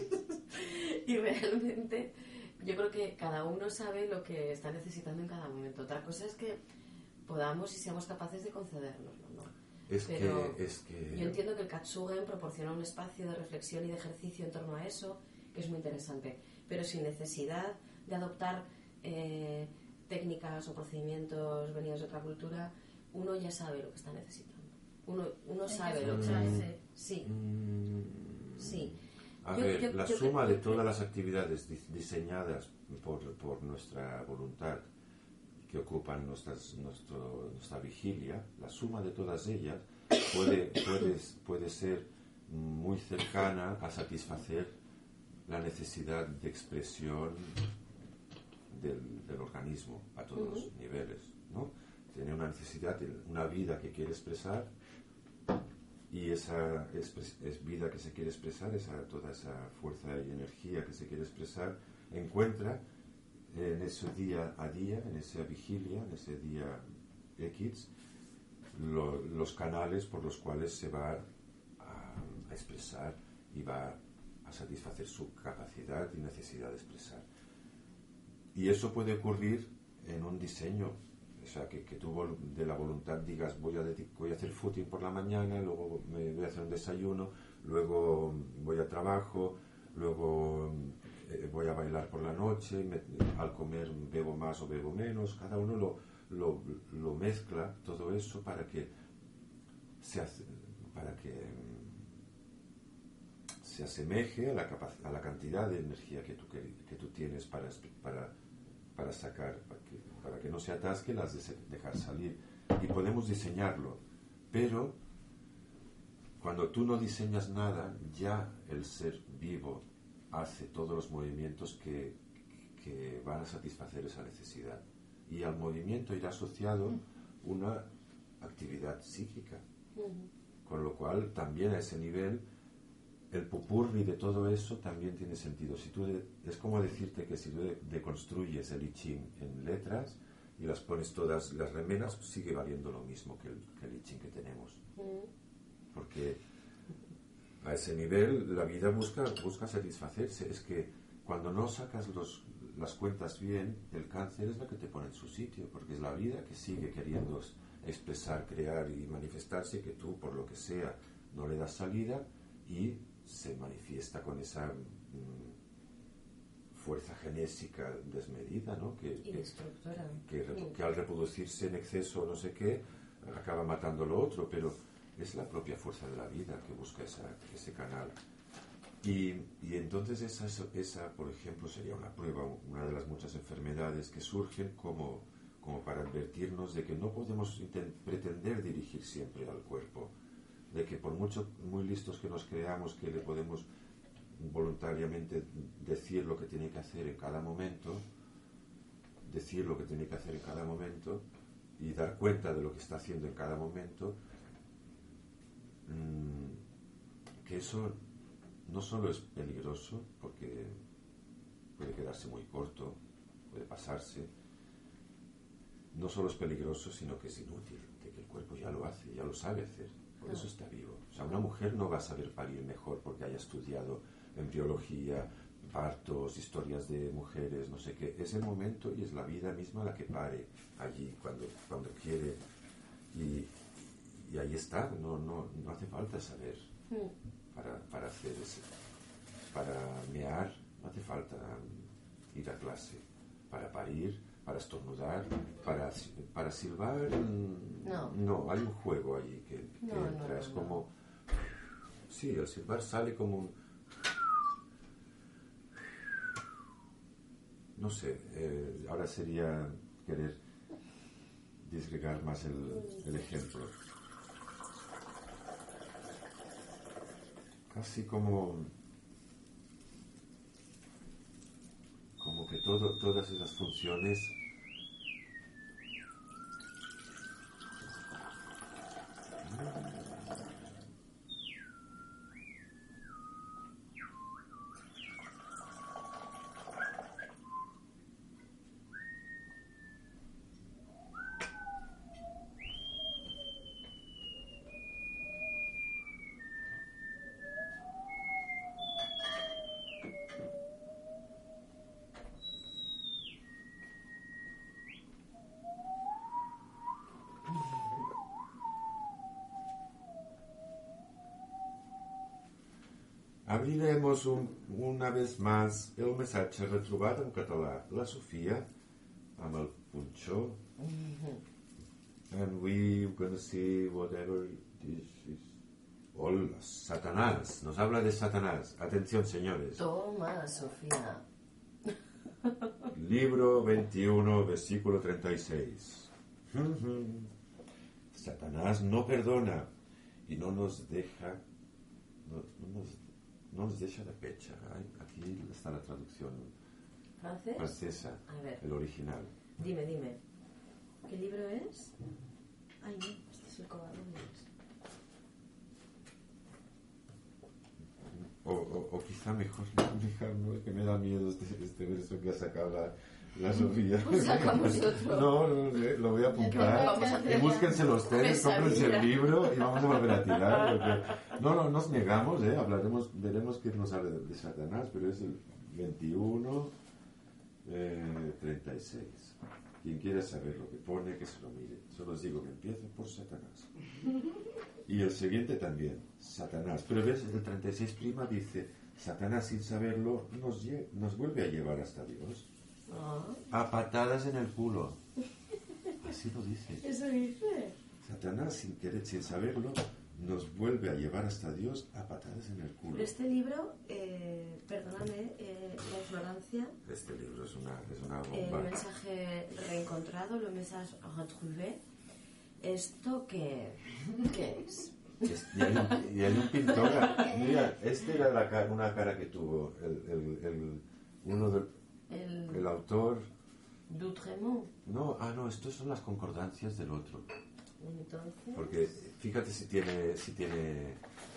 Y realmente yo creo que cada uno sabe lo que está necesitando en cada momento. Otra cosa es que podamos y seamos capaces de concedernoslo, ¿no? Es Pero que, es que... yo entiendo que el katsugen proporciona un espacio de reflexión y de ejercicio en torno a eso, que es muy interesante, pero sin necesidad de adoptar eh, técnicas o procedimientos venidos de otra cultura. Uno ya sabe lo que está necesitando. Uno, uno sabe lo que está necesitando. Sí. Mm, sí. A yo, ver, yo, la yo, suma yo, de todas las actividades diseñadas por, por nuestra voluntad que ocupan nuestras, nuestro, nuestra vigilia, la suma de todas ellas puede, puede, puede ser muy cercana a satisfacer la necesidad de expresión del, del organismo a todos los uh-huh. niveles, ¿no? Tiene una necesidad, una vida que quiere expresar y esa expres, es vida que se quiere expresar, esa, toda esa fuerza y energía que se quiere expresar, encuentra en ese día a día, en esa vigilia, en ese día X, lo, los canales por los cuales se va a, a expresar y va a satisfacer su capacidad y necesidad de expresar. Y eso puede ocurrir en un diseño, o sea, que, que tú de la voluntad digas voy a, voy a hacer footing por la mañana, luego me voy a hacer un desayuno, luego voy a trabajo, luego voy a bailar por la noche, me, al comer bebo más o bebo menos. Cada uno lo, lo, lo mezcla todo eso para que se hace, para que se asemeje a la, capac- a la cantidad de energía que tú, que, que tú tienes para, para, para sacar, para que, para que no se atasque, las de dejar salir. Y podemos diseñarlo, pero cuando tú no diseñas nada, ya el ser vivo hace todos los movimientos que, que van a satisfacer esa necesidad. Y al movimiento irá asociado una actividad psíquica. Uh-huh. Con lo cual, también a ese nivel, el pupurri de todo eso también tiene sentido. Si tú de, es como decirte que si tú de, deconstruyes el I Ching en letras y las pones todas, las remenas, pues sigue valiendo lo mismo que el, que el I Ching que tenemos. Uh-huh. Porque a ese nivel la vida busca, busca satisfacerse. Es que cuando no sacas los, las cuentas bien, el cáncer es la que te pone en su sitio, porque es la vida que sigue queriendo expresar, crear y manifestarse, que tú, por lo que sea, no le das salida y se manifiesta con esa mmm, fuerza genésica desmedida, ¿no? Que, y destructora. Que, que, que al reproducirse en exceso no sé qué, acaba matando lo otro, pero es la propia fuerza de la vida que busca esa, ese canal. Y, y entonces esa, esa, por ejemplo, sería una prueba, una de las muchas enfermedades que surgen como, como para advertirnos de que no podemos intent- pretender dirigir siempre al cuerpo, de que por mucho muy listos que nos creamos que le podemos voluntariamente decir lo que tiene que hacer en cada momento, decir lo que tiene que hacer en cada momento y dar cuenta de lo que está haciendo en cada momento, mmm, que eso no solo es peligroso, porque puede quedarse muy corto, puede pasarse, no solo es peligroso, sino que es inútil, de que el cuerpo ya lo hace, ya lo sabe hacer, por eso está vivo. O sea, una mujer no va a saber parir mejor porque haya estudiado embriología, partos, historias de mujeres, no sé qué. Es el momento y es la vida misma la que pare allí cuando, cuando quiere. Y, y ahí está, no, no, no hace falta saber para, para hacer eso. Para mear, no hace falta ir a clase. Para parir, para estornudar, para, para silbar, no. no, hay un juego allí que, que no, entra, no, no, es no. como, sí, el silbar sale como un, no sé, eh, ahora sería querer disgregar más el, el ejemplo. Casi como, como que todo, todas esas funciones Abriremos un, una vez més el missatge retrobat en català. La Sofia, amb el punxó. Mm-hmm. And we're going to see whatever this is. Hola, Satanás. Nos habla de Satanás. Atención, señores. Toma, Sofía. Libro veintiuno, versículo treinta y seis. Mm-hmm. Satanás no perdona y no nos deja... No, no nos No nos deja de pecha. Aquí está la traducción ¿Francés? francesa, a ver. El original. Dime, dime. ¿Qué libro es? Ay, no, este es el cobarde. O, o, o quizá mejor dejarlo, que me da miedo este, este verso que ha sacado la, la Sofía. Pues sacamos otro. No, no, lo voy a apuntar. Y búsquenselo ustedes, cómprense el libro y vamos a volver a tirar. Porque... No, no, nos negamos, ¿eh? Hablaremos, veremos que nos habla de, de Satanás, pero es el veintiuno, eh, treinta y seis. Quien quiera saber lo que pone, que se lo mire. Solo os digo que empieza por Satanás. Y el siguiente también, Satanás. Pero ves, el treinta y seis prima dice, Satanás sin saberlo nos, lle- nos vuelve a llevar hasta Dios. Oh. A patadas en el culo. Así lo dice. ¿Eso dice? Satanás sin querer, sin saberlo, nos vuelve a llevar hasta Dios a patadas en el culo. Pero este libro, eh, perdóname, eh, La ignorancia... Este libro es una, es una bomba. El mensaje reencontrado, le message retrouvé. ¿Esto qué, qué es? Es- Y hay un, y hay un pintor, mira, este era la cara, una cara que tuvo el, el, el- uno del, El el autor. D'Outremont. No, ah, no, estos son las concordancias del otro. Entonces... Porque fíjate si tiene, si tiene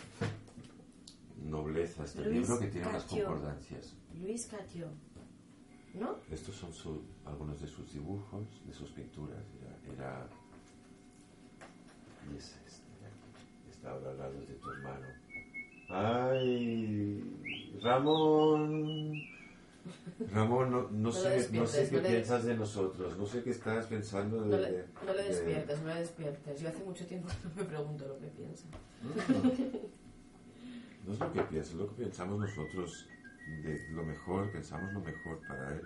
nobleza este Luis libro, que tiene las Catio. concordancias. Luis Catio, ¿no? Estos son su- algunos de sus dibujos, de sus pinturas. Era, era y es este, está ahora al lado de tu hermano. ¡Ay! Ramón. Ramón, no, no, No sé, lo no despiertes, sé qué no le- piensas de nosotros, no sé qué estás pensando de... No le, no le de- despiertes, no le despiertes. Yo hace mucho tiempo que no me pregunto lo que piensa. No es lo que piensa, es lo que pensamos nosotros de lo mejor, pensamos lo mejor para él.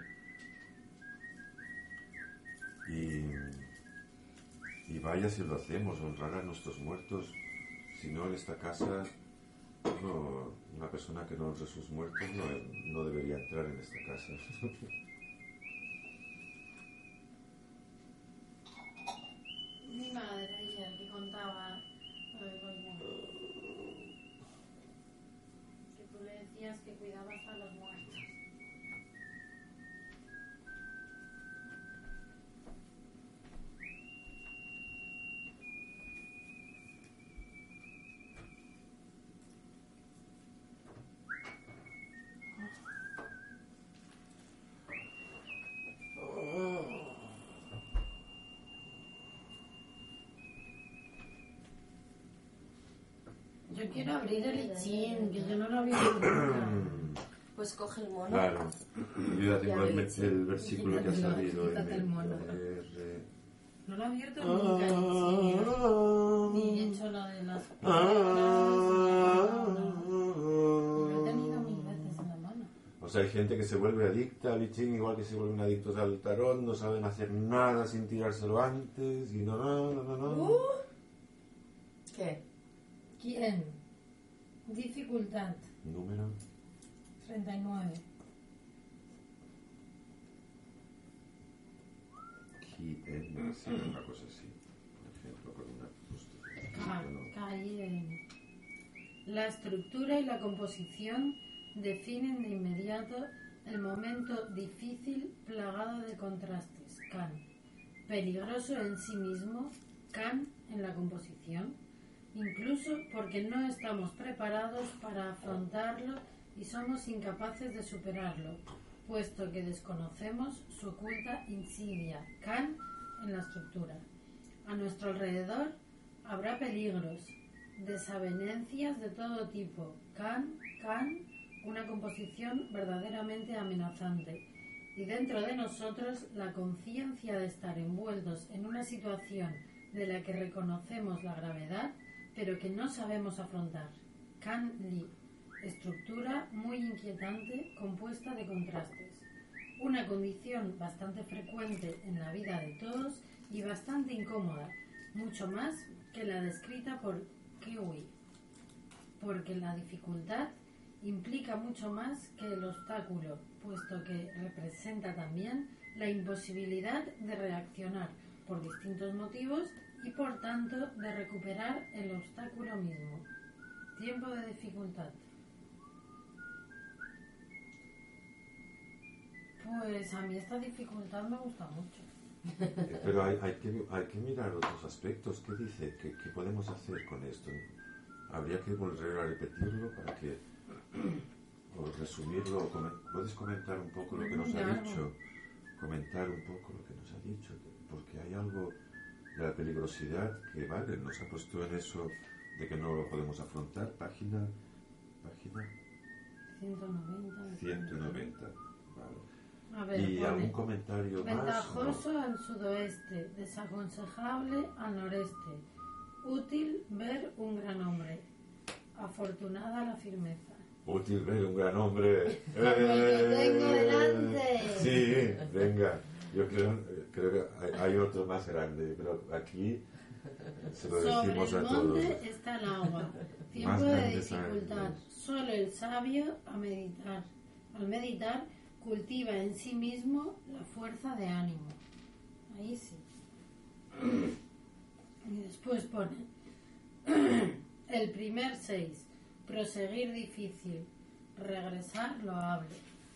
Y, y vaya si lo hacemos, honrar a nuestros muertos. Si no, en esta casa, no, una persona que no honre a sus muertos no, no debería entrar en esta casa. Mi madre ayer que contaba lo de los muertos. Que tú le decías que cuidabas a los muertos. Yo quiero abrir el lichín, que yo no lo había abierto nunca. Pues coge el mono. Claro, yo ya tengo el, el versículo que ha Quítatelo, salido en quítate el mono. R. No lo he abierto nunca el lichín. Ni he hecho lo de las piedras, ni lo he tenido mil veces en la mano. O sea, hay gente que se vuelve adicta al I Ching, igual que se vuelven adictos al tarot, no saben hacer nada sin tirárselo antes, y no, no, no, no, no. Uh, ¿Qué? ¿Quién? Dificultad Número. treinta y nueve. ¿Quién? No sé, una cosa así. Por ejemplo, con una Ca- prostituta, ¿no? caí en- La estructura y la composición definen de inmediato el momento difícil plagado de contrastes. Kant. Peligroso en sí mismo, Kant en la composición, incluso porque no estamos preparados para afrontarlo y somos incapaces de superarlo, puesto que desconocemos su oculta insidia, Kant en la estructura. A nuestro alrededor habrá peligros, desavenencias de todo tipo, Kant, Kant, una composición verdaderamente amenazante. Y dentro de nosotros la conciencia de estar envueltos en una situación de la que reconocemos la gravedad, pero que no sabemos afrontar. Kant Lee. Estructura muy inquietante compuesta de contrastes. Una condición bastante frecuente en la vida de todos y bastante incómoda, mucho más que la descrita por Kiwi. Porque la dificultad implica mucho más que el obstáculo, puesto que representa también la imposibilidad de reaccionar por distintos motivos y por tanto de recuperar el obstáculo mismo. Tiempo de dificultad. Pues a mí esta dificultad me gusta mucho. Eh, Pero hay, hay, que, hay que mirar otros aspectos. ¿Qué dice? ¿Qué, qué podemos hacer con esto? Habría que volver a repetirlo para que, o resumirlo. O comen- ¿Puedes comentar un poco lo que nos ha Claro. dicho? Comentar un poco lo que nos ha dicho, porque hay algo de la peligrosidad que, vale, nos ha puesto en eso de que no lo podemos afrontar. Página, página ciento noventa. ciento noventa. Vale. A ver, Y pone, algún comentario más. ventajoso al sudoeste, desaconsejable al noreste. Útil ver un gran hombre. Afortunada la firmeza. Útil ver un gran hombre. Como el que tengo delante. Sí, venga. Yo creo, creo que hay, hay otro más grande, pero aquí Se lo Sobre decimos el a todos. monte está el agua. Tiempo Más de grande sabe dificultad. Dios. Solo el sabio a meditar. Al meditar cultiva en sí mismo la fuerza de ánimo. Ahí sí. Y después pone el primer seis. Proseguir difícil. Regresar loable.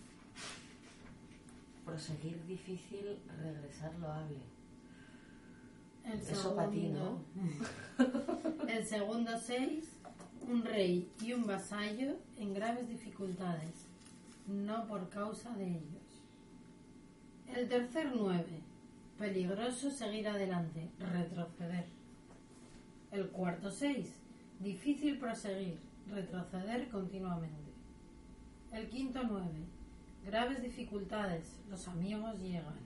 Proseguir difícil, regresar loable. El Eso para ti, ¿no? El segundo seis, un rey y un vasallo en graves dificultades, no por causa de ellos. El tercer nueve, peligroso seguir adelante, retroceder. El cuarto seis, difícil proseguir, retroceder continuamente. El quinto nueve, graves dificultades, los amigos llegan.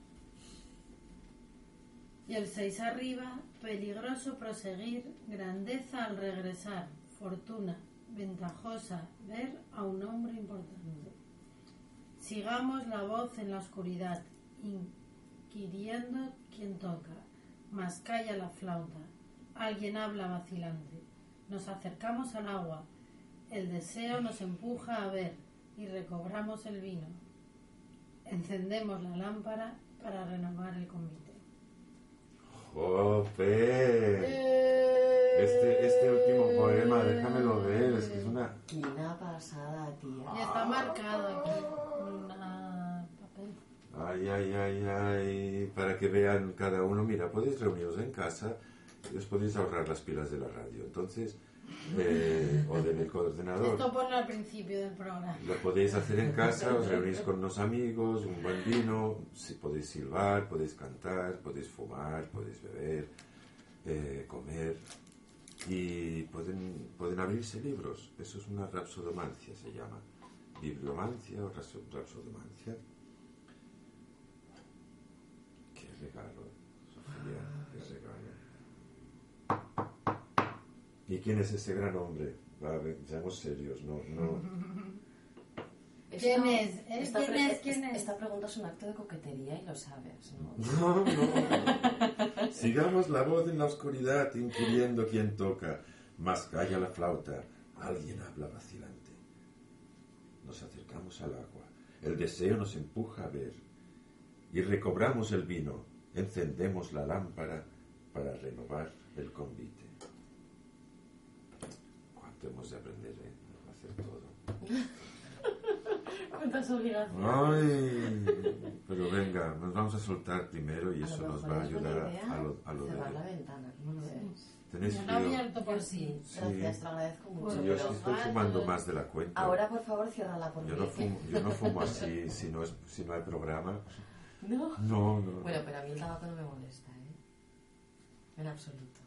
Y el seis arriba, peligroso proseguir, grandeza al regresar, fortuna, ventajosa, ver a un hombre importante. Sigamos la voz en la oscuridad, inquiriendo quién toca, mas calla la flauta, alguien habla vacilante. Nos acercamos al agua, el deseo nos empuja a ver y recobramos el vino. Encendemos la lámpara para renovar el convite. ¡Jope! Este, este último poema, déjamelo ver, es que es una... Una pasada, tía. Y está marcado aquí en una papel. Ay, ay, ay, ay, para que vean cada uno, mira, podéis reuniros en casa y os podéis ahorrar las pilas de la radio, entonces, eh, o del coordenador. Esto ponlo al principio del programa. Lo podéis hacer en casa, os reunís con unos amigos, un buen vino, si podéis silbar, podéis cantar, podéis fumar, podéis beber, eh, comer y pueden, pueden abrirse libros. Eso es una rapsodomancia, se llama. Bibliomancia o rapso- rapsodomancia. Qué regalo, Sofía, qué regalo. ¿Y quién es ese gran hombre? A ver, seamos serios, no, no. ¿Quién es? ¿Eh? Esta, ¿Quién pre- es? ¿Quién es? Esta pregunta es un acto de coquetería y lo sabes, ¿no? No, no. Sigamos la voz en la oscuridad, inquiriendo quién toca. Mas calla la flauta, alguien habla vacilante. Nos acercamos al agua, el deseo nos empuja a ver. Y recobramos el vino, encendemos la lámpara para renovar el convite. ¿Cuánto hemos de aprender, eh? A hacer todo. ¿Cuántas obligaciones? Ay, pero venga, nos vamos a soltar primero y A eso lo nos mejor va a es buena ayudar idea a lo, a lo cerrar la de... ventana, ¿no lo ves? ¿Tenéis Yo lo he frío? abierto por sí. Sí. Gracias, te lo agradezco mucho. Sí, yo es que pero estoy fumando más de la cuenta. ahora, por favor, ciérrala por Yo mí. no fumo, yo no fumo así si no, es, si no hay programa. ¿No? No, no. Bueno, pero a mí el tabaco no me molesta, ¿eh? En absoluto.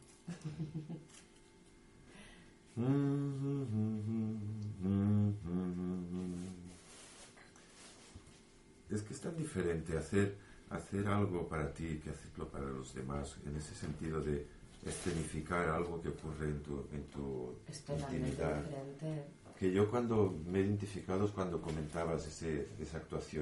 Es que es tan diferente hacer, hacer algo para ti que hacerlo para los demás, en ese sentido de escenificar algo que ocurre en tu, en tu Es totalmente intimidad. diferente. Que yo cuando me he identificado es cuando comentabas ese, esa actuación